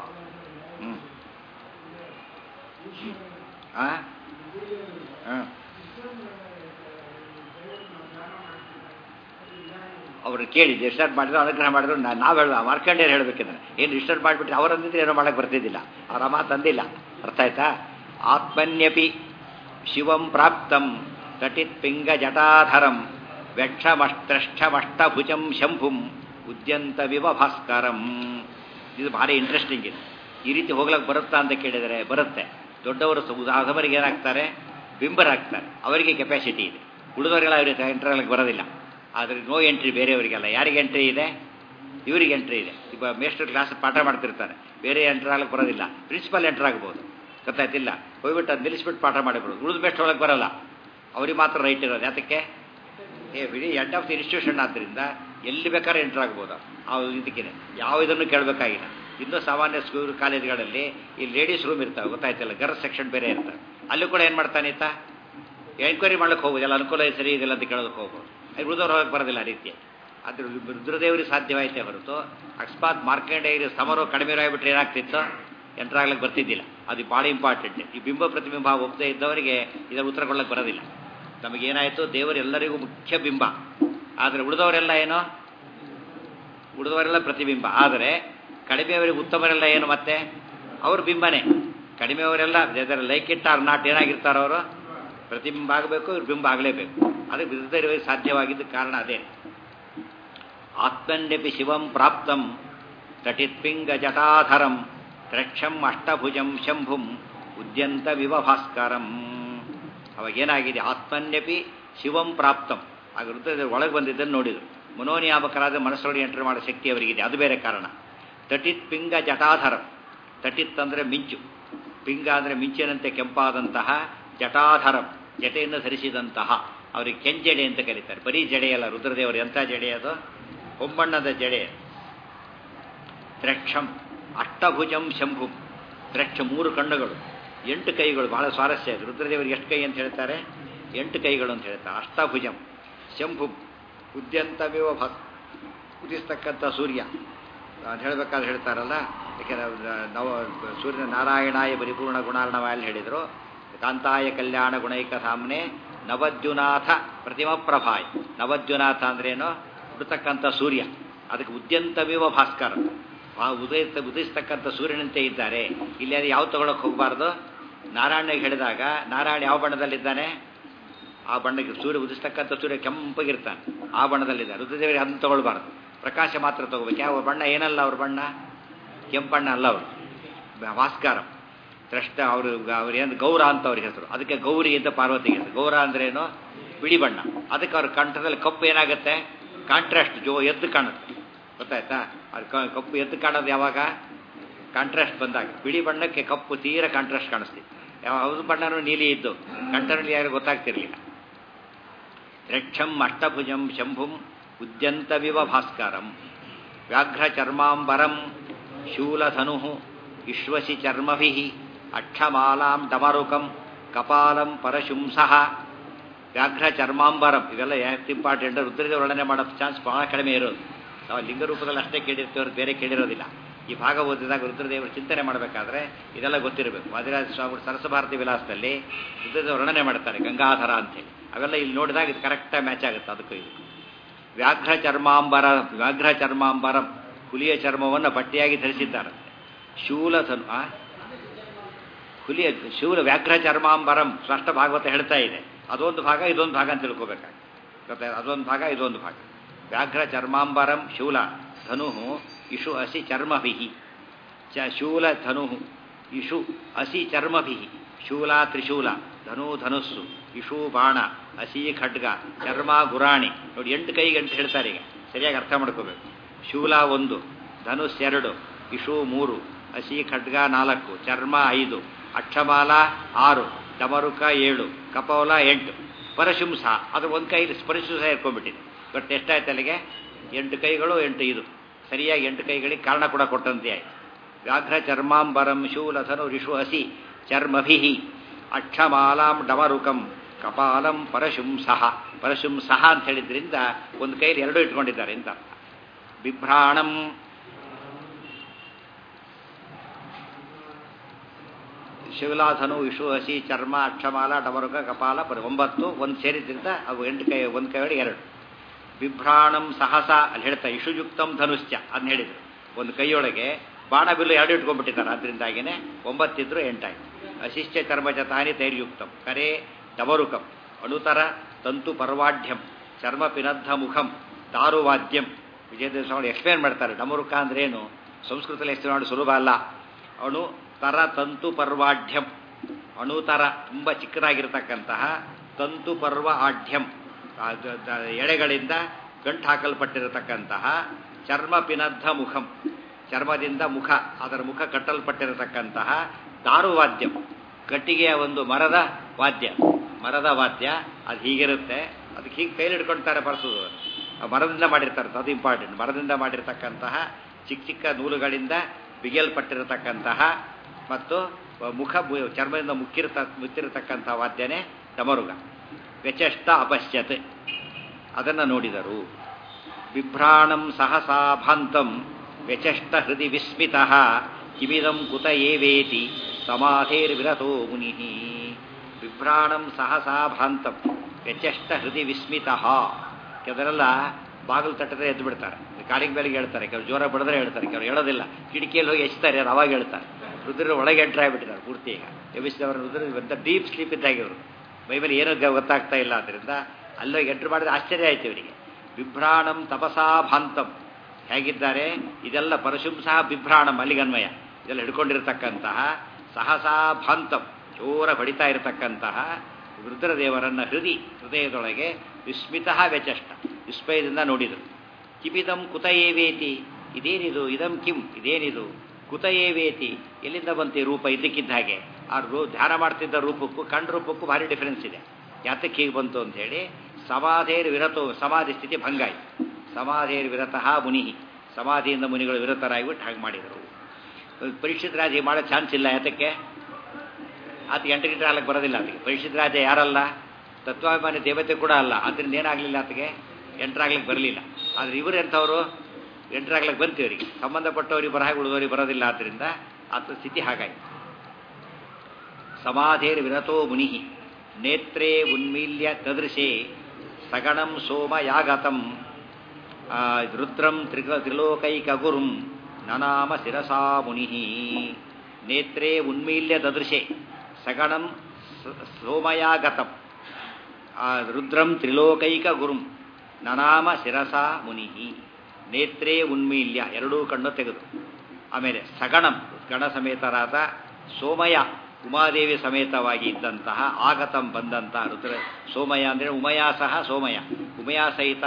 ಅವ್ರು ಕೇಳಿ ಡಿಸ್ಟರ್ಬ್ ಮಾಡಿದ್ರು, ಅನುಗ್ರಹ ಮಾಡಿದ್ರು. ನಾವು ಹೇಳ ಮಾರ್ಕಂಡೇಯರು ಹೇಳ್ಬೇಕಿದ್ರೆ ಏನು ಡಿಸ್ಟರ್ಬ್ ಮಾಡಿಬಿಟ್ರೆ ಅವರಂದಿದ್ರೆ ಏನೋ ಮಾಡಕ್ಕೆ ಬರ್ತಿದ್ದಿಲ್ಲ. ಅವ್ರ ಮಾತು ತಂದಿಲ್ಲ. ಅರ್ಥ ಆಯ್ತಾ? ಆತ್ಮನ್ಯಪಿ ಶಿವಂ ಪ್ರಾಪ್ತಂ ತಟಿತ್ ಪಿಂಗ ಜಟಾಧರಂ ವ್ಯಕ್ಷಮಷ್ಟಭುಜಂ ಶಂಭುಂ ಉದ್ಯಂತ ವಿವ ಭಾಸ್ಕರಂ. ಇದು ಭಾರಿ ಇಂಟ್ರೆಸ್ಟಿಂಗ್. ಇದು ಈ ರೀತಿ ಹೋಗ್ಲಕ್ಕೆ ಬರುತ್ತಾ ಅಂತ ಕೇಳಿದರೆ ಬರುತ್ತೆ. ದೊಡ್ಡವರು ಸಾಧವರಿಗೆ ಏನಾಗ್ತಾರೆ, ಬಿಂಬರಾಗ್ತಾರೆ, ಅವರಿಗೆ ಕೆಪಾಸಿಟಿ ಇದೆ. ಉಳಿದವರೆಲ್ಲ ಅವರಿಗೆ ಎಂಟ್ರಾಗಲಿಕ್ಕೆ ಬರೋದಿಲ್ಲ. ಆದರೆ ನೋ ಎಂಟ್ರಿ ಬೇರೆಯವರಿಗೆಲ್ಲ. ಯಾರಿಗೆ ಎಂಟ್ರಿ ಇದೆ? ಇವರಿಗೆ ಎಂಟ್ರಿ ಇದೆ. ಈಗ ಮೇಸ್ಟರ್ ಕ್ಲಾಸ್ ಪಾಠ ಮಾಡ್ತಿರ್ತಾನೆ, ಬೇರೆ ಎಂಟ್ರಾಗಲಿಕ್ಕೆ ಬರೋದಿಲ್ಲ. ಪ್ರಿನ್ಸಿಪಲ್ ಎಂಟ್ರಾಗ್ಬೋದು, ಗೊತ್ತಾಯ್ತಿಲ್ಲ. ಹೋಗ್ಬಿಟ್ಟು ಅದು ನಿಲ್ಲಿಸ್ಬಿಟ್ಟು ಪಾಠ ಮಾಡಿಬಿಡೋದು. ಉಳಿದ ಮೇಸ್ಟರ್ ಒಳಗೆ ಬರೋಲ್ಲ, ಅವ್ರಿಗೆ ಮಾತ್ರ ರೈಟ್ ಇರೋದು. ಯಾತಕ್ಕೆ? ಬಿಡಿ ಎಂಡ್ ಆಫ್ ದಿ ಇನ್ಸ್ಟಿಟ್ಯೂಷನ್ ಆದ್ದರಿಂದ ಎಲ್ಲಿ ಬೇಕಾದ್ರೆ ಎಂಟ್ರಾಗ್ಬೋದು. ಇದಕ್ಕೇ ಯಾವ ಇದನ್ನು ಕೇಳಬೇಕಾಗಿಲ್ಲ. ಇನ್ನೂ ಸಾಮಾನ್ಯ ಸ್ಕೂಲ್ ಕಾಲೇಜ್ಗಳಲ್ಲಿ ಈ ಲೇಡೀಸ್ ರೂಮ್ ಇರ್ತಾವೆ, ಗೊತ್ತಾಯ್ತಲ್ಲ, ಗರ್ಲ್ಸ್ ಸೆಕ್ಷನ್ ಬೇರೆ ಇರ್ತವೆ. ಅಲ್ಲಿ ಕೂಡ ಏನು ಮಾಡ್ತಾನೆ ಈತ? ಎಂಕ್ವೈರಿ ಮಾಡ್ಲಿಕ್ಕೆ ಹೋಗ್ಬೋದು, ಎಲ್ಲ ಅನುಕೂಲ ಸರಿ ಇದೆಲ್ಲ ಅಂತ ಕೇಳೋದಕ್ಕೆ ಹೋಗ್ಬೋದು. ಅದು ಉಳಿದವ್ರು ಹೋಗಕ್ಕೆ ಬರೋದಿಲ್ಲ ಆ ರೀತಿ. ಅದ್ರ ರುದ್ರದೇವರಿಗೆ ಸಾಧ್ಯವಾಯಿತೇ ಹೊರತು ಅಕಸ್ಮಾತ್ ಮಾರ್ಕಂಡೇಯರು ಸಮರು ಕಡಿಮೆ ಆಗಿಬಿಟ್ರೆ ಏನಾಗ್ತಿತ್ತು? ಎಂಟ್ರಾಗ್ಲಿಕ್ಕೆ ಬರ್ತಿದ್ದಿಲ್ಲ. ಅದು ಭಾಳ ಇಂಪಾರ್ಟೆಂಟ್. ಈ ಬಿಂಬ ಪ್ರತಿಬಿಂಬ ಒಪ್ಪದೇ ಇದ್ದವರಿಗೆ ಇದರ ಉತ್ತರ ಕೊಡಲಿಕ್ಕೆ ಬರೋದಿಲ್ಲ. ನಮಗೇನಾಯಿತು? ದೇವರು ಎಲ್ಲರಿಗೂ ಮುಖ್ಯ ಬಿಂಬ, ಆದರೆ ಉಳಿದವರೆಲ್ಲ ಏನೋ? ಉಳಿದವರೆಲ್ಲ ಪ್ರತಿಬಿಂಬ. ಆದರೆ ಕಡಿಮೆಯವರಿಗೆ ಉತ್ತಮರೆಲ್ಲ ಏನು? ಮತ್ತೆ ಅವ್ರ ಬಿಂಬನೇ. ಕಡಿಮೆಯವರೆಲ್ಲ ಲೈಕ್ ಇಟ್ ಆರ್ ನಾಟ್ ಏನಾಗಿರ್ತಾರೋ ಅವರು ಪ್ರತಿಬಿಂಬ ಆಗಬೇಕು, ಇವ್ರ ಬಿಂಬ ಆಗಲೇಬೇಕು. ಅದಕ್ಕೆ ವಿರುದ್ಧರಿಗೆ ಸಾಧ್ಯವಾಗಿದ್ದ ಕಾರಣ ಅದೇ. ಆತ್ಮನ್ಯಪಿ ಶಿವಂ ಪ್ರಾಪ್ತಂ ತಟಿತ್ಪಿಂಗ ಜಟಾಧರಂ ತ್ರಕ್ಷಂ ಅಷ್ಟಭುಜಂ ಶಂಭುಂ ಉದ್ಯಂತ ವಿವಭಾಸ್ಕರಂ. ಅವಾಗೇನಾಗಿದೆ? ಆತ್ಮನ್ಯಪಿ ಶಿವಂ ಪ್ರಾಪ್ತಂ. ಆಗ ರುದ್ರದೇವರು ಒಳಗೆ ಬಂದಿದ್ದನ್ನು ನೋಡಿದರು. ಮನೋನಿಯಾಮಕರಾದ ಮನಸ್ಸೊಳಗೆ ಎಂಟ್ರ್ ಮಾಡೋ ಶಕ್ತಿ ಅವರಿಗಿದೆ, ಅದು ಬೇರೆ ಕಾರಣ. ತಟಿತ್ ಪಿಂಗ ಜಟಾಧರಂ. ತಟಿತ್ ಅಂದರೆ ಮಿಂಚು, ಪಿಂಗ ಅಂದರೆ ಮಿಂಚಿನಂತೆ ಕೆಂಪಾದಂತಹ, ಜಟಾಧರಂ ಜಟೆಯನ್ನು ಧರಿಸಿದಂತಹ. ಅವರಿಗೆ ಕೆಂಜಡೆ ಅಂತ ಕರೀತಾರೆ. ಬರೀ ಜಡೆಯಲ್ಲ, ರುದ್ರದೇವರು ಎಂಥ ಜಡೆ ಅದು? ಹೊಂಬಣ್ಣದ ಜಡೆ. ತ್ರಕ್ಷಂ ಅಷ್ಟಭುಜಂ ಶಂಭುಂ. ತ್ರಕ್ಷ 3 ಕಣ್ಣುಗಳು, 8 ಕೈಗಳು. ಬಹಳ ಸ್ವಾರಸ್ಯ ಅದು. ರುದ್ರದೇವರಿಗೆ ಎಷ್ಟು ಕೈ ಅಂತ ಹೇಳ್ತಾರೆ? 8 ಕೈಗಳು ಅಂತ ಹೇಳ್ತಾರೆ. ಅಷ್ಟಭುಜಂ ಶಂಭುಂ ಉದ್ಯಂತವಿವ ಉದಿಸ್ತಕ್ಕಂಥ ಸೂರ್ಯ ಅಂತ ಹೇಳಬೇಕಾದ್ರೆ ಹೇಳ್ತಾರಲ್ಲ. ಯಾಕೆಂದರೆ ನವ ಸೂರ್ಯನ ನಾರಾಯಣಾಯ ಪರಿಪೂರ್ಣ ಗುಣಾರ್ಣವಾಯ ಹೇಳಿದರು. ಕಾಂತಾಯ ಕಲ್ಯಾಣ ಗುಣೈಕ ಸಾಮ್ನೆ ನವದ್ಯುನಾಥ ಪ್ರತಿಮಾ ಪ್ರಭಾಯ್. ನವದ್ಯುನಾಥ ಅಂದ್ರೇನು? ಹುಡ್ತಕ್ಕಂಥ ಸೂರ್ಯ. ಅದಕ್ಕೆ ಉದ್ಯಂತವಿವ ಭಾಸ್ಕರ, ಉದಯಿಸ್ತಕ್ಕಂಥ ಸೂರ್ಯನಂತೆ ಇದ್ದಾರೆ. ಇಲ್ಲಿ ಅದು ಯಾವ ತಗೊಳಕ್ಕೆ ಹೋಗಬಾರ್ದು? ನಾರಾಯಣಿಗೆ ಹೇಳಿದಾಗ ನಾರಾಯಣ ಯಾವ ಬಣ್ಣದಲ್ಲಿದ್ದಾನೆ? ಆ ಬಣ್ಣಕ್ಕೆ ಸೂರ್ಯ ಉದಿಸ್ತಕ್ಕಂಥ ಸೂರ್ಯ ಕೆಂಪಗಿರ್ತಾನೆ, ಆ ಬಣ್ಣದಲ್ಲಿದ್ದಾರೆ. ರುದ್ರದೇವರಿಗೆ ಅದನ್ನು ತಗೊಳ್ಬಾರ್ದು, ಪ್ರಕಾಶ ಮಾತ್ರ ತಗೋಬೇಕು. ಯಾವ ಬಣ್ಣ ಏನಲ್ಲ ಅವ್ರ ಬಣ್ಣ? ಕೆಂಪಣ್ಣ ಅಲ್ಲ ಅವರು, ಭಾಸ್ಕರ. ದ್ರಷ್ಟ ಅವ್ರೇನು ಗೌರ ಅಂತ ಅವ್ರಿಗೆ ಹೆಸರು. ಅದಕ್ಕೆ ಗೌರಿ ಅಂತ ಪಾರ್ವತಿಗೆ ಹೆಸರು. ಗೌರ ಅಂದ್ರೇನು? ಬಿಳಿ ಬಣ್ಣ. ಅದಕ್ಕೆ ಅವ್ರ ಕಂಠದಲ್ಲಿ ಕಪ್ಪು ಏನಾಗುತ್ತೆ? ಕಾಂಟ್ರಾಸ್ಟ್ ಎದ್ದು ಕಾಣುತ್ತೆ, ಗೊತ್ತಾಯ್ತಾ? ಅದು ಕಪ್ಪು ಎದ್ದು ಕಾಣೋದು ಯಾವಾಗ? ಕಾಂಟ್ರಾಸ್ಟ್ ಬಂದಾಗ. ಬಿಳಿ ಬಣ್ಣಕ್ಕೆ ಕಪ್ಪು ತೀರ ಕಾಂಟ್ರಾಸ್ಟ್ ಕಾಣಿಸ್ತಿತ್ತು. ಯಾವ್ದು ಬಣ್ಣನೂ ನೀಲಿ ಇದ್ದು ಕಂಠನಲ್ಲಿ ಯಾರು ಗೊತ್ತಾಗ್ತಿರ್ಲಿಲ್ಲ. ತ್ರಕ್ಷಂ ಅಷ್ಟಭುಜಂ ಶಂಭುಂ ಉದ್ಯಂತವಿವ ಭಾಸ್ಕರಂ ವ್ಯಾಘ್ರ ಚರ್ಮಾಂಬರಂ ಶೂಲಧನು ವಿಶ್ವಸಿ ಚರ್ಮಭಿ ಅಕ್ಷಮಾಲಾಂ ಡಮರುಕಂ ಕಪಾಲಂ ಪರಶುಂಸಃ. ವ್ಯಾಘ್ರ ಚರ್ಮಾಂಬರಂ ಇವೆಲ್ಲ ಎಷ್ಟು ಇಂಪಾರ್ಟೆಂಟ್. ರುದ್ರದೇವ ವರ್ಣನೆ ಮಾಡೋ ಚಾನ್ಸ್ ಬಹಳ ಕಡಿಮೆ ಇರೋದು. ನಾವು ಲಿಂಗ ರೂಪದಲ್ಲಿ ಅಷ್ಟೇ ಕೇಳಿರ್ತೇವೆ, ಬೇರೆ ಕೇಳಿರೋದಿಲ್ಲ. ಈ ಭಾಗ ಓದಿದಾಗ ರುದ್ರದೇವರು ಚಿಂತನೆ ಮಾಡಬೇಕಾದ್ರೆ ಇದೆಲ್ಲ ಗೊತ್ತಿರಬೇಕು. ವಾದಿರಾಜ ಸ್ವಾಮಿ ಸರಸಭಾರತಿ ವಿಲಾಸದಲ್ಲಿ ರುದ್ರದೇವ ವರ್ಣನೆ ಮಾಡ್ತಾರೆ ಗಂಗಾಧರ ಅಂತೇಳಿ. ಅವೆಲ್ಲ ಇಲ್ಲಿ ನೋಡಿದಾಗ ಇದು ಕರೆಕ್ಟಾಗಿ ಮ್ಯಾಚ್ ಆಗುತ್ತೆ ಅದಕ್ಕೂ ಇದು. ವ್ಯಾಘ್ರ ಚರ್ಮಾಂಬರಂ ಹುಲಿಯ ಚರ್ಮವನ್ನು ಬಟ್ಟೆಯಾಗಿ ಧರಿಸಿದ್ದಾರಂತೆ. ಶೂಲಧನು ಹುಲಿಯ ಶೂಲ ವ್ಯಾಘ್ರ ಚರ್ಮಾಂಬರಂ ಸ್ಪಷ್ಟ ಭಾಗವತ ಹೇಳ್ತಾ ಇದೆ. ಅದೊಂದು ಭಾಗ ಇದೊಂದು ಭಾಗ ಅಂತ ತಿಳ್ಕೋಬೇಕಾಗಿ ಗೊತ್ತಾಗ. ಅದೊಂದು ಭಾಗ ಇದೊಂದು ಭಾಗ. ವ್ಯಾಘ್ರ ಚರ್ಮಾಂಬರಂ ಶೂಲ ಧನು ಇಷು ಅಸಿ ಚರ್ಮಭಿ ಶೂಲ ಧನು ಇಷು ಅಸಿ ಚರ್ಮಭಿ. ಶೂಲ ತ್ರಿಶೂಲ, ಧನು ಧನುಸ್ಸು, ಇಷು ಬಾಣ, ಅಸಿ ಖಡ್ಗ, ಚರ್ಮ ಗುರಾಣಿ. ನೋಡಿ 8 ಕೈಗೆ ಅಂತ ಹೇಳ್ತಾರೆ. ಈಗ ಸರಿಯಾಗಿ ಅರ್ಥ ಮಾಡ್ಕೋಬೇಕು. ಶೂಲ 1, ಧನುಸ್ 2, ಇಷು 3, ಅಸಿ ಖಡ್ಗ 4, ಚರ್ಮ 5, ಅಕ್ಷಮಾಲ 6, ಡಮರುಕ 7, ಕಪೋಲ 8, ಪರಶುಂಸ ಅದು ಒಂದು ಕೈಲಿ ಪರಶುಂಸ ಇರ್ಕೊಂಡ್ಬಿಟ್ಟಿದೆ. ಬಟ್ ಎಷ್ಟಾಯ್ತು ಅಲ್ಲಿಗೆ? 8 ಕೈಗಳು 8 ಇದು ಸರಿಯಾಗಿ 8 ಕೈಗಳಿಗೆ ಕಾರಣ ಕೂಡ ಕೊಟ್ಟಂತೆ ಆಯ್ತು. ವ್ಯಾಘ್ರ ಚರ್ಮಾಂಬರಂ ಶೂಲಧನು ರಿಷು ಹಸಿ ಚರ್ಮಭಿ ಅಕ್ಷಮಾಲಾಂ ಡಮರುಕಂ ಕಪಾಲಂ ಪರಶುಂಸಃ. ಪರಶುಂಸಃ ಅಂತ ಹೇಳಿದ್ರಿಂದ ಒಂದು ಕೈಲಿ 2 ಇಟ್ಕೊಂಡಿದ್ದಾರೆ ಅಂತ. ಬಿಭ್ರಾಣಂ ಶಿವಲಾಧನು ವಿಷು ಹಸಿ ಚರ್ಮ ಅಕ್ಷಮಾಲ ಡಮರುಕ ಕಪಾಲ 9 ಒಂದು ಸೇರಿದ್ರಿಂದ ಅವು 8 ಕೈ, ಒಂದು ಕೈಯಲ್ಲಿ 2. ಬಿಭ್ರಾಣಂ ಸಹಸ ಅಲ್ಲಿ ಹೇಳ್ತಾ ಇಷುಯುಕ್ತಂ ಧನುಶ್ಚ ಅದನ್ನ ಹೇಳಿದ್ರು. ಒಂದು ಕೈಯೊಳಗೆ ಬಾಣ ಬಿಲ್ಲು 2 ಇಟ್ಕೊಂಡ್ಬಿಟ್ಟಿದ್ದಾರೆ. ಅದರಿಂದಾಗಿನೇ 9 ಇದ್ರು 8 ಆಯ್ತು. ಅಶಿಷ್ಯ ಚರ್ಮಜತಾನಿ ತೈರ್ಯುಕ್ತಂ ಕರೆ ಡಮರುಕಂ ಅಣುತರ ತಂತು ಪರ್ವಾಢ್ಯಂ ಚರ್ಮ ಪಿನದ್ಧ ಮುಖಂ ದಾರುವಾದ್ಯಂ. ವಿಜಯದೇವ ಸ್ವಾಮಿ ಎಕ್ಸ್ಪ್ಲೇನ್ ಮಾಡ್ತಾರೆ ಡಮರುಕ ಅಂದ್ರೇನು. ಸಂಸ್ಕೃತದಲ್ಲಿ ಎಕ್ಸ್ಪ್ಲೇನ್ ಮಾಡೋದು ಸುಲಭ ಅಲ್ಲ. ಅಣು ತರ ತಂತು ಪರ್ವಾಢ್ಯಂ ಅಣುತರ ತುಂಬ ಚಿಕ್ಕದಾಗಿರ್ತಕ್ಕಂತಹ ತಂತು ಪರ್ವ ಆಢ್ಯಂ ಎಳೆಗಳಿಂದ ಗಂಟು ಹಾಕಲ್ಪಟ್ಟಿರತಕ್ಕಂತಹ ಚರ್ಮ ಪಿನದ್ಧ ಮುಖಂ ಚರ್ಮದಿಂದ ಮುಖ ಅದರ ಮುಖ ಕಟ್ಟಲ್ಪಟ್ಟಿರತಕ್ಕಂತಹ ದಾರುವಾದ್ಯಂ ಕಟ್ಟಿಗೆಯ ಒಂದು ಮರದ ವಾದ್ಯ ಅದು ಹೀಗಿರುತ್ತೆ. ಅದಕ್ಕೆ ಹೀಗೆ ಕೈಲಿ ಹಿಡ್ಕೊಳ್ತಾರೆ ಬರ್ಸೋದು. ಮರದಿಂದ ಮಾಡಿರ್ತಾರೆ, ಅದು ಇಂಪಾರ್ಟೆಂಟ್. ಮರದಿಂದ ಮಾಡಿರ್ತಕ್ಕಂತಹ ಚಿಕ್ಕ ಚಿಕ್ಕ ನೂಲುಗಳಿಂದ ಬಿಗಿಯಲ್ಪಟ್ಟಿರತಕ್ಕಂತಹ ಮತ್ತು ಮುಖ ಚರ್ಮದಿಂದ ಮುಚ್ಚಿರತಕ್ಕಂಥ ವಾದ್ಯನೇ ಡಮರುಗ. ವ್ಯಚಷ್ಟ ಅಪಶ್ಯತ್ ಅದನ್ನು ನೋಡಿದರು. ಬಿಭ್ರಾಣಂ ಸಹಸಾ ಭಾಂತಂ ವ್ಯಚಷ್ಟ ಹೃದಯ ವಿಸ್ಮಿತ ಕಿಮಿದಂ ಕುತ ಏವೇತಿ ಸಮಾಧೇರ್ವಿರತೋ ಮುನಿ. ಬಿಭ್ರಾಣಂ ಸಹಸಾ ಭಾಂತಂ ವ್ಯಚಷ್ಟ ಹೃದಯ ವಿಸ್ಮಿತ. ಕೆಲವರೆಲ್ಲ ಬಾಗಿಲು ತಟ್ಟದ್ರೆ ಎದ್ದು ಬಿಡ್ತಾರೆ, ಕಾಲಿಗೆ ಬೆಲೆಗೆ ಹೇಳ್ತಾರೆ, ಕೆಲವರು ಜೋರ ಬಡಿದ್ರೆ ಹೇಳ್ತಾರೆ, ಕೆಲವರು ಹೇಳೋದಿಲ್ಲ, ಕಿಟಕಿಯಲ್ಲಿ ಹೋಗಿ ಎಚ್ತಾರೆ, ಅದು ಅವಾಗ ಹೇಳ್ತಾರೆ. ರುದ್ರ ಒಳಗೆ ಎಂಟ್ರ್ ಆಗಿಬಿಟ್ಟಿದ್ದಾರೆ ಪೂರ್ತಿ. ಈಗ ಎಬ್ಬಿಸಿದವರು ರುದ್ರ ಡೀಪ್ ಸ್ಲೀಪ್ ಇದ್ದಾಗಿವರು, ಬೈಬಲ್ ಏನೋ ಗೊತ್ತಾಗ್ತಾ ಇಲ್ಲ. ಆದ್ದರಿಂದ ಅಲ್ಲೋಗಿ ಎಂಟ್ರ್ ಮಾಡಿದ್ರೆ ಆಶ್ಚರ್ಯ ಆಯ್ತು ಇವರಿಗೆ. ಬಿಭ್ರಾಣಂ ತಪಸಾ ಭಾಂತಂ ಹೇಗಿದ್ದಾರೆ, ಇದೆಲ್ಲ ಪರಶುಂಸಹ ಬಿಭ್ರಾಣಂ ಅಲ್ಲಿಗನ್ವಯ, ಇದೆಲ್ಲ ಹಿಡ್ಕೊಂಡಿರತಕ್ಕಂತಹ ಸಹಸಾ ಭಾಂತಂ ಜೋರ ಹೊಡಿತಾ ಇರತಕ್ಕಂತಹ ರುದ್ರದೇವರನ್ನ ಹೃದಯದೊಳಗೆ ವಿಸ್ಮಿತ ವ್ಯಚಷ್ಟ ವಿಸ್ಮಯದಿಂದ ನೋಡಿದರು. ಕಿಮಿದಂ ಕುತ ಏವೇತಿ ಇದೇನಿದು, ಇದಂ ಕಿಂ ಇದೇನಿದು, ಕುತ ಏವೇತಿ ಎಲ್ಲಿಂದ ಬಂತು ರೂಪ ಇದ್ದಕ್ಕಿದ್ದ ಹಾಗೆ. ಆ ಧ್ಯಾನ ಮಾಡ್ತಿದ್ದ ರೂಪಕ್ಕೂ ಕಂಡ ರೂಪಕ್ಕೂ ಭಾರಿ ಡಿಫರೆನ್ಸ್ ಇದೆ. ಯಾತಕ್ಕೆ ಹೀಗೆ ಬಂತು ಅಂಥೇಳಿ ಸಮಾಧೇರ್ ವಿರತೋ ಸಮಾಧಿ ಸ್ಥಿತಿ ಭಂಗಾಯಿತು. ಸಮಾಧೇರ್ ವಿರತಃ ಮುನಿ ಸಮಾಧಿಯಿಂದ ಮುನಿಗಳು ವಿರತರಾಗಿಬಿಟ್ಟು ಹಾಗೆ ಮಾಡಿದರು. ಪರೀಕ್ಷಿತ್ ರಾಜ ಮಾಡೋ ಚಾನ್ಸ್ ಇಲ್ಲ. ಯಾತಕ್ಕೆ ಆತ 8 ಗಂಟೆ ಹಾಲಕ್ಕೆ ಬರೋದಿಲ್ಲ. ಆತಗೆ ಪರೀಕ್ಷಿತ್ ರಾಜ ಯಾರಲ್ಲ, ತತ್ವಾಭಿಮಾನಿ ದೇವತೆ ಕೂಡ ಅಲ್ಲ. ಅದರಿಂದ ಏನಾಗಲಿಲ್ಲ, ಆತಗೆ ಎಂಟ್ರಾಗ್ಲಿಕ್ಕೆ ಬರಲಿಲ್ಲ. ಆದರೆ ಇವರು ಎಂಥವರು ಎಂಟ್ರಾಗ್ಲಿಕ್ಕೆ ಬಂತು. ಇವರಿಗೆ ಸಂಬಂಧಪಟ್ಟವರಿಗೆ ಬರಹಾಗೆ ಉಳಿದವರಿಗೆ ಬರೋದಿಲ್ಲ. ಆದ್ದರಿಂದ ಆತ ಸ್ಥಿತಿ ಹಾಗಾಯಿತು. ಸಮಾಧೇರ್ ವಿರತೋ ಮುನಿ ನೇತ್ರೇ ಉನ್ಮೀಲ್ಯ ತದೃಶೇ ಸಗಣಂ ಸೋಮ ಯಾಗತಂ ರುದ್ರಂ ತ್ರಿಲೋಕೈಕ ಗುರುಂ ನನಾಮ ಶಿರಸಾ ಮುನಿ. ನೇತ್ರೇ ಉನ್ಮೀಲ್ಯ ದದೃಶೆ ಸಗಣಂ ಸೋಮಯಾಗತಂ ರುದ್ರಂ ತ್ರಿಲೋಕೈಕ ಗುರುಂ ನನಾಮ ಶಿರಸಾ ಮುನಿ. ನೇತ್ರೇ ಉನ್ಮೀಲ್ಯ ಎರಡೂ ಕಣ್ಣು ತೆಗೆದು, ಆಮೇಲೆ ಸಗಣಂ ಗಣ ಸಮೇತರಾದ, ಸೋಮಯ ಉಮಾದೇವಿ ಸಮೇತವಾಗಿ ಇದ್ದಂತಹ, ಆಗತಂ ಬಂದಂತಹ ರುದ್ರ. ಸೋಮಯ ಅಂದರೆ ಉಮಯಾ ಸಹ ಸೋಮಯ, ಉಮಯಾ ಸಹಿತ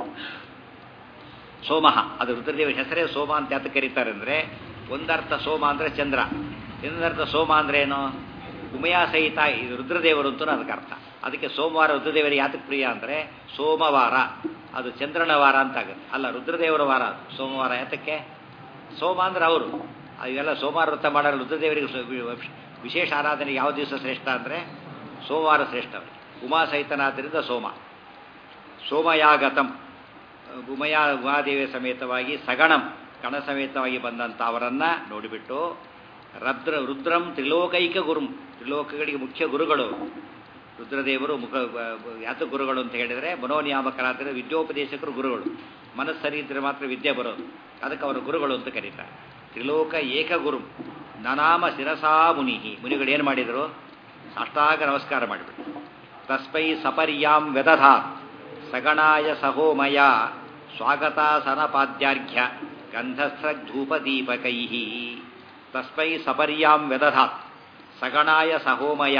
ಸೋಮಃ. ಅದು ರುದ್ರದೇವರ ಹೆಸರೇ ಸೋಮ ಅಂತ ಯಾತಕ್ಕೆ ಕರೀತಾರೆ ಅಂದರೆ, ಒಂದರ್ಥ ಸೋಮ ಅಂದರೆ ಚಂದ್ರ, ಇನ್ನೊಂದರ್ಥ ಸೋಮ ಅಂದರೆ ಏನು, ಉಮಯಾ ಸಹಿತ ಇದು ರುದ್ರದೇವರು ಅಂತೂ ಅದಕ್ಕೆ ಅರ್ಥ. ಅದಕ್ಕೆ ಸೋಮವಾರ ರುದ್ರದೇವರಿಗೆ ಯಾತಕ್ಕೆ ಪ್ರಿಯ ಅಂದರೆ ಸೋಮವಾರ, ಅದು ಚಂದ್ರನ ವಾರ ಅಂತ ಆಗುತ್ತೆ. ಅಲ್ಲ, ರುದ್ರದೇವರ ವಾರ ಅದು ಸೋಮವಾರ. ಯಾತಕ್ಕೆ ಸೋಮ ಅಂದರೆ ಅವರು ಇವೆಲ್ಲ ಸೋಮವಾರ ವ್ರತ ಮಾಡಲು ರುದ್ರದೇವರಿಗೆ ವಿಶೇಷ ಆರಾಧನೆ ಯಾವ ದಿವಸ ಶ್ರೇಷ್ಠ ಅಂದರೆ ಸೋಮವಾರ ಶ್ರೇಷ್ಠ. ಉಮಾ ಸಹಿತನಾದ್ದರಿಂದ ಸೋಮ. ಸೋಮಯಾಗತಂ ಉಮಾದೇವಿಯ ಸಮೇತವಾಗಿ ಸಗಣಂ ಕಣ ಸಮೇತವಾಗಿ ಬಂದಂಥ ಅವರನ್ನು ನೋಡಿಬಿಟ್ಟು ರುದ್ರಂ ತ್ರಿಲೋಕೈಕ ಗುರುಂ ತ್ರಿಲೋಕಗಳಿಗೆ ಮುಖ್ಯ ಗುರುಗಳು ರುದ್ರದೇವರು. ಯಾತ ಗುರುಗಳು ಅಂತ ಹೇಳಿದರೆ ಮನೋನಿಯಾಮಕರಾದರೆ ವಿದ್ಯೋಪದೇಶಕರು ಗುರುಗಳು. ಮನಸ್ಸು ಸರಿ ಇದ್ದರೆ ಮಾತ್ರ ವಿದ್ಯೆ ಬರೋದು, ಅದಕ್ಕೆ ಅವರು ಗುರುಗಳು ಅಂತ ಕರೀತಾರೆ. ತ್ರಿಲೋಕ ಏಕ ಗುರು ನನಾಮ ಶಿರಸಾ ಮುನಿ. ಮುನಿಗಳು ಏನು ಮಾಡಿದರು, ಸಾಷ್ಟಾಂಗ ನಮಸ್ಕಾರ ಮಾಡಿಬಿಟ್ಟು ತಸ್ಮೈ ಸಪರ್ಯಾಂ ವ್ಯದಧಾತ್ ಸಗಣಾಯ ಸಹೋಮಯ ಸ್ವಾಗತಾಸನಪಾದ್ಯಾರ್ಘ್ಯ ಗಂಧಸ್ರಧೂಪದೀಪಕೈ. ತಸ್ಮೈ ಸಪರ್ಯಾಂ ವ್ಯದಧಾತ್ ಸಗಣಾಯ ಸಹೋಮಯ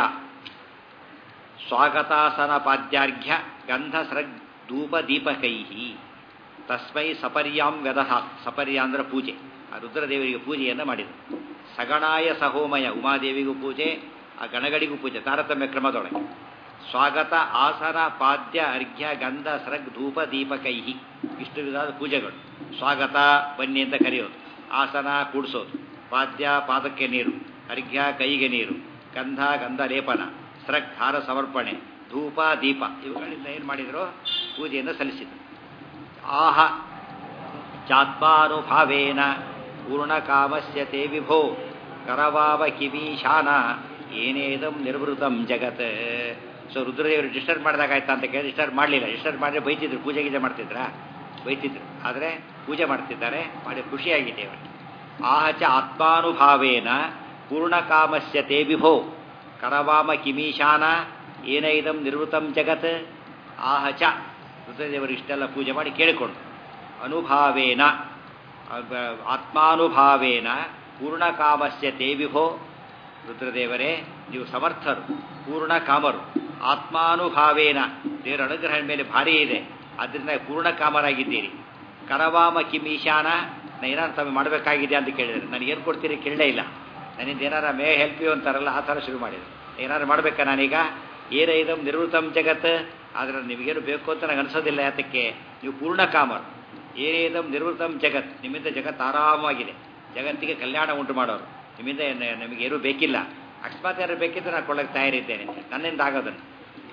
ಸ್ವಾಗತಾಸನಪಾದ್ಯಾರ್ಘ್ಯ ಗಂಧಸ್ರಧೂಪದೀಪಕೈ. ತಸ್ಮೈ ಸಪರ್ಯಾಂ ವ್ಯದಧಾತ್. ಸಪರ್ಯ ಅಂದರೆ ಪೂಜೆ, ಆ ರುದ್ರದೇವರಿಗೆ ಪೂಜೆಯನ್ನು ಮಾಡಿದರು. ಸಗಣಾಯ ಸಹೋಮಯ ಉಮಾದೇವಿಗೂ ಪೂಜೆ, ಆ ಗಣಗಳಿಗೂ ಪೂಜೆ ತಾರತಮ್ಯ ಕ್ರಮದೊಳಗೆ. ಸ್ವಾಗತ ಆಸನ ಪಾದ್ಯ ಅರ್ಘ್ಯ ಗಂಧ ಸ್ರಗ್ ಧೂಪ ದೀಪಕೈ. ಇಷ್ಟು ವಿಧವಾದ ಪೂಜೆಗಳು. ಸ್ವಾಗತ ಬನ್ನಿ ಅಂತ ಕರೆಯೋದು, ಆಸನ ಕೂಡಿಸೋದು, ಪಾದ್ಯ ಪಾದಕ್ಕೆ ನೀರು, ಅರ್ಘ್ಯ ಕೈಗೆ ನೀರು, ಗಂಧ ಗಂಧ ಲೇಪನ, ಸ್ರಗ್ ಹಾರ ಸಮರ್ಪಣೆ, ಧೂಪ ದೀಪ, ಇವುಗಳಿಂದ ಏನು ಮಾಡಿದರು, ಪೂಜೆಯನ್ನು ಸಲ್ಲಿಸಿದರು. ಆಹ ಚಾತ್ಮಾನುಭಾವೇನ ಪೂರ್ಣಕಾಮಸ್ಯ ತೇ ವಿಭೋ ಕರವಾವ ಕಿವೀಶಾನ ಏನೇದಂ ನಿರ್ವೃತಂ ಜಗತ್. ಸೊ ರುದ್ರದೇವರು ಡಿಸ್ಟರ್ಬ್ ಮಾಡಿದಾಗಾಯ್ತಾ ಅಂತ ಕೇಳಿ ಡಿಸ್ಟರ್ಬ್ ಮಾಡಲಿಲ್ಲ. ಡಿಸ್ಟರ್ಬ್ ಮಾಡಿದ್ರೆ ಬೈತಿದ್ರು, ಪೂಜೆ ಗೀಜೆ ಮಾಡ್ತಿದ್ರಾ, ಬೈತಿದ್ರು. ಆದರೆ ಪೂಜೆ ಮಾಡ್ತಿದ್ದಾರೆ, ಮಾಡಿ ಖುಷಿಯಾಗಿದೆ ಅವರಿಗೆ. ಆಹ ಚ ಆತ್ಮಾನುಭಾವೇನ ಪೂರ್ಣಕಾಮಸ್ಯ ತೇ ವಿಭೋ ಕರವಾಮ ಕಿಮೀಶಾನ ಏನೈದಂ ನಿರ್ವೃತಂ ಜಗತ್. ಆಹ ಚ ರುದ್ರದೇವರು ಇಷ್ಟೆಲ್ಲ ಪೂಜೆ ಮಾಡಿ ಕೇಳಿಕೊಂಡು ಅನುಭಾವೇನ ಆತ್ಮಾನುಭಾವೇನ ಪೂರ್ಣಕಾಮಸ್ಯ ತೇ ವಿಭೋ. ರುದ್ರದೇವರೇ ನೀವು ಸಮರ್ಥರು, ಪೂರ್ಣ ಕಾಮರು, ಆತ್ಮಾನುಭಾವೇನ ದೇವರ ಅನುಗ್ರಹ ಮೇಲೆ ಭಾರಿ ಇದೆ, ಅದರಿಂದ ಪೂರ್ಣ ಕಾಮರಾಗಿದ್ದೀರಿ. ಕರವಾಮ ಕಿಮ್ ಈಶಾನ, ನಾನು ಏನಾರು ತಮಗೆ ಮಾಡಬೇಕಾಗಿದೆ ಅಂತ ಕೇಳಿದರೆ ನನಗೇನು ಕೊಡ್ತೀರಿ ಕೇಳಲೇ ಇಲ್ಲ. ನನ್ನಿಂದ ಏನಾರ ಮೇ ಹೆಲ್ಪ್ ಯು ಅಂತಾರಲ್ಲ ಆ ಥರ ಶುರು ಮಾಡಿದೆ. ಏನಾರು ಮಾಡಬೇಕಾ ನಾನೀಗ? ಏನ ಇದಂ ನಿರ್ವೃತಂ ಜಗತ್, ಆದರೆ ನಿಮಗೇನು ಬೇಕು ಅಂತ ನನಗೆ ಅನಿಸೋದಿಲ್ಲ. ಯಾತಕ್ಕೆ? ನೀವು ಪೂರ್ಣ ಕಾಮರು. ಏನೇದಂ ನಿರ್ವೃತಂ ಜಗತ್, ನಿಮ್ಮಿಂದ ಜಗತ್ತು ಆರಾಮಾಗಿದೆ, ಜಗತ್ತಿಗೆ ಕಲ್ಯಾಣ ಉಂಟು ಮಾಡೋರು, ನಿಮ್ಮಿಂದ ನಮಗೇನೂ ಬೇಕಿಲ್ಲ. ಅಕಸ್ಮಾತ್ ಯಾರು ಬೇಕಿದ್ರೆ ನಾನು ಕೊಳ್ಳಕ್ಕೆ ತಯಾರಿದ್ದೇನೆ, ನನ್ನಿಂದ ಆಗೋದನ್ನು.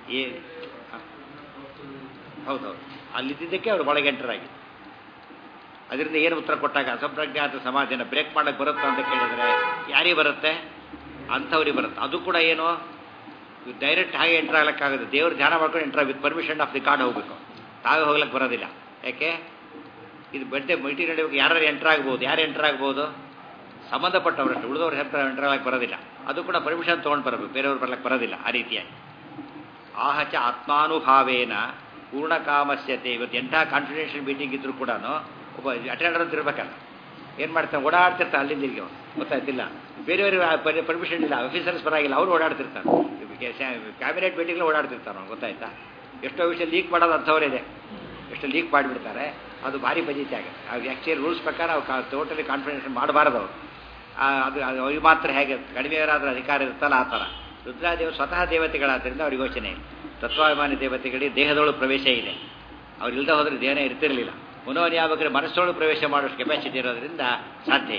ಹೌದೌದು, ಅಲ್ಲಿದ್ದಕ್ಕೆ ಅವ್ರು ಒಳಗೆ ಎಂಟರಾಗಿ. ಅದರಿಂದ ಏನು ಉತ್ತರ ಕೊಟ್ಟಾಗ ಅಸಂಪ್ರಜ್ಞಾತ ಸಮಾಜನ ಬ್ರೇಕ್ ಮಾಡೋಕ್ಕೆ ಬರುತ್ತಾ ಅಂತ ಕೇಳಿದರೆ ಯಾರಿಗೆ ಬರುತ್ತೆ? ಅಂಥವ್ರಿಗೆ ಬರುತ್ತೆ. ಅದು ಕೂಡ ಏನು ಡೈರೆಕ್ಟ್ ಹಾಗೆ ಎಂಟರ್ ಆಗ್ಲಿಕ್ಕಾಗೋದು, ದೇವ್ರ ಧ್ಯಾನ ಮಾಡ್ಕೊಂಡು enter with permission of the God ಹೋಗ್ಬೇಕು, ತಾವೇ ಹೋಗ್ಲಿಕ್ಕೆ ಬರೋದಿಲ್ಲ. ಯಾಕೆ? ಇದು ಬಡ್ಡೆ ಮೀಟಿ ನಡೀಬೇಕು, ಯಾರು ಎಂಟರ್ ಆಗ್ಬೋದು. ಯಾರು ಎಂಟರ್ ಆಗ್ಬೋದು? ಸಂಬಂಧಪಟ್ಟವರಷ್ಟು, ಉಳಿದವ್ರು ಎಂಟರ್ ಆಗಕ್ಕೆ ಬರೋದಿಲ್ಲ. ಅದು ಕೂಡ ಪರ್ಮಿಷನ್ ತೊಗೊಂಡು ಬರಬೇಕು, ಬೇರೆಯವ್ರು ಬರ್ಲಿಕ್ಕೆ ಬರೋದಿಲ್ಲ. ಆ ರೀತಿಯಾಗಿ ಆಹಚ ಆತ್ಮಾನುಭಾವೇನ ಪೂರ್ಣಕಾಮಸ್ಯತೆ. ಇವತ್ತು ಎಂಥ ಕಾನ್ಫಿಡೆನ್ಷಿಯಲ್ ಮೀಟಿಂಗ್ ಇದ್ರೂ ಕೂಡ ಒಬ್ಬ ಅಟೆಂಡರ್ ಅಂತ ಇರ್ಬೇಕಲ್ಲ, ಏನು ಮಾಡ್ತಾನೆ? ಓಡಾಡ್ತಿರ್ತಾರೆ ಅಲ್ಲಿಂದ ಇಲ್ಲಿಗೆ, ಗೊತ್ತಾಯ್ತಿಲ್ಲ. ಬೇರೆಯವ್ರಿಗೆ ಪರ್ಮಿಷನ್ ಇಲ್ಲ, ಆಫೀಸರ್ಸ್ ಬರಾಗಿಲ್ಲ, ಅವ್ರು ಓಡಾಡ್ತಿರ್ತಾರೆ. ಕ್ಯಾಬಿನೆಟ್ ಮೀಟಿಂಗ್లో ಓಡಾಡ್ತಿರ್ತಾರೆ ಅವ್ನು, ಗೊತ್ತಾಯ್ತಾ? ಎಷ್ಟೋ ವಿಷಯ ಲೀಕ್ ಮಾಡೋದು ಅಂಥವರಿದೆ, ಎಷ್ಟು ಲೀಕ್ ಮಾಡಿಬಿಡ್ತಾರೆ. ಅದು ಭಾರಿ ಪಜಿತಿ ಆಗುತ್ತೆ. ಅದು ಆ್ಯಕ್ಚುಲಿ ರೂಲ್ಸ್ ಪ್ರಕಾರ ಅವ್ರು ಟೋಟಲಿ ಕಾನ್ಫಿಡೆನ್ಸ್ ಮಾಡಬಾರ್ದು ಅವರು. ಅದು ಅವ್ರಿಗೆ ಮಾತ್ರ ಹೇಗೆ ಕಡಿಮೆಯವರಾದ್ರೂ ಅಧಿಕಾರ ಇರುತ್ತಲ್ಲ ಆ ಥರ. ರುದ್ರಾದೇವರು ಸ್ವತಃ ದೇವತೆಗಳಾದ್ದರಿಂದ ಅವ್ರಿಗೆ ಯೋಚನೆ ಇಲ್ಲ. ತತ್ವಾಭಿಮಾನಿ ದೇವತೆಗಳಿಗೆ ದೇಹದೊಳಗೆ ಪ್ರವೇಶ ಇದೆ, ಅವ್ರಿಲ್ದ ಹೋದರೆ ದೇಹನೇ ಇರ್ತಿರಲಿಲ್ಲ. ಮನೋನ್ಯಾಮಕರ ಮನಸ್ಸೊಳಗೆ ಪ್ರವೇಶ ಮಾಡೋಷ್ಟು ಕೆಪಾಸಿಟಿ ಇರೋದ್ರಿಂದ ಸಾಧ್ಯ.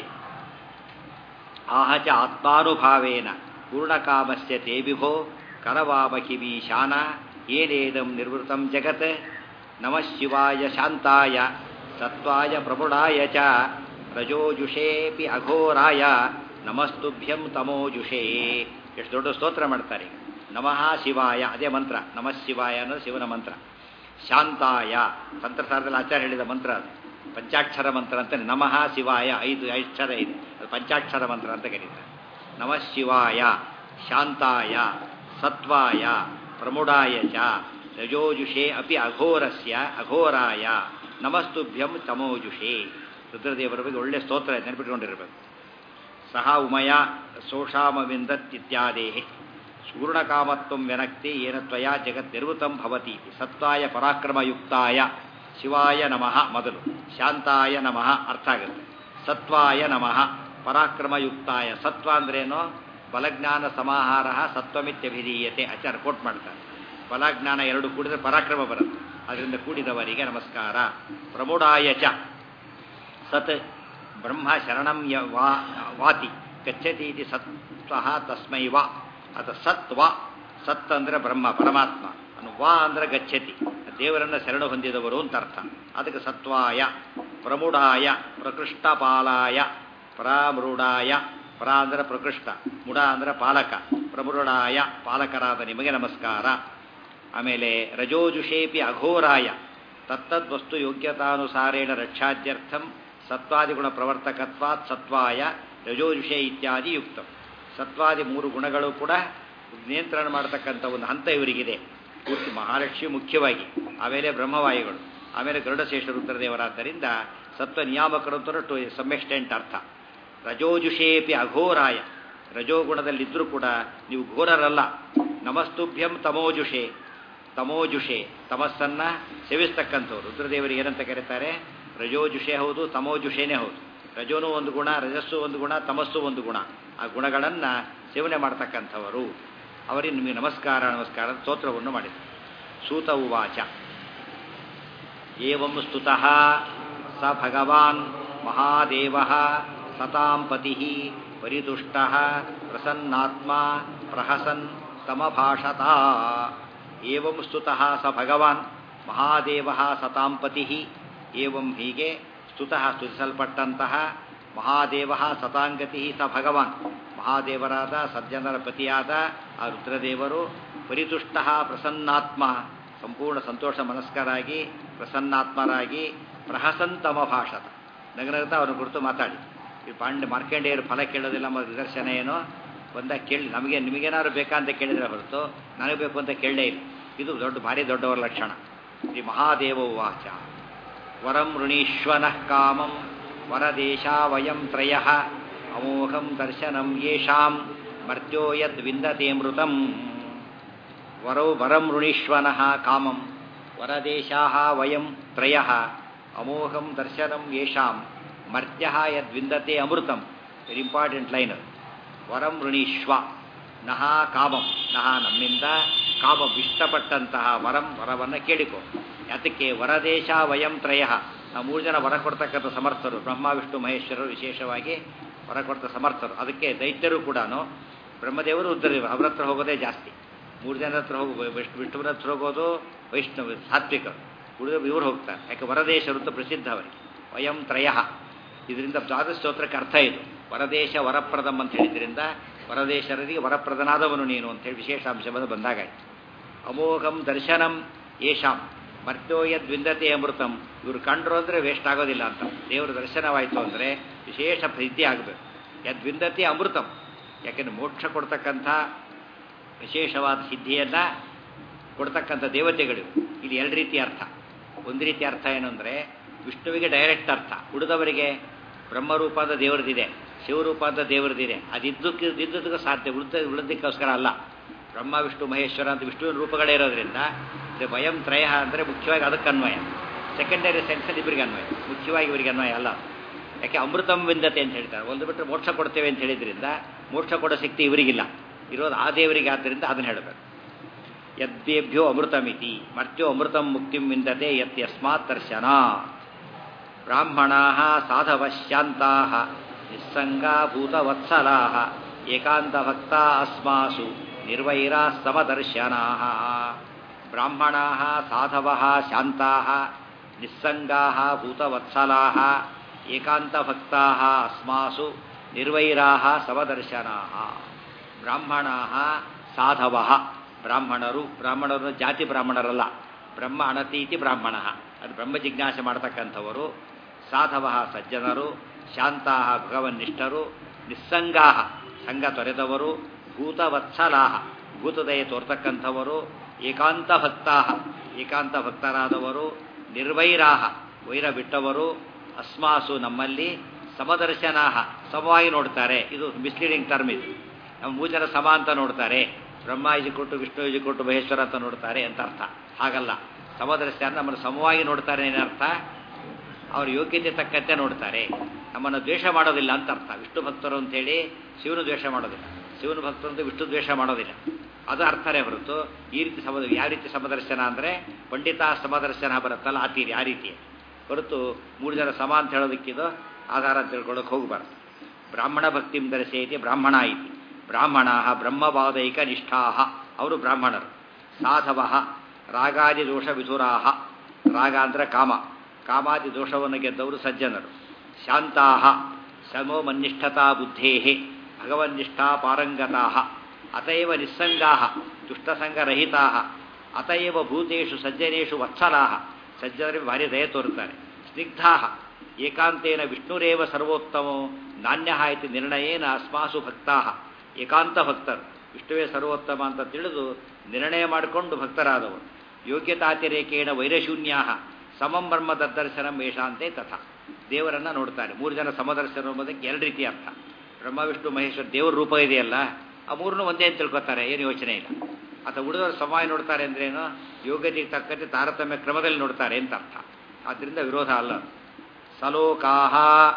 ಆಹಚ ಆತ್ಮಾನುಭಾವೇನ ಪೂರ್ಣಕಾಮಸ್ಯ ತೇ ವಿಭೋ ಕರವಾಮ ಕಿಮೀಶಾನ ಏನೇದಂ ನಿರ್ವೃತಂ ಜಗತ್. ನಮಃ ಶಿವಾಯ ಶಾಂತಾಯ ಸತ್ವಾಯ ಪ್ರಬುಢಾಯ ಚ ರಜೋಜುಷೇಪಿ ಅಘೋರಾಯ ನಮಸ್ತುಭ್ಯಂ ತಮೋಜುಷೇ. ಎಷ್ಟು ದೊಡ್ಡ ಸ್ತೋತ್ರ ಮಾಡ್ತಾರೆ. ನಮಃ ಶಿವಾಯ, ಅದೇ ಮಂತ್ರ. ನಮಃ ಶಿವಾಯ ಅನ್ನೋದು ಶಿವನ ಮಂತ್ರ. ಶಾಂತಾಯ ತಂತ್ರಸಾರದಲ್ಲಿ ಆಚಾರ್ಯ ಹೇಳಿದ ಮಂತ್ರ, ಅದು ಪಂಚಾಕ್ಷರ ಮಂತ್ರ ಅಂತ. ನಮಃ ಶಿವಾಯ 5 ಅಕ್ಷರ ಇದೆ, ಅದು ಪಂಚಾಕ್ಷರ ಮಂತ್ರ ಅಂತ ಕರೀತಾರೆ. ನಮಃ ಶಿವಾಯ ಶಾಂತಾಯ ಸತ್ವಾಯ ಪ್ರಮುಢಾಯ ಚ ರಜೋಜುಷೇ ಅಪಿ ಅಘೋರಸ್ಯ ಅಘೋರಾಯ ನಮಸ್ತುಭ್ಯಂ ತಮೋಜುಷೇ. ರುದ್ರದೇವರ ಬಗ್ಗೆ ಒಳ್ಳೆ ಸ್ತೋತ್ರ ನೆನಪಿಟ್ಕೊಂಡಿರಬೇಕು. ಸಹ ಉಮಯ ಸೋಷಾಮವಿಂದತ್ಯಾದೇಹಿ ಪೂರ್ಣಕಾಮತ್ವಂ ವ್ಯನಕ್ತಿ ಏನ ತ್ವಯಾ ಜಗತ್ ನಿರ್ವೃತಂ ಭವತಿ. ಸತ್ವಾಯ ಪರಾಕ್ರಮಯುಕ್ತಾಯ ಶಿವಾಯ ನಮಃ ಮೊದಲು, ಶಾಂತಾಯ ನಮಃ ಅರ್ಥ ಆಗುತ್ತೆ. ಸತ್ವಾಯ ನಮಃ ಪರಾಕ್ರಮಯುಕ್ತಾಯ. ಸತ್ವ ಅಂದ್ರೇನು? ಬಲಜ್ಞಾನ ಸಮಾಹಾರ ಸತ್ವಮಿತ್ಯಭಿಧೀಯತೆ. ಆಚಾರ್ಯ ಕೋಟ್ ಮಾಡ್ತಾರೆ. ಬಲಜ್ಞಾನ ಎರಡು ಕೂಡಿದ್ರೆ ಪರಾಕ್ರಮ ಬರುತ್ತೆ, ಅದರಿಂದ ಕೂಡಿದವರಿಗೆ ನಮಸ್ಕಾರ. ಪ್ರಮುಢಾಯ ಚ ಸತ್ ಬ್ರಹ್ಮ ಶರಣಂ ವಾತಿ ಗಚ್ಚತಿ ಇತಿ ಸತ್ವಃ ತಸ್ಮೈ ವಾ. ಅದು ಸತ್ವ, ಸತ್ ಅಂದರೆ ಬ್ರಹ್ಮ ಪರಮಾತ್ಮ, ವಾ ಅಂದರೆ ಗಚ್ಚತಿ, ದೇವರನ್ನು ಶರಣ ಹೊಂದಿದವರು ಅಂತ ಅರ್ಥ. ಅದಕ್ಕೆ ಸತ್ವಾಯ. ಪ್ರಮುಢಾಯ ಪ್ರಕೃಷ್ಟಪಾಲಾಯ ಪ್ರಾಮೃಢಾಯ. ಪ್ರ ಅಂದರೆ ಪ್ರಕೃಷ್ಟ, ಮುಡ ಅಂದರೆ ಪಾಲಕ, ಪ್ರಮೃಢಾಯ ಪಾಲಕರಾದ ನಿಮಗೆ ನಮಸ್ಕಾರ. ಆಮೇಲೆ ರಜೋಜುಷೇಪಿ ಅಘೋರಾಯ ತತ್ತದ್ವಸ್ತು ಯೋಗ್ಯತಾನುಸಾರೇಣ ರಕ್ಷಾದ್ಯರ್ಥಂ ಸತ್ವಾದಿಗುಣ ಪ್ರವರ್ತಕತ್ವಾತ್ ಸತ್ವಾಯ ರಜೋಜುಷೇ ಇತ್ಯಾದಿ ಯುಕ್ತಂ. ಸತ್ವಾದಿ 3 ಗುಣಗಳು ಕೂಡ ನಿಯಂತ್ರಣ ಮಾಡತಕ್ಕಂಥ ಒಂದು ಹಂತ ಇವರಿಗಿದೆ. ಪೂರ್ತಿ ಮಹಾಲಕ್ಷ್ಮಿ ಮುಖ್ಯವಾಗಿ, ಆಮೇಲೆ ಬ್ರಹ್ಮವಾಯುಗಳು, ಆಮೇಲೆ ಗರುಡಶೇಷ ರುದ್ರದೇವರಾದ್ದರಿಂದ ಸತ್ವ ನಿಯಾಮಕರು ಅಂತ ಟು ಸಮ್ ಎಕ್ಸ್ಟೆಂಟ್ ಅರ್ಥ. ರಜೋಜುಷೇಪಿ ಅಘೋರಾಯ, ರಜೋಗುಣದಲ್ಲಿದ್ದರೂ ಕೂಡ ನೀವು ಘೋರರಲ್ಲ. ನಮಸ್ತುಭ್ಯಂ ತಮೋಜುಷೇ. ತಮೋಜುಷೇ ತಮಸ್ಸನ್ನು ಸೇವಿಸ್ತಕ್ಕಂಥವ್ರು. ರುದ್ರದೇವರಿಗೆ ಏನಂತ ಕರೀತಾರೆ? ರಜೋಜುಷೇ ಹೌದು, ತಮೋಜುಷೇನೇ ಹೌದು. ರಜೋನೂ ಒಂದು ಗುಣ, ರಜಸ್ಸು ಒಂದು ಗುಣ, ತಮಸ್ಸು ಒಂದು ಗುಣ. ಆ ಗುಣಗಳನ್ನು ಸೇವನೆ ಮಾಡ್ತಕ್ಕಂಥವರು. ಅವರಿಗೆ ನಿಮಗೆ ನಮಸ್ಕಾರ ನಮಸ್ಕಾರ ಸ್ತೋತ್ರವನ್ನು ಮಾಡಿದರು. ಸೂತ ಉವಾಚ ಏವಂ ಸ್ತುತಃ ಸ ಭಗವಾನ್ ಮಹಾದೇವಃ ಸತಾಂ ಪತಿಃ ಪರಿತುಷ್ಟಃ ಪ್ರಸನ್ನಾತ್ಮ ಪ್ರಹಸನ್ ಸಮಭಾಷತ. ಏವಂ ಸ್ತುತಃ ಸ ಭಗವಾನ್ ಮಹಾದೇವಃ ಸತಾಂ ಪತಿಃ. ಏವಂ ಹೀಗೆ ಸ್ತುತಃ ಸ್ತುತಿಸಲ್ಪಟ್ಟಂತಹ ಮಹಾದೇವ ಸತಾಂಗತಿ ಸ ಭಗವಾನ್ ಮಹಾದೇವರಾದ ಸಜ್ಜನರ ಪತಿಯಾದ ಆ ರುದ್ರದೇವರು ಪರಿತುಷ್ಟ ಪ್ರಸನ್ನಾತ್ಮ ಸಂಪೂರ್ಣ ಸಂತೋಷ ಮನಸ್ಕರಾಗಿ ಪ್ರಸನ್ನಾತ್ಮರಾಗಿ ಪ್ರಹಸಂತಮ ಭಾಷತ ನಗನಗ್ತಾ ಅವನ ಕುರಿತು ಮಾತಾಡಿ. ಈ ಮಾರ್ಕಂಡೇಯರು ಫಲ ಕೇಳೋದಿಲ್ಲ ನಮ್ಮ ನಿದರ್ಶನ ಏನೋ ಬಂದಾಗ ಕೇಳಿ ನಮಗೆ ನಿಮಗೇನಾದ್ರು ಬೇಕಾ ಅಂತ ಕೇಳಿದರೆ ಹೊರತು ನನಗೆ ಬೇಕು ಅಂತ ಕೇಳಲೇ ಇಲ್ಲ. ಇದು ಭಾರಿ ದೊಡ್ಡವರ ಲಕ್ಷಣ. ಶ್ರೀ ಮಹಾದೇವ ಉವಾಚ ವರಂ ಋಣೀಶ್ವನಃ ಕಾಮಂ ವರದೇಶಾ ವಯಂ ತ್ರಯಃ ಅಮೋಘಂ ದರ್ಶನಂ ಯೇಷಾಂ ಮರ್ತ್ಯೋ ಯದ್ ವಿಂದತೆ ಮೃತಂ ವರಂ ಋಣೀಶ್ವನಃ ಕಾಮಂ ವರದೇಶಾಃ ವಯಂ ತ್ರಯಃ ಅಮೋಘಂ ದರ್ಶನಂ ಯೇಷಾಂ ಮರ್ತ್ಯಃ ಯದ್ ವಿಂದತೆ ಅಮೃತಂ. Very important line. ವರಂ ಋಣೀಶ್ವ ನಃ ಕಾಮಂ, ನಃ ನಮ್ಮಿಂದ ಕಾಮಂ ಇಷ್ಟಪಟ್ಟಂತಹ ವರವನ್ನು ಕೇಳಿಕೊ. ಯಾತಕ್ಕೆ? ವರದೇಶ ವಯಂ ತ್ರಯ, ನಾವು 3 ಜನ ವರ ಕೊಡ್ತಕ್ಕಂಥ ಸಮರ್ಥರು, ಬ್ರಹ್ಮ ವಿಷ್ಣು ಮಹೇಶ್ವರರು ವಿಶೇಷವಾಗಿ ವರ ಕೊಡ್ತ ಸಮರ್ಥರು. ಅದಕ್ಕೆ ದೈತ್ಯರು ಕೂಡ ಬ್ರಹ್ಮದೇವರು ರುದ್ರದೇವರು ಅವರ ಹತ್ರ ಹೋಗೋದೇ ಜಾಸ್ತಿ. 3 ಜನರ ಹತ್ರ ವಿಷ್ಣುವಿನ ಹತ್ರ ಹೋಗೋದು ವೈಷ್ಣವ ಸಾತ್ವಿಕರು, ಉಳಿದ ಇವರು ಹೋಗ್ತಾರೆ. ಯಾಕೆ? ವರದೇಶರು ಅಂತ ಪ್ರಸಿದ್ಧ ಅವರಿಗೆ. ವಯಂ ತ್ರಯ, ಇದರಿಂದ ದ್ವಾದಶ ಸ್ತೋತ್ರಕ್ಕೆ ಅರ್ಥ ಇದು. ವರದೇಶ ವರಪ್ರದಂ ಅಂತ ಹೇಳಿದ್ರಿಂದ ವರದೇಶರಿಗೆ ವರಪ್ರದನಾದವನು ನೀನು ಅಂತೇಳಿ ವಿಶೇಷ ಅಂಶವನ್ನು ಬಂದಾಗಾಯ್ತು. ಅಮೋಘಂ ದರ್ಶನಂ ಯೇಷಾಂ ಮರ್ತ್ಯೋ ಯದ್ ವಿಂದತೆ ಅಮೃತಂ. ಇವರು ಕಂಡ್ರು ಅಂದರೆ ವೇಸ್ಟ್ ಆಗೋದಿಲ್ಲ ಅಂತ. ದೇವರ ದರ್ಶನವಾಯಿತು ಅಂದರೆ ವಿಶೇಷ ಪ್ರೀತಿ ಆಗಬೇಕು. ಯದ್ ವಿಂದತೆ ಅಮೃತಂ, ಯಾಕೆಂದರೆ ಮೋಕ್ಷ ಕೊಡ್ತಕ್ಕಂಥ ವಿಶೇಷವಾದ ಸಿದ್ಧಿಯನ್ನು ಕೊಡ್ತಕ್ಕಂಥ ದೇವತೆಗಳು. ಇಲ್ಲಿ 2 ರೀತಿಯ ಅರ್ಥ. ಒಂದು ರೀತಿಯ ಅರ್ಥ ಏನು ಅಂದರೆ ವಿಷ್ಣುವಿಗೆ ಡೈರೆಕ್ಟ್ ಅರ್ಥ, ಉಳಿದವರಿಗೆ ಬ್ರಹ್ಮರೂಪದ ದೇವರದಿದೆ, ಶಿವರೂಪದ ದೇವರದಿದೆ. ಇದ್ದುದಕ್ಕೆ ಸಾಧ್ಯ, ಉಳಿದಕ್ಕೋಸ್ಕರ ಅಲ್ಲ. ಬ್ರಹ್ಮ ವಿಷ್ಣು ಮಹೇಶ್ವರ ಅಂತ ವಿಷ್ಣುವಿನ ರೂಪಗಳೇ ಇರೋದ್ರಿಂದ ವಯಂ ತ್ರಯ ಅಂದರೆ ಮುಖ್ಯವಾಗಿ ಅದಕ್ಕೆ ಅನ್ವಯ. ಸೆಕೆಂಡರಿ ಸೆನ್ಸಲ್ಲಿ ಇವರಿಗೆ ಅನ್ವಯ, ಮುಖ್ಯವಾಗಿ ಇವರಿಗೆ ಅನ್ವಯ ಅಲ್ಲ. ಯಾಕೆ? ಅಮೃತಂ ವಿಂದತೆ ಅಂತ ಹೇಳ್ತಾರೆ. ಒಂದು ಬಿಟ್ಟರೆ ಮೋಕ್ಷ ಕೊಡ್ತೇವೆ ಅಂತ ಹೇಳಿದ್ರಿಂದ ಮೋಕ್ಷ ಕೊಡೋ ಶಕ್ತಿ ಇವರಿಗಿಲ್ಲ, ಇರೋದು ಆ ದೇವರಿಗೆ. ಆದ್ದರಿಂದ ಅದನ್ನು ಹೇಳಬೇಕು. ಯದ್ದೇಭ್ಯೋ ಅಮೃತಮಿತಿ ಮರ್ತ್ಯೋ ಅಮೃತಂ ಮುಕ್ತಿಂ ವಿಂದತೆ ಯಸ್ಮಾತ್ ದರ್ಶನಾತ್. ಬ್ರಾಹ್ಮಣಾಃ ಸಾಧವಃ ಶಾಂತಾಃ ನಿಸ್ಸಂಗಾಭೂತವತ್ಸಲಾಃ ಏಕಾಂತಭಕ್ತಾ ಅಸ್ಮಾಸು ನಿರ್ವೈರಾಃ ಸಮದರ್ಶನಾಃ. ಬ್ರಾಹ್ಮಣಾಃ ಸಾಧವಃ ಶಾಂತಾಃ ನಿಸ್ಸಂಗಾಃ ಭೂತವತ್ಸಲಾಃ ಏಕಾಂತಭಕ್ತಾಃ ಅಸ್ಮಾಸು ನಿರ್ವೈರಾಃ ಸಮದರ್ಶನಾಃ. ಬ್ರಾಹ್ಮಣಾಃ ಸಾಧವಃ, ಬ್ರಾಹ್ಮಣರು ಜಾತಿ ಬ್ರಾಹ್ಮಣರಲ್ಲ, ಬ್ರಹ್ಮ ಅನತೀತಿ ಬ್ರಾಹ್ಮಣ, ಅದು ಬ್ರಹ್ಮ ಜಿಜ್ಞಾಸೆ ಮಾಡತಕ್ಕಂಥವರು. ಸಾಧವಃ ಸಜ್ಜನರು, ಶಾಂತಾಃ ಭಗವನ್ನಿಷ್ಠರು, ನಿಸ್ಸಂಗಾಃ ಸಂಘ ತೊರೆದವರು, ಭೂತವತ್ಸಲಾಃ ಭೂತದಯ ತೋರ್ತಕ್ಕಂಥವರು, ಏಕಾಂತ ಭಕ್ತರಾದವರು, ನಿರ್ವೈರಾಹ ವೈರ ಬಿಟ್ಟವರು, ಅಸ್ಮಾಸು ನಮ್ಮಲ್ಲಿ, ಸಮದರ್ಶನಾಹ ಸಮವಾಗಿ ನೋಡ್ತಾರೆ. ಇದು ಮಿಸ್ಲೀಡಿಂಗ್ ಟರ್ಮ್. ಇದು ನಮ್ಮ 3 ಜನ ಸಮ ಅಂತ ನೋಡ್ತಾರೆ, ಬ್ರಹ್ಮ ಕೊಟ್ಟು ವಿಷ್ಣು ಕೊಟ್ಟು ಮಹೇಶ್ವರ ಅಂತ ನೋಡ್ತಾರೆ ಅಂತ ಅರ್ಥ. ಹಾಗಲ್ಲ, ಸಮದರ್ಶನ ನಮ್ಮನ್ನು ಸಮವಾಗಿ ನೋಡ್ತಾರೆ ಏನರ್ಥ? ಅವ್ರ ಯೋಗ್ಯತೆ ತಕ್ಕಂತೆ ನೋಡ್ತಾರೆ, ನಮ್ಮನ್ನು ದ್ವೇಷ ಮಾಡೋದಿಲ್ಲ ಅಂತ ಅರ್ಥ. ವಿಷ್ಣು ಭಕ್ತರು ಅಂತೇಳಿ ಶಿವನು ದ್ವೇಷ ಮಾಡೋದಿಲ್ಲ, ಶಿವನ ಭಕ್ತರು ಅಂತ ವಿಷ್ಣು ದ್ವೇಷ ಮಾಡೋದಿಲ್ಲ, ಅದು ಅರ್ಥನೇ ಹೊರತು ಈ ರೀತಿ ಯಾವ ರೀತಿ ಸಮದರ್ಶನ ಅಂದರೆ ಪಂಡಿತ ಸಮದರ್ಶನ ಬರುತ್ತಲ್ಲ ಆ ರೀತಿ ಹೊರತು 3 ಜನ ಸಮ ಅಂತ ಹೇಳೋದಕ್ಕಿದು ಆಧಾರ ಅಂತ ತಿಳ್ಕೊಳ್ಳೋಕೆ ಹೋಗಬಾರ್ದು. ಬ್ರಾಹ್ಮಣ ಭಕ್ತಿಂ ದರ್ಶಯತಿ ಬ್ರಾಹ್ಮಣ ಇತಿ. ಬ್ರಾಹ್ಮಣಾ ಬ್ರಹ್ಮವಾದೈಕ ನಿಷ್ಠಾಃ, ಅವರು ಬ್ರಾಹ್ಮಣರು. ಸಾಧವಃ ರಾಗಾದಿ ದೋಷ ವಿಧುರಾಃ, ರಾಗ ಅಂದರೆ ಕಾಮಾದಿ ದೋಷವನ್ನು ಗೆದ್ದವರು ಸಜ್ಜನರು. ಶಾಂತಾಃ ಸಮೋಮನ್ನಿಷ್ಠತಾ ಬುದ್ಧೇಃ ಭಗವನ್ನಿಷ್ಠಾ ಪಾರಂಗತಾಃ. ಅತಯವ ನಿಸ್ಸಂಗಾಃ ದುಷ್ಟಸಂಗರಹಿತಾಃ. ಅತಯವ ಭೂತೇಷು ಸಜ್ಜನೇಷು ವತ್ಸಲಾಃ, ಸಜ್ಜನರಿಗೆ ಭಾರಿ ದಯ ತೋರುತ್ತಾರೆ. ಸ್ನಿಗ್ಧಾಃ ಏಕಾಂತೇನ ವಿಷ್ಣುರೇವ ಸರ್ವೋತ್ತಮೋ ನಾಣ್ಯಃ ಇತಿ ನಿರ್ಣಯೇನ ಅಸ್ಮಾಸು ಭಕ್ತಾಃ. ಏಕಾಂತ ಭಕ್ತರು, ವಿಷ್ಣುವೇ ಸರ್ವೋತ್ತಮ ಅಂತ ತಿಳಿದು ನಿರ್ಣಯ ಮಾಡಿಕೊಂಡು ಭಕ್ತರಾದವರು. ಯೋಗ್ಯತಾತಿರೇಕೇಣ ವೈರಶೂನ್ಯಾಃ ಸಮಂ ಬ್ರಹ್ಮ ತದ್ದರ್ಶನಂ ಯೇಷಾಂತೆ ತಥಾ. ದೇವರನ್ನು ನೋಡ್ತಾರೆ. 3 ಜನ ಸಮದರ್ಶನ ಎಂಬುದಕ್ಕೆ 2 ರೀತಿಯ ಅರ್ಥ. ಬ್ರಹ್ಮ ವಿಷ್ಣು ಮಹೇಶ್ವರ ದೇವರ ರೂಪ ಇದೆಯಲ್ಲ, ಆ 3 ಒಂದೇ ಅಂತ ತಿಳ್ಕೊತಾರೆ, ಏನು ಯೋಚನೆ ಇಲ್ಲ. ಅಥವಾ ಉಳಿದವರು ಸಮವಾಗಿ ನೋಡ್ತಾರೆ ಅಂದ್ರೇನು? ಯೋಗ್ಯತೆಗೆ ತಕ್ಕಂತೆ ತಾರತಮ್ಯ ಕ್ರಮದಲ್ಲಿ ನೋಡ್ತಾರೆ ಅಂತ ಅರ್ಥ. ಆದ್ದರಿಂದ ವಿರೋಧ ಅಲ್ಲ. ಸಲೋಕಾಃ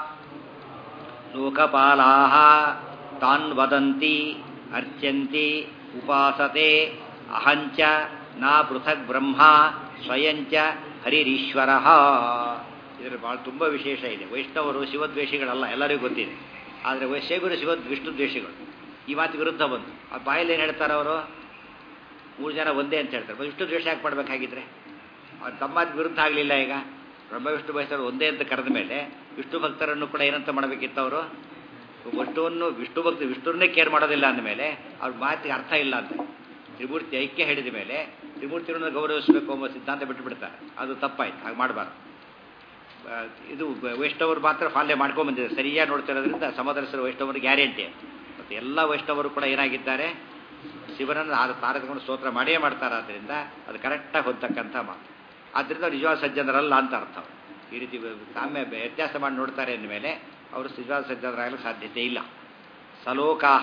ಲೋಕಪಾಲಾಃ ತಾನ್ ವದಂತಿ ಅರ್ಚ್ಯಂತಿ ಉಪಾಸತೆ ಅಹಂಚ ನಾ ಪೃಥಕ್ ಬ್ರಹ್ಮ ಸ್ವಯಂಚ ಹರಿರೀಶ್ವರಃ. ಇದರ ಭಾಳ ತುಂಬ ವಿಶೇಷ ಇದೆ. ವೈಷ್ಣವರು ಶಿವದ್ವೇಷಿಗಳಲ್ಲ, ಎಲ್ಲರಿಗೂ ಗೊತ್ತಿದೆ. ಆದರೆ ಶೈವರು ವಿಷ್ಣು ದ್ವೇಷಿಗಳು. ಈ ಮಾತು ವಿರುದ್ಧ ಬಂತು. ಆ ಬಾಯಲ್ಲಿ ಏನು ಹೇಳ್ತಾರೆ ಅವರು? 3 ಜನ ಒಂದೇ ಅಂತ ಹೇಳ್ತಾರೆ. ವಿಷ್ಣು ದ್ವೇಷ ಯಾಕೆ ಮಾಡಬೇಕಾಗಿದ್ರೆ? ಅವ್ರು ತಮ್ಮಾದ ವಿರುದ್ಧ ಆಗಲಿಲ್ಲ. ಈಗ ಬ್ರಹ್ಮ ವಿಷ್ಣು ಮಹೇಶ್ವರರು ಒಂದೇ ಅಂತ ಕರೆದ ಮೇಲೆ ವಿಷ್ಣು ಭಕ್ತರನ್ನು ಕೂಡ ಏನಂತ ಮಾಡಬೇಕಿತ್ತು ಅವರು? ವಿಷ್ಣುವನ್ನೇ ಕೇರ್ ಮಾಡೋದಿಲ್ಲ ಅಂದಮೇಲೆ ಅವ್ರ ಮಾತಿಗೆ ಅರ್ಥ ಇಲ್ಲ ಅಂತ. ತ್ರಿಮೂರ್ತಿ ಐಕ್ಯ ಹೇಳಿದ ಮೇಲೆ ತ್ರಿಮೂರ್ತಿಗಳನ್ನು ಗೌರವಿಸಬೇಕು ಎಂಬ ಸಿದ್ಧಾಂತ ಬಿಟ್ಟುಬಿಡ್ತಾರೆ. ಅದು ತಪ್ಪಾಯ್ತು, ಹಾಗೆ ಮಾಡಬಾರ್ದು. ಇದು ವೈಷ್ಣವರು ಮಾತ್ರ ಪಾಲನೆ ಮಾಡ್ಕೊಂಡ್ಬಂದಿದ್ದಾರೆ. ಸರಿಯಾಗಿ ನೋಡ್ತಿರೋದ್ರಿಂದ ಸಮದರ್ಶನ ವೈಷ್ಣವರು ಗ್ಯಾರಂಟಿ. ಮತ್ತು ಎಲ್ಲ ವೈಷ್ಣವರು ಕೂಡ ಏನಾಗಿದ್ದಾರೆ? ಶಿವನನ್ನು ತಾರತಕೊಂಡು ಸ್ತೋತ್ರ ಮಾಡೇ ಮಾಡ್ತಾರೆ. ಆದ್ದರಿಂದ ಅದು ಕರೆಕ್ಟಾಗಿ ಹೊಂದಕ್ಕಂಥ ಮಾತು. ಆದ್ದರಿಂದ ನಿಜವಾದ ಸಜ್ಜನರಲ್ಲ ಅಂತ ಅರ್ಥ. ಈ ರೀತಿ ಸಾಮ್ಯ ವ್ಯತ್ಯಾಸ ಮಾಡಿ ನೋಡ್ತಾರೆ ಅಂದಮೇಲೆ ಅವರು ನಿಜವಾದ ಸಜ್ಜನರಾಗಲು ಸಾಧ್ಯತೆ ಇಲ್ಲ. ಸಲೋಕಾಹ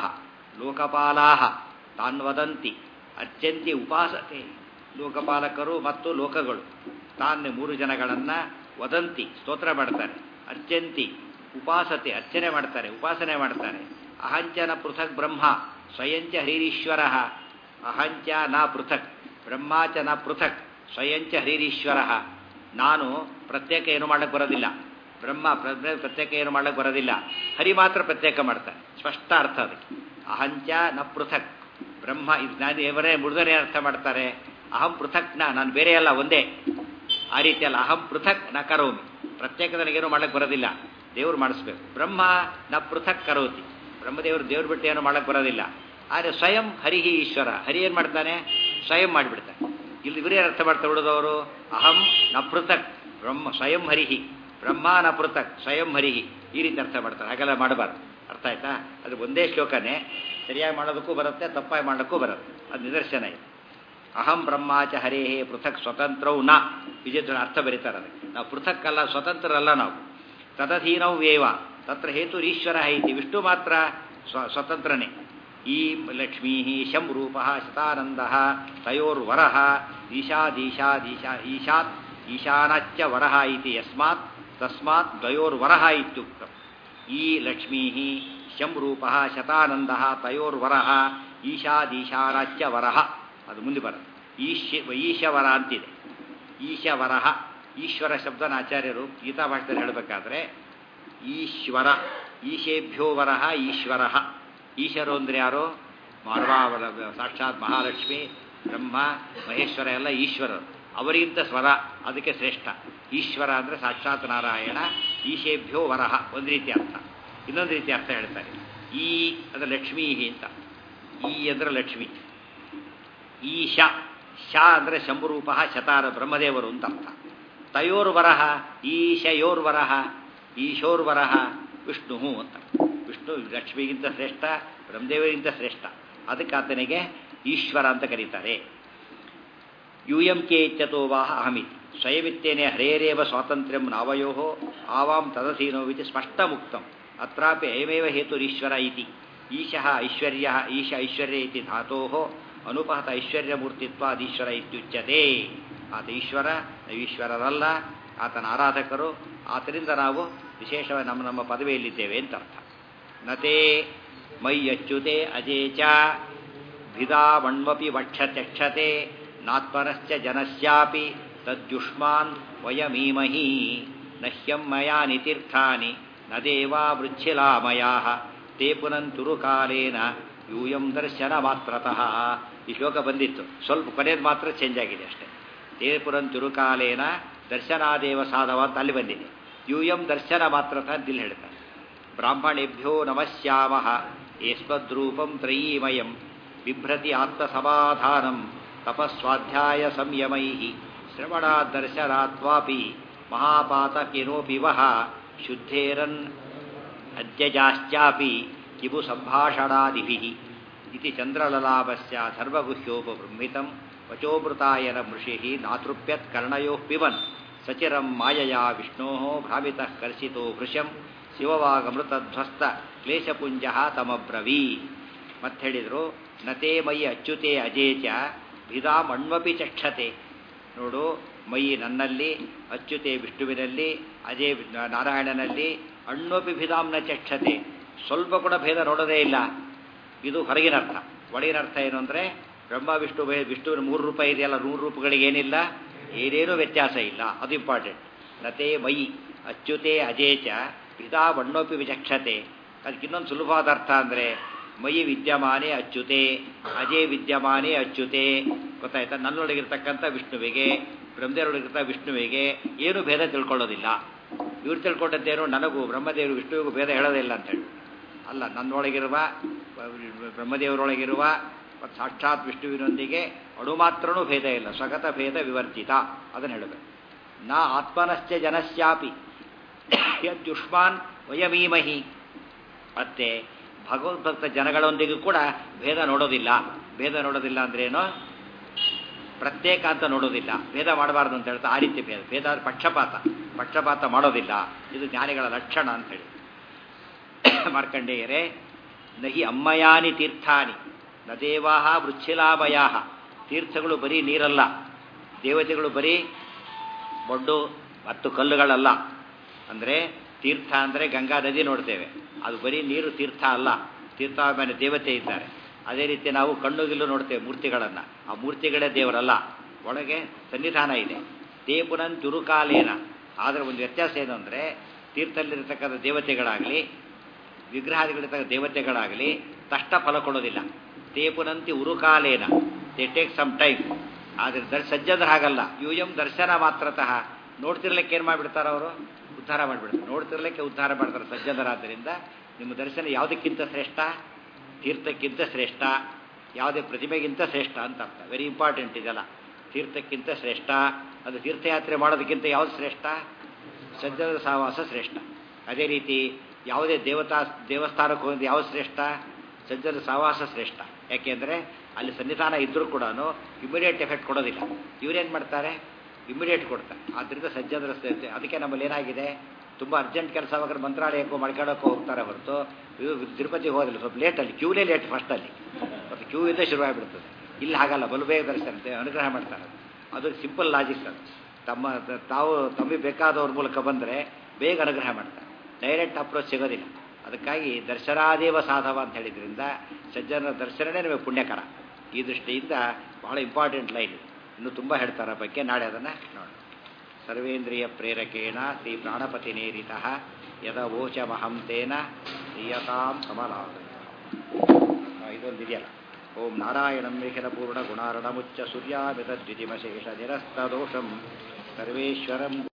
ಲೋಕಪಾಲಾಹ ತಾನ್ವದಂತಿ ಅರ್ಚಂತಿ ಉಪಾಸತೆ. ಲೋಕಪಾಲಕರು ಮತ್ತು ಲೋಕಗಳು ತಾನು 3 ಜನಗಳನ್ನು ವದಂತಿ ಸ್ತೋತ್ರ ಮಾಡ್ತಾರೆ, ಅರ್ಚಂತಿ ಉಪಾಸತೆ ಅರ್ಚನೆ ಮಾಡ್ತಾರೆ, ಉಪಾಸನೆ ಮಾಡ್ತಾರೆ. ಅಹಂಚನ ಪೃಥಕ್ ಬ್ರಹ್ಮ ಸ್ವಯಂಚ ಹರಿರೀಶ್ವರ. ಅಹಂಚ ನ ಪೃಥಕ್ ಬ್ರಹ್ಮಾಚ ನ ಪೃಥಕ್ ಸ್ವಯಂಚ ಹರಿರೀಶ್ವರ. ನಾನು ಪ್ರತ್ಯೇಕ ಏನು ಮಾಡಕ್ಕೆ ಬರೋದಿಲ್ಲ, ಬ್ರಹ್ಮ ಪ್ರತ್ಯೇಕ ಏನು ಮಾಡಕ್ಕೆ ಬರೋದಿಲ್ಲ, ಹರಿ ಮಾತ್ರ ಪ್ರತ್ಯೇಕ ಮಾಡ್ತಾರೆ. ಸ್ಪಷ್ಟ ಅರ್ಥ ಅದಕ್ಕೆ. ಅಹಂಚ ನ ಪೃಥಕ್ ಬ್ರಹ್ಮ, ಇದು ನಾನು ಇವರೇ ಮುಡಿದರೆ ಅರ್ಥ ಮಾಡ್ತಾರೆ. ಅಹಂ ಪೃಥಕ್ ನಾನು ಬೇರೆ ಅಲ್ಲ, ಒಂದೇ. ಆ ರೀತಿ ಅಲ್ಲ, ಅಹಂ ಪೃಥಕ್ ನ ಕರೋಮಿ, ಪ್ರತ್ಯೇಕ ನನಗೇನು ಮಾಡಕ್ಕೆ ಬರೋದಿಲ್ಲ, ದೇವ್ರು ಮಾಡಿಸ್ಬೇಕು. ಬ್ರಹ್ಮ ನ ಪೃಥಕ್ ಕರೋತಿ, ಬ್ರಹ್ಮದೇವರು ದೇವ್ರು ಬಿಟ್ಟು ಏನು ಮಾಡಕ್ಕೆ ಬರೋದಿಲ್ಲ. ಆದರೆ ಸ್ವಯಂ ಹರಿಹಿ ಈಶ್ವರ, ಹರಿ ಏನು ಮಾಡ್ತಾನೆ, ಸ್ವಯಂ ಮಾಡಿಬಿಡ್ತಾನೆ. ಇಲ್ಲಿ ಇವರೇ ಅರ್ಥ ಮಾಡ್ತಾ ಬಿಡೋದವರು, ಅಹಂ ನ ಪೃಥಕ್ ಬ್ರಹ್ಮ ಸ್ವಯಂ ಹರಿಹಿ, ಬ್ರಹ್ಮ ನ ಪೃಥಕ್ ಸ್ವಯಂ ಹರಿಹಿ, ಈ ರೀತಿ ಅರ್ಥ ಮಾಡ್ತಾರೆ. ಹಾಗೆಲ್ಲ ಮಾಡಬಾರ್ದು. ಅರ್ಥ ಆಯ್ತಾ? ಅದು ಒಂದೇ ಶ್ಲೋಕನೇ, ಸರಿಯಾಗಿ ಮಾಡೋದಕ್ಕೂ ಬರುತ್ತೆ, ತಪ್ಪಾಗಿ ಮಾಡೋಕ್ಕೂ ಬರುತ್ತೆ. ಅದು ನಿದರ್ಶನ ಇದೆ. ಅಹಂ ಬ್ರಹ್ಮಾಚ ಹರೇ ಪೃಥಕ್ ಸ್ವತಂತ್ರವು ನ. ವಿಜಯದ ಅರ್ಥ ಬರೀತಾರೆ ಅದಕ್ಕೆ. ನಾವು ಪೃಥಕ್ ಅಲ್ಲ, ಸ್ವತಂತ್ರರಲ್ಲ ನಾವು. ತದಧೀನವು ವೇವ ತತ್ರ ಹೇತುರೀಶ್ವರ ಐತಿ. ವಿಷ್ಣು ಮಾತ್ರ ಸ್ವತಂತ್ರನೇ. ಈ ಲಕ್ಷ್ಮೀ ಶಂ ರೂಪ ಶತಾನಂದ ತಯೋರ್ವರ ಈಶಾದೀಶಾದೀಶಾ ಈಶಾತ್ ಈಶಾನಾಚ್ಚ ವರ ಇತಿ ಯಸ್ಮಾತ್ ತಸ್ಮಾತ್ ದ್ವಯೋರ್ವರ ಇತ್ಯುಕ್ತ. ಈ ಲಕ್ಷ್ಮೀ ಶಂ ರೂಪ ಶತಾನಂದ ತಯೋರ್ವರ ಈಶಾದೀಶಾನಾಚ್ಚ ವರ. ಅದು ಮುಂದೆ ಬರುತ್ತೆ. ಈಶವರ ಅಂತಿದೆ. ಈಶವರ, ಈಶ್ವರ ಶಬ್ದನ ಆಚಾರ್ಯರು ಗೀತಾ ಭಾಷೆಯಲ್ಲಿ ಹೇಳಬೇಕಾದ್ರೆ ಈಶ್ವರ, ಈಶೇಭ್ಯೋ ವರ ಈಶ್ವರ. ಈಶ್ವರ ಅಂದರೆ ಯಾರು? ಮಾನವಾವರ ಸಾಕ್ಷಾತ್ ಮಹಾಲಕ್ಷ್ಮಿ, ಬ್ರಹ್ಮ, ಮಹೇಶ್ವರ ಎಲ್ಲ ಈಶ್ವರರು. ಅವರಿಗಿಂತ ಸ್ವರ, ಅದಕ್ಕೆ ಶ್ರೇಷ್ಠ. ಈಶ್ವರ ಅಂದರೆ ಸಾಕ್ಷಾತ್ ನಾರಾಯಣ. ಈಶೇಭ್ಯೋ ವರಹ ಒಂದು ರೀತಿ ಅರ್ಥ. ಇನ್ನೊಂದು ರೀತಿ ಅರ್ಥ ಹೇಳ್ತಾರೆ. ಈ ಅಂದರೆ ಲಕ್ಷ್ಮೀ ಅಂತ. ಈ ಅಂದರೆ ಲಕ್ಷ್ಮಿ. ಈಶ, ಶ ಅಂದರೆ ಶಂಭುರೂಪ ಶತಾರ ಬ್ರಹ್ಮದೇವರು ಅಂತ ಅರ್ಥ. ತಯೋರ್ವರಹ ಈಶಯೋರ್ವರಹ ಈಶೋರ್ವರಹ ವಿಷ್ಣು ಅಂತ. ವಿಷ್ಣು ಲಕ್ಷ್ಮಿಗಿಂತ ಶ್ರೇಷ್ಠ, ಬ್ರಹ್ಮದೇವರಿಗಿಂತ ಶ್ರೇಷ್ಠ. ಅದಕ್ಕೆ ಆತನಿಗೆ ಈಶ್ವರ ಅಂತ ಕರೀತಾರೆ. ಯೂಯಂ ಕೆ ಇತ್ಯತೋ ವಾಹ ಅಹಮಿತಿ ಸ್ವಯಮಿತ್ತೇನೆ ಹರೇರೇವ ಸ್ವಾತಂತ್ರ್ಯಂ ನಾವಯೋ ಆವಾಂ ತದಧೀನೋವಿತಿ ಸ್ಪಷ್ಟಮುಕ್ತಂ. ಅತ್ರಾಪಿ ಅಯಮೇವ ಹೇತುರೀಶ್ವರ ಇತಿ. ಈಶಃ ಐಶ್ವರ್ಯ, ಈಶ ಐಶ್ವರ್ಯ ಇತಿ ಧಾತೋಃ ಅನುಪಹತ ಐಶ್ವರ್ಯಮೂರ್ತಿತ್ವಾದೀಶ್ವರ ಇತ್ಯುಚ್ಯತೆ. ಆತ ಈಶ್ವರ, ಈಶ್ವರರಲ್ಲ, ಆತನ ಆರಾಧಕರು. ಆತರಿಂದ ನಾವು ವಿಶೇಷವಾಗಿ ನಮ್ಮ ಪದವಿಯಲ್ಲಿದ್ದೇವೆ ಅಂತ ಅರ್ಥ. ನತೇ ಮೈ ಅಚ್ಯುತೆ ಅಜೇಚ ಭಿದಾವಣ್ವಪಿ ವಕ್ಷತೆ ನಾತ್ಪರಶ್ಚ ಜನಸ್ಯಾಪಿ ತದ್ಯುಷ್ಮಾನ್ ವಯಮೀಮಹಿ ನಹ್ಯಂ ಮಯಾನಿ ತೀರ್ಥಾನಿ ನ ದೇವಾ ವೃಚ್ಛಿಲಾಮಯಾಃ ತೇ ಪುನಂತುರು ಕಾಲೇನ ಯೂಯಂ ದರ್ಶನ ಮಾತ್ರತಃ. ಈ ಶ್ಲೋಕ ಬಂದಿತ್ತು, ಸ್ವಲ್ಪ ಕೊನೆಯದು ಮಾತ್ರ ಚೇಂಜ್ ಆಗಿದೆ ಅಷ್ಟೇ. ತೇ ಪುನಂತುರು ಕಾಲೇನ ದರ್ಶನಾದೇವ ಸಾಧವ ಅಂತ ಅಲ್ಲಿ ಬಂದಿದೆ. ಯೂಯಂ ದರ್ಶನ ಮಾತ್ರತಃ ಅಂತ ಇಲ್ಲಿ ಹೇಳ್ತಾರೆ. ಬ್ರಾಹ್ಮಣೇಭ್ಯೋ ನಮಸ್ಯಾಮಃ ಏಸ್ಮದ್ರೂಪಂ ತ್ರಯೀಮಯಂ ಬಿಭ್ರತಿ ಆತ್ಮಸಮಾಧಾನಂ ತಪಸ್ವಾಧ್ಯಾಯ ಸಂಯಮೈಃ ಶ್ರವಣಾದರ್ಶನಾತ್ವಾಪಿ ಮಹಾಪಾತಕಿನೋಪಿ ವಹ ಶುದ್ಧೇರನ್ ಅದ್ಯಜಾಶ್ಚಾಪಿ ಕಿಬು ಸಂಭಾಷಣಾದಿಭಿಃ ಇತಿ ಚಂದ್ರಲಲಾಭಸ್ಯ ಸರ್ವಗುಹ್ಯೋಪಬೃಂಹಿತಂ ವಚೋಮೃತಾಯನ ಮೃಷಿಃ ನಾತೃಪ್ಯತ್ ಕರ್ಣಯೋಃ ಪಿಬನ್ ಸಚಿರಂ ಮಾಯಯಾ ವಿಷ್ಣೋಃ ಭ್ರಾಮಿತಃ ಕರ್ಷಿತೋ ಭೃಶಂ ಶಿವವಾಗಮೃತಧ್ವಸ್ತ ಕ್ಲೇಶಪುಂಜಃ ತಮಬ್ರವೀ. ಮತ್ತೆ ಹೇಳಿದರು, ನತೇ ಮಯಿ ಅಚ್ಯುತೆ ಅಜೇಚ ಭಿದಾಮಣ್ವಪಿ ಚಕ್ಷತೆ. ನೋಡು, ಮಯಿ ನನ್ನಲ್ಲಿ, ಅಚ್ಯುತೆ ವಿಷ್ಣುವಿನಲ್ಲಿ, ಅಜೇ ನಾರಾಯಣನಲ್ಲಿ, ಅಣ್ವಪಿ ಭಿದಾಂನ ಚಕ್ಷತೆ, ಸ್ವಲ್ಪ ಕೂಡ ಭೇದ ನೋಡೋದೇ ಇಲ್ಲ. ಇದು ಹೊರಗಿನ ಅರ್ಥ. ಒಳಗಿನ ಅರ್ಥ ಏನು ಅಂದರೆ, ಬ್ರಹ್ಮ ವಿಷ್ಣು ವಿಷ್ಣುವಿನ 3 ರೂಪ ಇದೆಯಲ್ಲ, 100 ರೂಪಗಳಿಗೆ ಏನಿಲ್ಲ, ಏನೇನೂ ವ್ಯತ್ಯಾಸ ಇಲ್ಲ. ಅದು ಇಂಪಾರ್ಟೆಂಟ್. ನತೇ ಮಯಿ ಅಚ್ಯುತೆ ಅಜೇಚ ಭಿದಾವಣ್ಣೋಪಿ ವಿಚಕ್ಷತೆ. ಅದಕ್ಕೆ ಇನ್ನೊಂದು ಸುಲಭವಾದ ಅರ್ಥ ಅಂದರೆ, ಮಯಿ ವಿದ್ಯಮಾನೇ ಅಚ್ಯುತೆ ಅಜೇ ವಿದ್ಯಮಾನೇ ಅಚ್ಯುತೆ. ಗೊತ್ತಾಯ್ತಾ? ನನ್ನೊಳಗಿರ್ತಕ್ಕಂಥ ವಿಷ್ಣುವಿಗೆ, ಬ್ರಹ್ಮದೇವರೊಳಗಿರ್ತ ವಿಷ್ಣುವಿಗೆ ಏನು ಭೇದ ತಿಳ್ಕೊಳ್ಳೋದಿಲ್ಲ. ಇವ್ರು ತಿಳ್ಕೊಂಡದ್ದೇನು, ನನಗೂ ಬ್ರಹ್ಮದೇವರು ವಿಷ್ಣುವಿಗೂ ಭೇದ ಹೇಳೋದಿಲ್ಲ ಅಂತೇಳಿ ಅಲ್ಲ. ನನ್ನೊಳಗಿರುವ ಬ್ರಹ್ಮದೇವರೊಳಗಿರುವ ಮತ್ತು ಸಾಕ್ಷಾತ್ ವಿಷ್ಣುವಿನೊಂದಿಗೆ ಅಣು ಮಾತ್ರನೂ ಭೇದ ಇಲ್ಲ. ಸ್ವಗತ ಭೇದ ವಿವರ್ಜಿತ. ಅದನ್ನು ಹೇಳಬೇಕು. ನಾ ಆತ್ಮನಶ್ಚ ಜನಸ್ಯಾಪಿ ಯದ್ಯುಷ್ಮಾನ್ ವಯಮೀಮಹಿ. ಮತ್ತೆ ಭಗವದ್ಭಕ್ತ ಜನಗಳೊಂದಿಗೂ ಕೂಡ ಭೇದ ನೋಡೋದಿಲ್ಲ. ಭೇದ ನೋಡೋದಿಲ್ಲ ಅಂದ್ರೇನು? ಪ್ರತ್ಯೇಕ ಅಂತ ನೋಡೋದಿಲ್ಲ. ಭೇದ ಮಾಡಬಾರ್ದು ಅಂತ ಹೇಳ್ತಾ ಆ ರೀತಿ ಭೇದ. ಭೇದ ಪಕ್ಷಪಾತ ಮಾಡೋದಿಲ್ಲ. ಇದು ಜ್ಞಾನಿಗಳ ಲಕ್ಷಣ ಅಂತೇಳಿ. ಮಾರ್ಕಂಡೇಯರೇ, ನಹಿ ಅಮ್ಮಯಾನಿ ತೀರ್ಥಾನಿ ನ ದೇವಾಹ ವೃಚ್ಛಿಲಾಮಯಾಹ. ತೀರ್ಥಗಳು ಬರೀ ನೀರಲ್ಲ, ದೇವತೆಗಳು ಬರೀ ಬೊಡ್ಡು ಮತ್ತು ಕಲ್ಲುಗಳಲ್ಲ. ಅಂದರೆ ತೀರ್ಥ ಅಂದರೆ ಗಂಗಾ ನದಿ ನೋಡ್ತೇವೆ, ಅದು ಬರೀ ನೀರು ತೀರ್ಥ ಅಲ್ಲ, ತೀರ್ಥಾಭಿಮಾನಿ ದೇವತೆ ಇದ್ದಾರೆ. ಅದೇ ರೀತಿ ನಾವು ಕಣ್ಣುಗಿಲ್ಲು ನೋಡ್ತೇವೆ ಮೂರ್ತಿಗಳನ್ನು, ಆ ಮೂರ್ತಿಗಳೇ ದೇವರಲ್ಲ, ಒಳಗೆ ಸನ್ನಿಧಾನ ಇದೆ. ತೇ ಪುನಂಚುರುಕಾಲೇನ. ಆದರೆ ಒಂದು ವ್ಯತ್ಯಾಸ ಏನು ಅಂದರೆ ತೀರ್ಥದಲ್ಲಿರ್ತಕ್ಕಂಥ ದೇವತೆಗಳಾಗಲಿ ವಿಗ್ರಹಗಳಿರ್ತಕ್ಕ ದೇವತೆಗಳಾಗಲಿ ತಷ್ಟ ಫಲ ಕೊಡೋದಿಲ್ಲ. ತೇ ಪುನಂತಿ ಉರುಕಾಲೇನ, ದೇ ಟೇಕ್ ಸಮ್ ಟೈಮ್. ಆದರೆ ಸಜ್ಜನರು ಹಾಗಲ್ಲ, ಯೂಯಂ ದರ್ಶನ ಮಾತ್ರತಃ. ನೋಡ್ತಿರ್ಲಿಕ್ಕೆ ಏನು ಮಾಡಿಬಿಡ್ತಾರೆ ಅವರು, ಉದ್ಧಾರ ಮಾಡಿಬಿಡ್ತಾರೆ. ನೋಡ್ತಿರ್ಲಿಕ್ಕೆ ಉದ್ಧಾರ ಮಾಡ್ತಾರೆ ಸಜ್ಜನರಾದ್ದರಿಂದ. ನಿಮ್ಮ ದರ್ಶನ ಯಾವುದಕ್ಕಿಂತ ಶ್ರೇಷ್ಠ? ತೀರ್ಥಕ್ಕಿಂತ ಶ್ರೇಷ್ಠ, ಯಾವುದೇ ಪ್ರತಿಮೆಗಿಂತ ಶ್ರೇಷ್ಠ ಅಂತ ಅರ್ಥ. ವೆರಿ ಇಂಪಾರ್ಟೆಂಟ್ ಇದೆಲ್ಲ. ತೀರ್ಥಕ್ಕಿಂತ ಶ್ರೇಷ್ಠ. ಅದು ತೀರ್ಥಯಾತ್ರೆ ಮಾಡೋದಕ್ಕಿಂತ ಯಾವುದು ಶ್ರೇಷ್ಠ? ಸಜ್ಜನರ ಸಹವಾಸ ಶ್ರೇಷ್ಠ. ಅದೇ ರೀತಿ ಯಾವುದೇ ದೇವಸ್ಥಾನಕ್ಕೆ ಹೋಗೋದು ಯಾವುದು ಶ್ರೇಷ್ಠ? ಸಜ್ಜನರ ಸಹವಾಸ ಶ್ರೇಷ್ಠ. ಯಾಕೆಂದರೆ ಅಲ್ಲಿ ಸನ್ನಿಧಾನ ಇದ್ದರೂ ಕೂಡ ಇಮಿಡಿಯೇಟ್ ಎಫೆಕ್ಟ್ ಕೊಡೋದಿಲ್ಲ. ಇವರೇನು ಮಾಡ್ತಾರೆ? ಇಮಿಡಿಯೇಟ್ ಕೊಡ್ತಾರೆ. ಆದ್ದರಿಂದ ಸಜ್ಜನರ ಶ್ರೇಷ್ಠ. ಅದಕ್ಕೆ ನಮ್ಮಲ್ಲಿ ಏನಾಗಿದೆ, ತುಂಬ ಅರ್ಜೆಂಟ್ ಕೆಲಸ ಬೇಕಾದ್ರೆ ಮಂತ್ರಾಲಯಕ್ಕೋ ಮಾಡ್ಕೊಳ್ಳೋಕ್ಕೋ ಹೋಗ್ತಾರೆ ಹೊರತು ತಿರುಪತಿಗೆ ಹೋದಿಲ್ಲ. ಸ್ವಲ್ಪ ಲೇಟಲ್ಲಿ, ಕ್ಯೂಲೇ ಲೇಟ್ ಫಸ್ಟಲ್ಲಿ, ಮತ್ತು ಕ್ಯೂ ಇಂದ ಶುರುವಾಗಿಬಿಡ್ತದೆ. ಇಲ್ಲಿ ಹಾಗಲ್ಲ, ಬಲು ಬೇಗ ದರ್ಶನ ಅನುಗ್ರಹ ಮಾಡ್ತಾರೆ. ಅದು ಸಿಂಪಲ್ ಲಾಜಿಕ್. ಅದು ತಮಗೆ ಬೇಕಾದವ್ರ ಮೂಲಕ ಬಂದರೆ ಬೇಗ ಅನುಗ್ರಹ ಮಾಡ್ತಾರೆ. ಡೈರೆಕ್ಟ್ ಅಪ್ರೋಚ್ ಸಿಗೋದಿಲ್ಲ. ಅದಕ್ಕಾಗಿ ದರ್ಶನಾದೇವ ಸಾಧವ ಅಂತ ಹೇಳಿದ್ರಿಂದ ಸಜ್ಜನರ ದರ್ಶನನೇ ನಿಮಗೆ ಪುಣ್ಯಕರ. ಈ ದೃಷ್ಟಿಯಿಂದ ಬಹಳ ಇಂಪಾರ್ಟೆಂಟ್ ಲೈನ್. ಇನ್ನೂ ತುಂಬ ಹೇಳ್ತಾರೆ ಬಗ್ಗೆ, ನಾಳೆ ಅದನ್ನು ನೋಡೋಣ. ಸರ್ವೇಂದ್ರಿಯ ಪ್ರೇರಕೇಣ ಶ್ರೀ ಪ್ರಾಣಪತಿ ನೇರಿತ ಯದವೋಚಮಹಂ ತೇನ ಶ್ರೀಯತಾಂ ಕಮಲಾದ. ಇದೊಂದಿದೆಯಲ್ಲ, ಓಂ ನಾರಾಯಣಂ ನಿಖಿಲ ಪೂರ್ಣ ಗುಣಾರ್ಣಮುಚ್ಚ ಸೂರ್ಯಾಮಿತ ದ್ವಿತಿಮಶೇಷ ನಿರಸ್ತದೋಷಂ ಸರ್ವೇಶ್ವರಂ